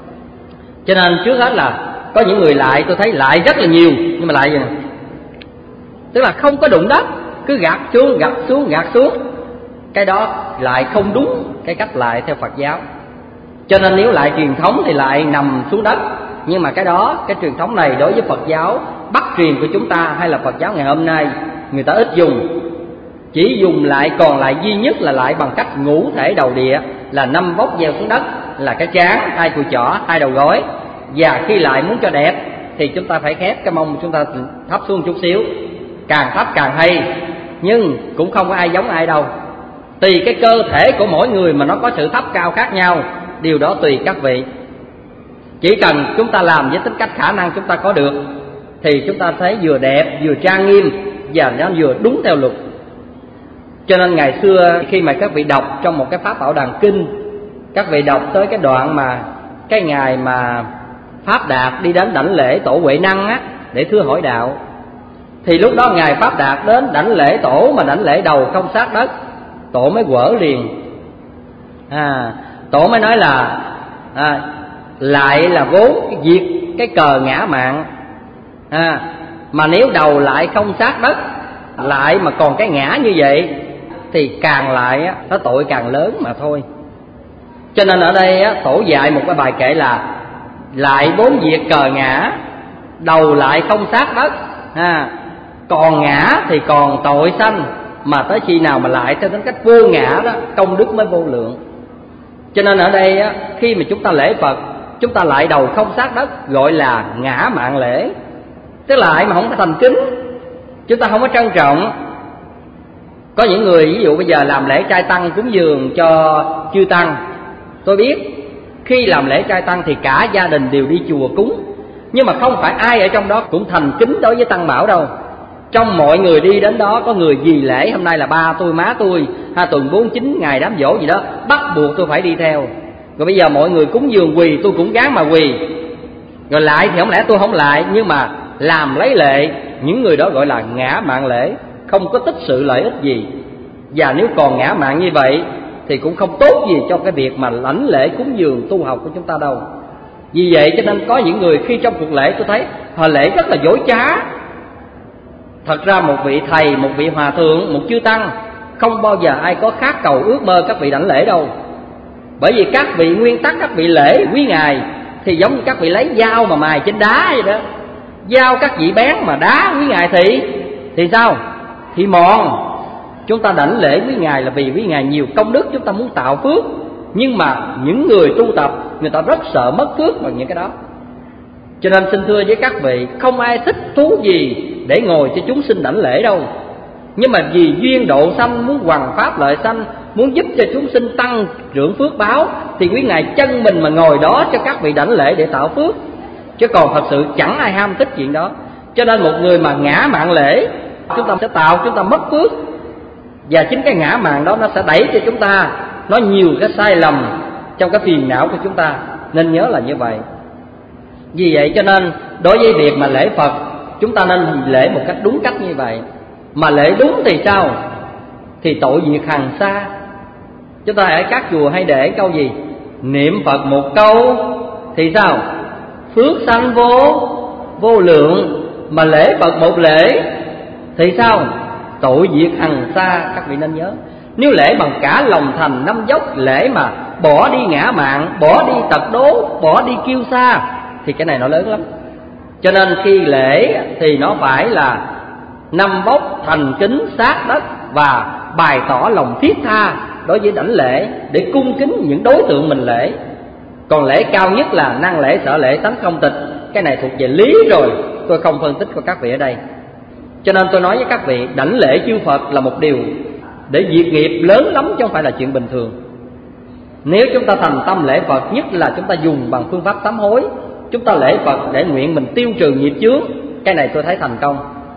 Cho nên trước hết là có những người lại, tôi thấy lại rất là nhiều, nhưng mà lại vậy nè, tức là không có đụng đất, cứ gạt xuống gạt xuống gạt xuống. Cái đó lại không đúng cái cách lại theo Phật giáo. Cho nên nếu lại truyền thống thì lại nằm xuống đất. Nhưng mà cái đó, cái truyền thống này đối với Phật giáo Bắc truyền của chúng ta hay là Phật giáo ngày hôm nay, người ta ít dùng. Chỉ dùng lại, còn lại duy nhất là lại bằng cách ngũ thể đầu địa, là 5 vóc gieo xuống đất. là cái trán, 2 cùi chỏ, 2 đầu gối. Và khi lại muốn cho đẹp thì chúng ta phải khép cái mông chúng ta thấp xuống chút xíu, càng thấp càng hay, nhưng cũng không có ai giống ai đâu. Tùy cái cơ thể của mỗi người mà nó có sự thấp cao khác nhau, điều đó tùy các vị. Chỉ cần chúng ta làm với tính cách khả năng chúng ta có được thì chúng ta thấy vừa đẹp, vừa trang nghiêm và nó vừa đúng theo luật. Cho nên ngày xưa khi mà các vị đọc trong một cái Pháp Bảo Đàn Kinh, các vị đọc tới cái đoạn mà cái ngày mà Pháp Đạt đi đến đảnh lễ tổ Huệ Năng á, để thưa hỏi đạo, thì lúc đó ngài Pháp Đạt đến đảnh lễ tổ mà đảnh lễ đầu không sát đất, tổ mới quở liền. Tổ mới nói là lại là vốn diệt cái cờ ngã mạn, mà nếu đầu lại không sát đất, lại mà còn cái ngã như vậy thì càng lại á, nó tội càng lớn mà thôi. Cho nên ở đây á, tổ dạy một cái bài kệ là lại vốn diệt cờ ngã, đầu lại không sát đất, còn ngã thì còn tội sanh, mà tới khi nào mà lại theo tính cách vô ngã đó, công đức mới vô lượng. Cho nên ở đây á, khi mà chúng ta lễ Phật, chúng ta lại đầu không sát đất, gọi là ngã mạn lễ. Tức là lại mà không có thành kính, chúng ta không có trân trọng. Có những người ví dụ bây giờ làm lễ trai tăng cúng dường cho chư tăng, tôi biết khi làm lễ trai tăng thì cả gia đình đều đi chùa cúng, nhưng mà không phải ai ở trong đó cũng thành kính đối với tăng bảo đâu. Trong mọi người đi đến đó, có người vì lễ hôm nay là ba tôi, má tôi, tuần 49 ngày đám giỗ gì đó, bắt buộc tôi phải đi theo. Rồi bây giờ mọi người cúng dường quỳ, tôi cũng gán mà quỳ. Rồi lại thì không lẽ tôi không lại, nhưng mà làm lấy lệ, những người đó gọi là ngã mạn lễ, không có tích sự lợi ích gì. Và nếu còn ngã mạn như vậy thì cũng không tốt gì cho cái việc mà lãnh lễ cúng dường tu học của chúng ta đâu. Vì vậy cho nên có những người khi trong cuộc lễ tôi thấy họ lễ rất là dối trá. Thật ra một vị thầy, một vị hòa thượng, một chư tăng không bao giờ ai có khát cầu ước mơ các vị đảnh lễ đâu. Bởi vì các vị nguyên tắc các vị lễ quý ngài thì giống như các vị lấy dao mà mài trên đá vậy đó. Dao các vị bén mà đá quý ngài thì sao? Thì mòn. Chúng ta đảnh lễ quý ngài là vì quý ngài nhiều công đức, chúng ta muốn tạo phước. Nhưng mà những người tu tập, người ta rất sợ mất phước bằng những cái đó. Cho nên xin thưa với các vị, không ai thích thú gì để ngồi cho chúng sinh đảnh lễ đâu. Nhưng mà vì duyên độ sanh, muốn hoằng pháp lợi sanh, muốn giúp cho chúng sinh tăng trưởng phước báo, thì quý ngài chân mình mà ngồi đó cho các vị đảnh lễ để tạo phước. Chứ còn thật sự chẳng ai ham thích chuyện đó. Cho nên một người mà ngã mạn lễ, chúng ta sẽ tạo chúng ta mất phước. Và chính cái ngã mạn đó nó sẽ đẩy cho chúng ta nó nhiều cái sai lầm trong cái phiền não của chúng ta. Nên nhớ là như vậy. Vì vậy cho nên đối với việc mà lễ Phật, chúng ta nên lễ một cách đúng cách như vậy. Mà lễ đúng thì sao? Thì tội diệt hằng xa. Chúng ta ở các chùa hay để câu gì? Niệm Phật một câu thì sao? Phước sanh vô lượng. Mà lễ Phật một lễ thì sao? Tội diệt hằng xa. Các vị nên nhớ, nếu lễ bằng cả lòng thành năm dốc, lễ mà bỏ đi ngã mạn, bỏ đi tật đố, bỏ đi kiêu sa, thì cái này nó lớn lắm. Cho nên khi lễ thì nó phải là năm vóc thành kính sát đất và bày tỏ lòng thiết tha đối với đảnh lễ để cung kính những đối tượng mình lễ. Còn lễ cao nhất là năng lễ, sợ lễ, tánh không tịch. Cái này thuộc về lý rồi, tôi không phân tích của các vị ở đây. Cho nên tôi nói với các vị, đảnh lễ chư Phật là một điều để diệt nghiệp lớn lắm, chứ không phải là chuyện bình thường. Nếu chúng ta thành tâm lễ Phật, nhất là chúng ta dùng bằng phương pháp sám hối, chúng ta lễ Phật để nguyện mình tiêu trừ nghiệp chướng, cái này tôi thấy thành công.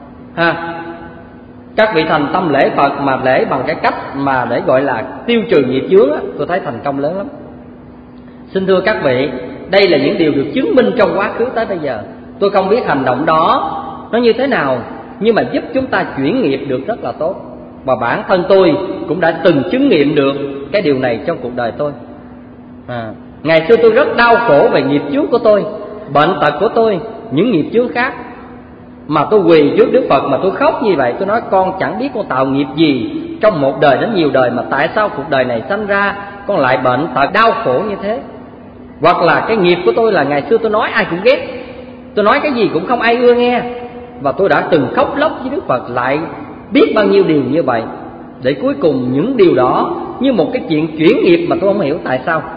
Các vị thành tâm lễ Phật mà lễ bằng cái cách mà để gọi là tiêu trừ nghiệp chướng, tôi thấy thành công lớn lắm. Xin thưa các vị, đây là những điều được chứng minh trong quá khứ tới bây giờ. Tôi không biết hành động đó nó như thế nào, nhưng mà giúp chúng ta chuyển nghiệp được rất là tốt. Và bản thân tôi cũng đã từng chứng nghiệm được cái điều này trong cuộc đời tôi. Ngày xưa tôi rất đau khổ về nghiệp chướng của tôi, bệnh tật của tôi, những nghiệp chướng khác. Mà tôi quỳ trước Đức Phật mà tôi khóc như vậy. Tôi nói con chẳng biết con tạo nghiệp gì trong một đời đến nhiều đời, mà tại sao cuộc đời này sanh ra con lại bệnh tật đau khổ như thế. Hoặc là cái nghiệp của tôi là ngày xưa tôi nói ai cũng ghét, tôi nói cái gì cũng không ai ưa nghe. Và tôi đã từng khóc lóc với Đức Phật lại biết bao nhiêu điều như vậy. Để cuối cùng những điều đó như một cái chuyện chuyển nghiệp mà tôi không hiểu tại sao.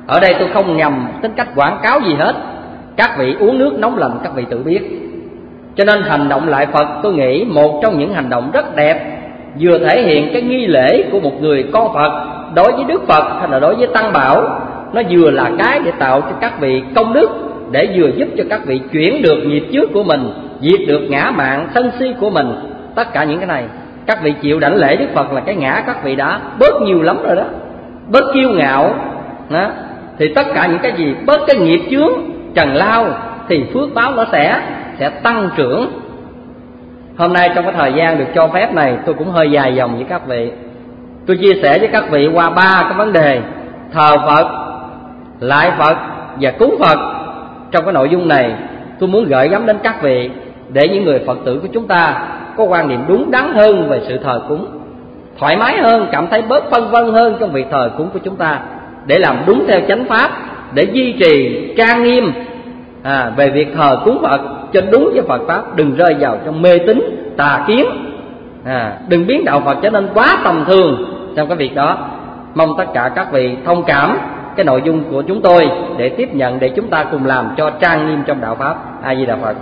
Ở đây tôi không nhằm tính cách quảng cáo gì hết. Các vị uống nước nóng lạnh các vị tự biết. Cho nên hành động lại Phật tôi nghĩ một trong những hành động rất đẹp, vừa thể hiện cái nghi lễ của một người con Phật đối với Đức Phật hay là đối với Tăng Bảo. Nó vừa là cái để tạo cho các vị công đức, để vừa giúp cho các vị chuyển được nghiệp trước của mình, diệt được ngã mạn sân si của mình. Tất cả những cái này các vị chịu đảnh lễ Đức Phật là cái ngã các vị đã bớt nhiều lắm rồi đó. Bớt kiêu ngạo đó. Thì tất cả những cái gì bớt cái nghiệp chướng trần lao thì phước báo nó sẽ tăng trưởng. Hôm nay trong cái thời gian được cho phép này, tôi cũng hơi dài dòng với các vị. Tôi chia sẻ với các vị qua 3 cái vấn đề: thờ Phật, lại Phật và cúng Phật. Trong cái nội dung này tôi muốn gửi gắm đến các vị, để những người Phật tử của chúng ta có quan niệm đúng đắn hơn về sự thờ cúng, thoải mái hơn, cảm thấy bớt phân vân hơn trong việc thờ cúng của chúng ta, để làm đúng theo chánh pháp, để duy trì trang nghiêm về việc thờ cúng Phật cho đúng với Phật pháp. Đừng rơi vào trong mê tín tà kiến, đừng biến đạo Phật trở nên quá tầm thường trong cái việc đó. Mong tất cả các vị thông cảm cái nội dung của chúng tôi để tiếp nhận, để chúng ta cùng làm cho trang nghiêm trong đạo pháp. A Di Đà Phật.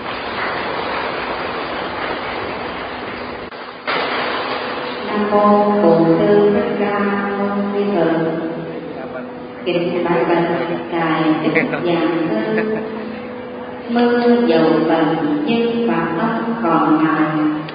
Nam mô Bổn Sư Thích Ca Mâu Ni Phật. Kính bạch bạch ngài Đức Giảng Sư, mưa dầu vần nhưng bạc tóc còn mài,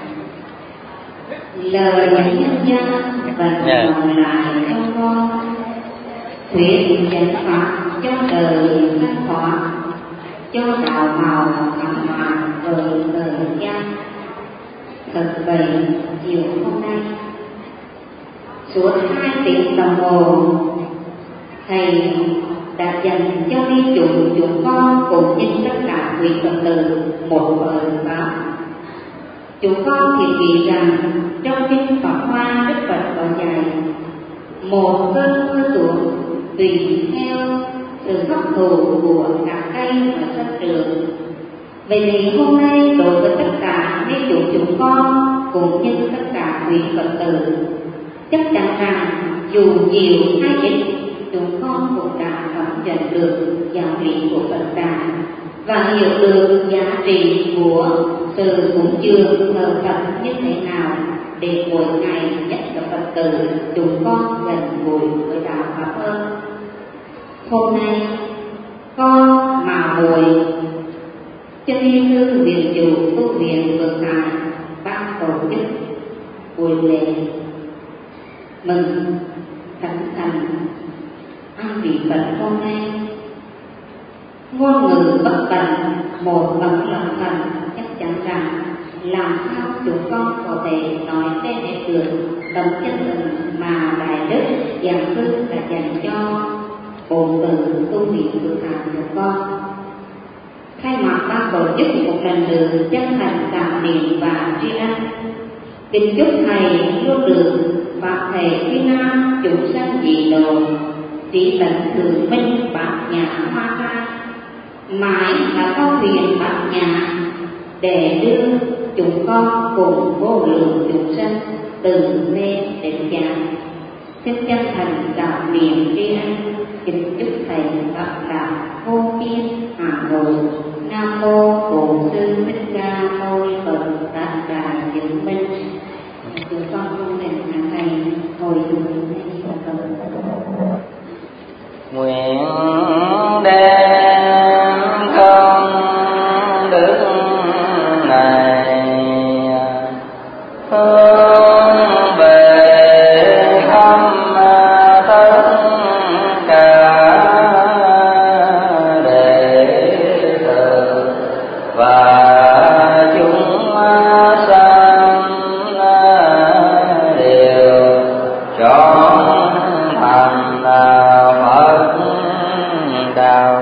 lời nhân dân vần còn lại không ngon, thuyết chánh pháp cho đời thanh thoát, cho đạo màu thẳng hòa với thời gian. Thật vậy, chiều hôm nay suốt 2 tiếng đồng hồ, thầy đã dành cho đi chúng con cùng với tất cả quý Phật tử một lời pháp. Chúng con thì nghĩ rằng trong kinh Pháp Hoa, Đức Phật có dạy một cơn mưa xuống tùy theo sự hấp thụ của các cây và sân trường. Vậy thì hôm nay đối với tất cả những chúng con cũng như tất cả quý Phật tử, chắc chắn rằng dù nhiều hay ít, chúng con cũng đã cảm nhận được giá trị của Phật Đà và hiểu được giá trị của sự cúng dường thờ Phật như thế nào, để mỗi ngày nhất là Phật tử chúng con gần gũi với đạo Pháp hơn. Hôm nay con mà Bùi chân y sư viện chủ tu viện Phượng Hải ban tổ chức buổi lễ mừng khánh thành an vị Phật hôm nay. Ngôn ngữ bất tận một bậc lòng thần, chắc chắn rằng làm sao chúng con có thể nói lên được tấm chân tình mà Đại Đức Giảng Sư đã dành cho bổn tử tu viện Phượng Hải chúng con. Thay mặt ban tổ chức một lần nữa chân thành cảm niệm và tri ân, kính chúc thầy luôn được pháp thể Quy Nam chúng sanh dị độ, trí tận thường minh bát nhã hoa khai, mãi là con thuyền bát nhã để đưa chúng con cùng vô lượng chúng sanh từ lên đến giác. Xin chân thành cảm niệm tri ân, kính chúc thầy Pháp đạo vô biên hà nội. Nam mô Bổn Sư Thích Ca Mâu Ni Phật. Tất cả chứng minh chúng con không nên hàng ngày hồi hướng đến Phật. Nguyện đem công đức này hướng về khắp tất cả đệ tử và chúng sanh đều trọn thành Phật đạo.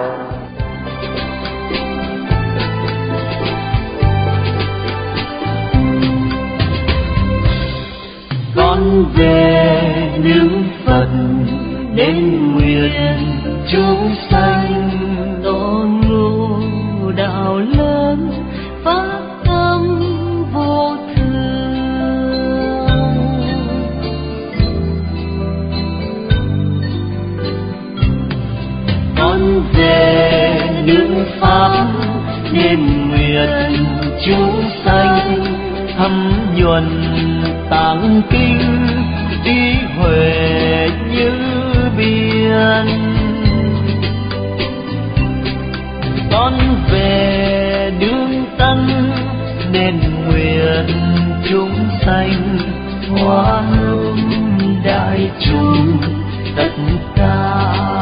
Con về nước Phật đến nguyện chúng sanh tôn ngộ đạo lớn phát tâm vô thường. nên nguyện chúng sanh thấm nhuần tạng kinh trí huệ như biển. Con về đường tân nên nguyện chúng sanh hóa hương đại chúng tất cả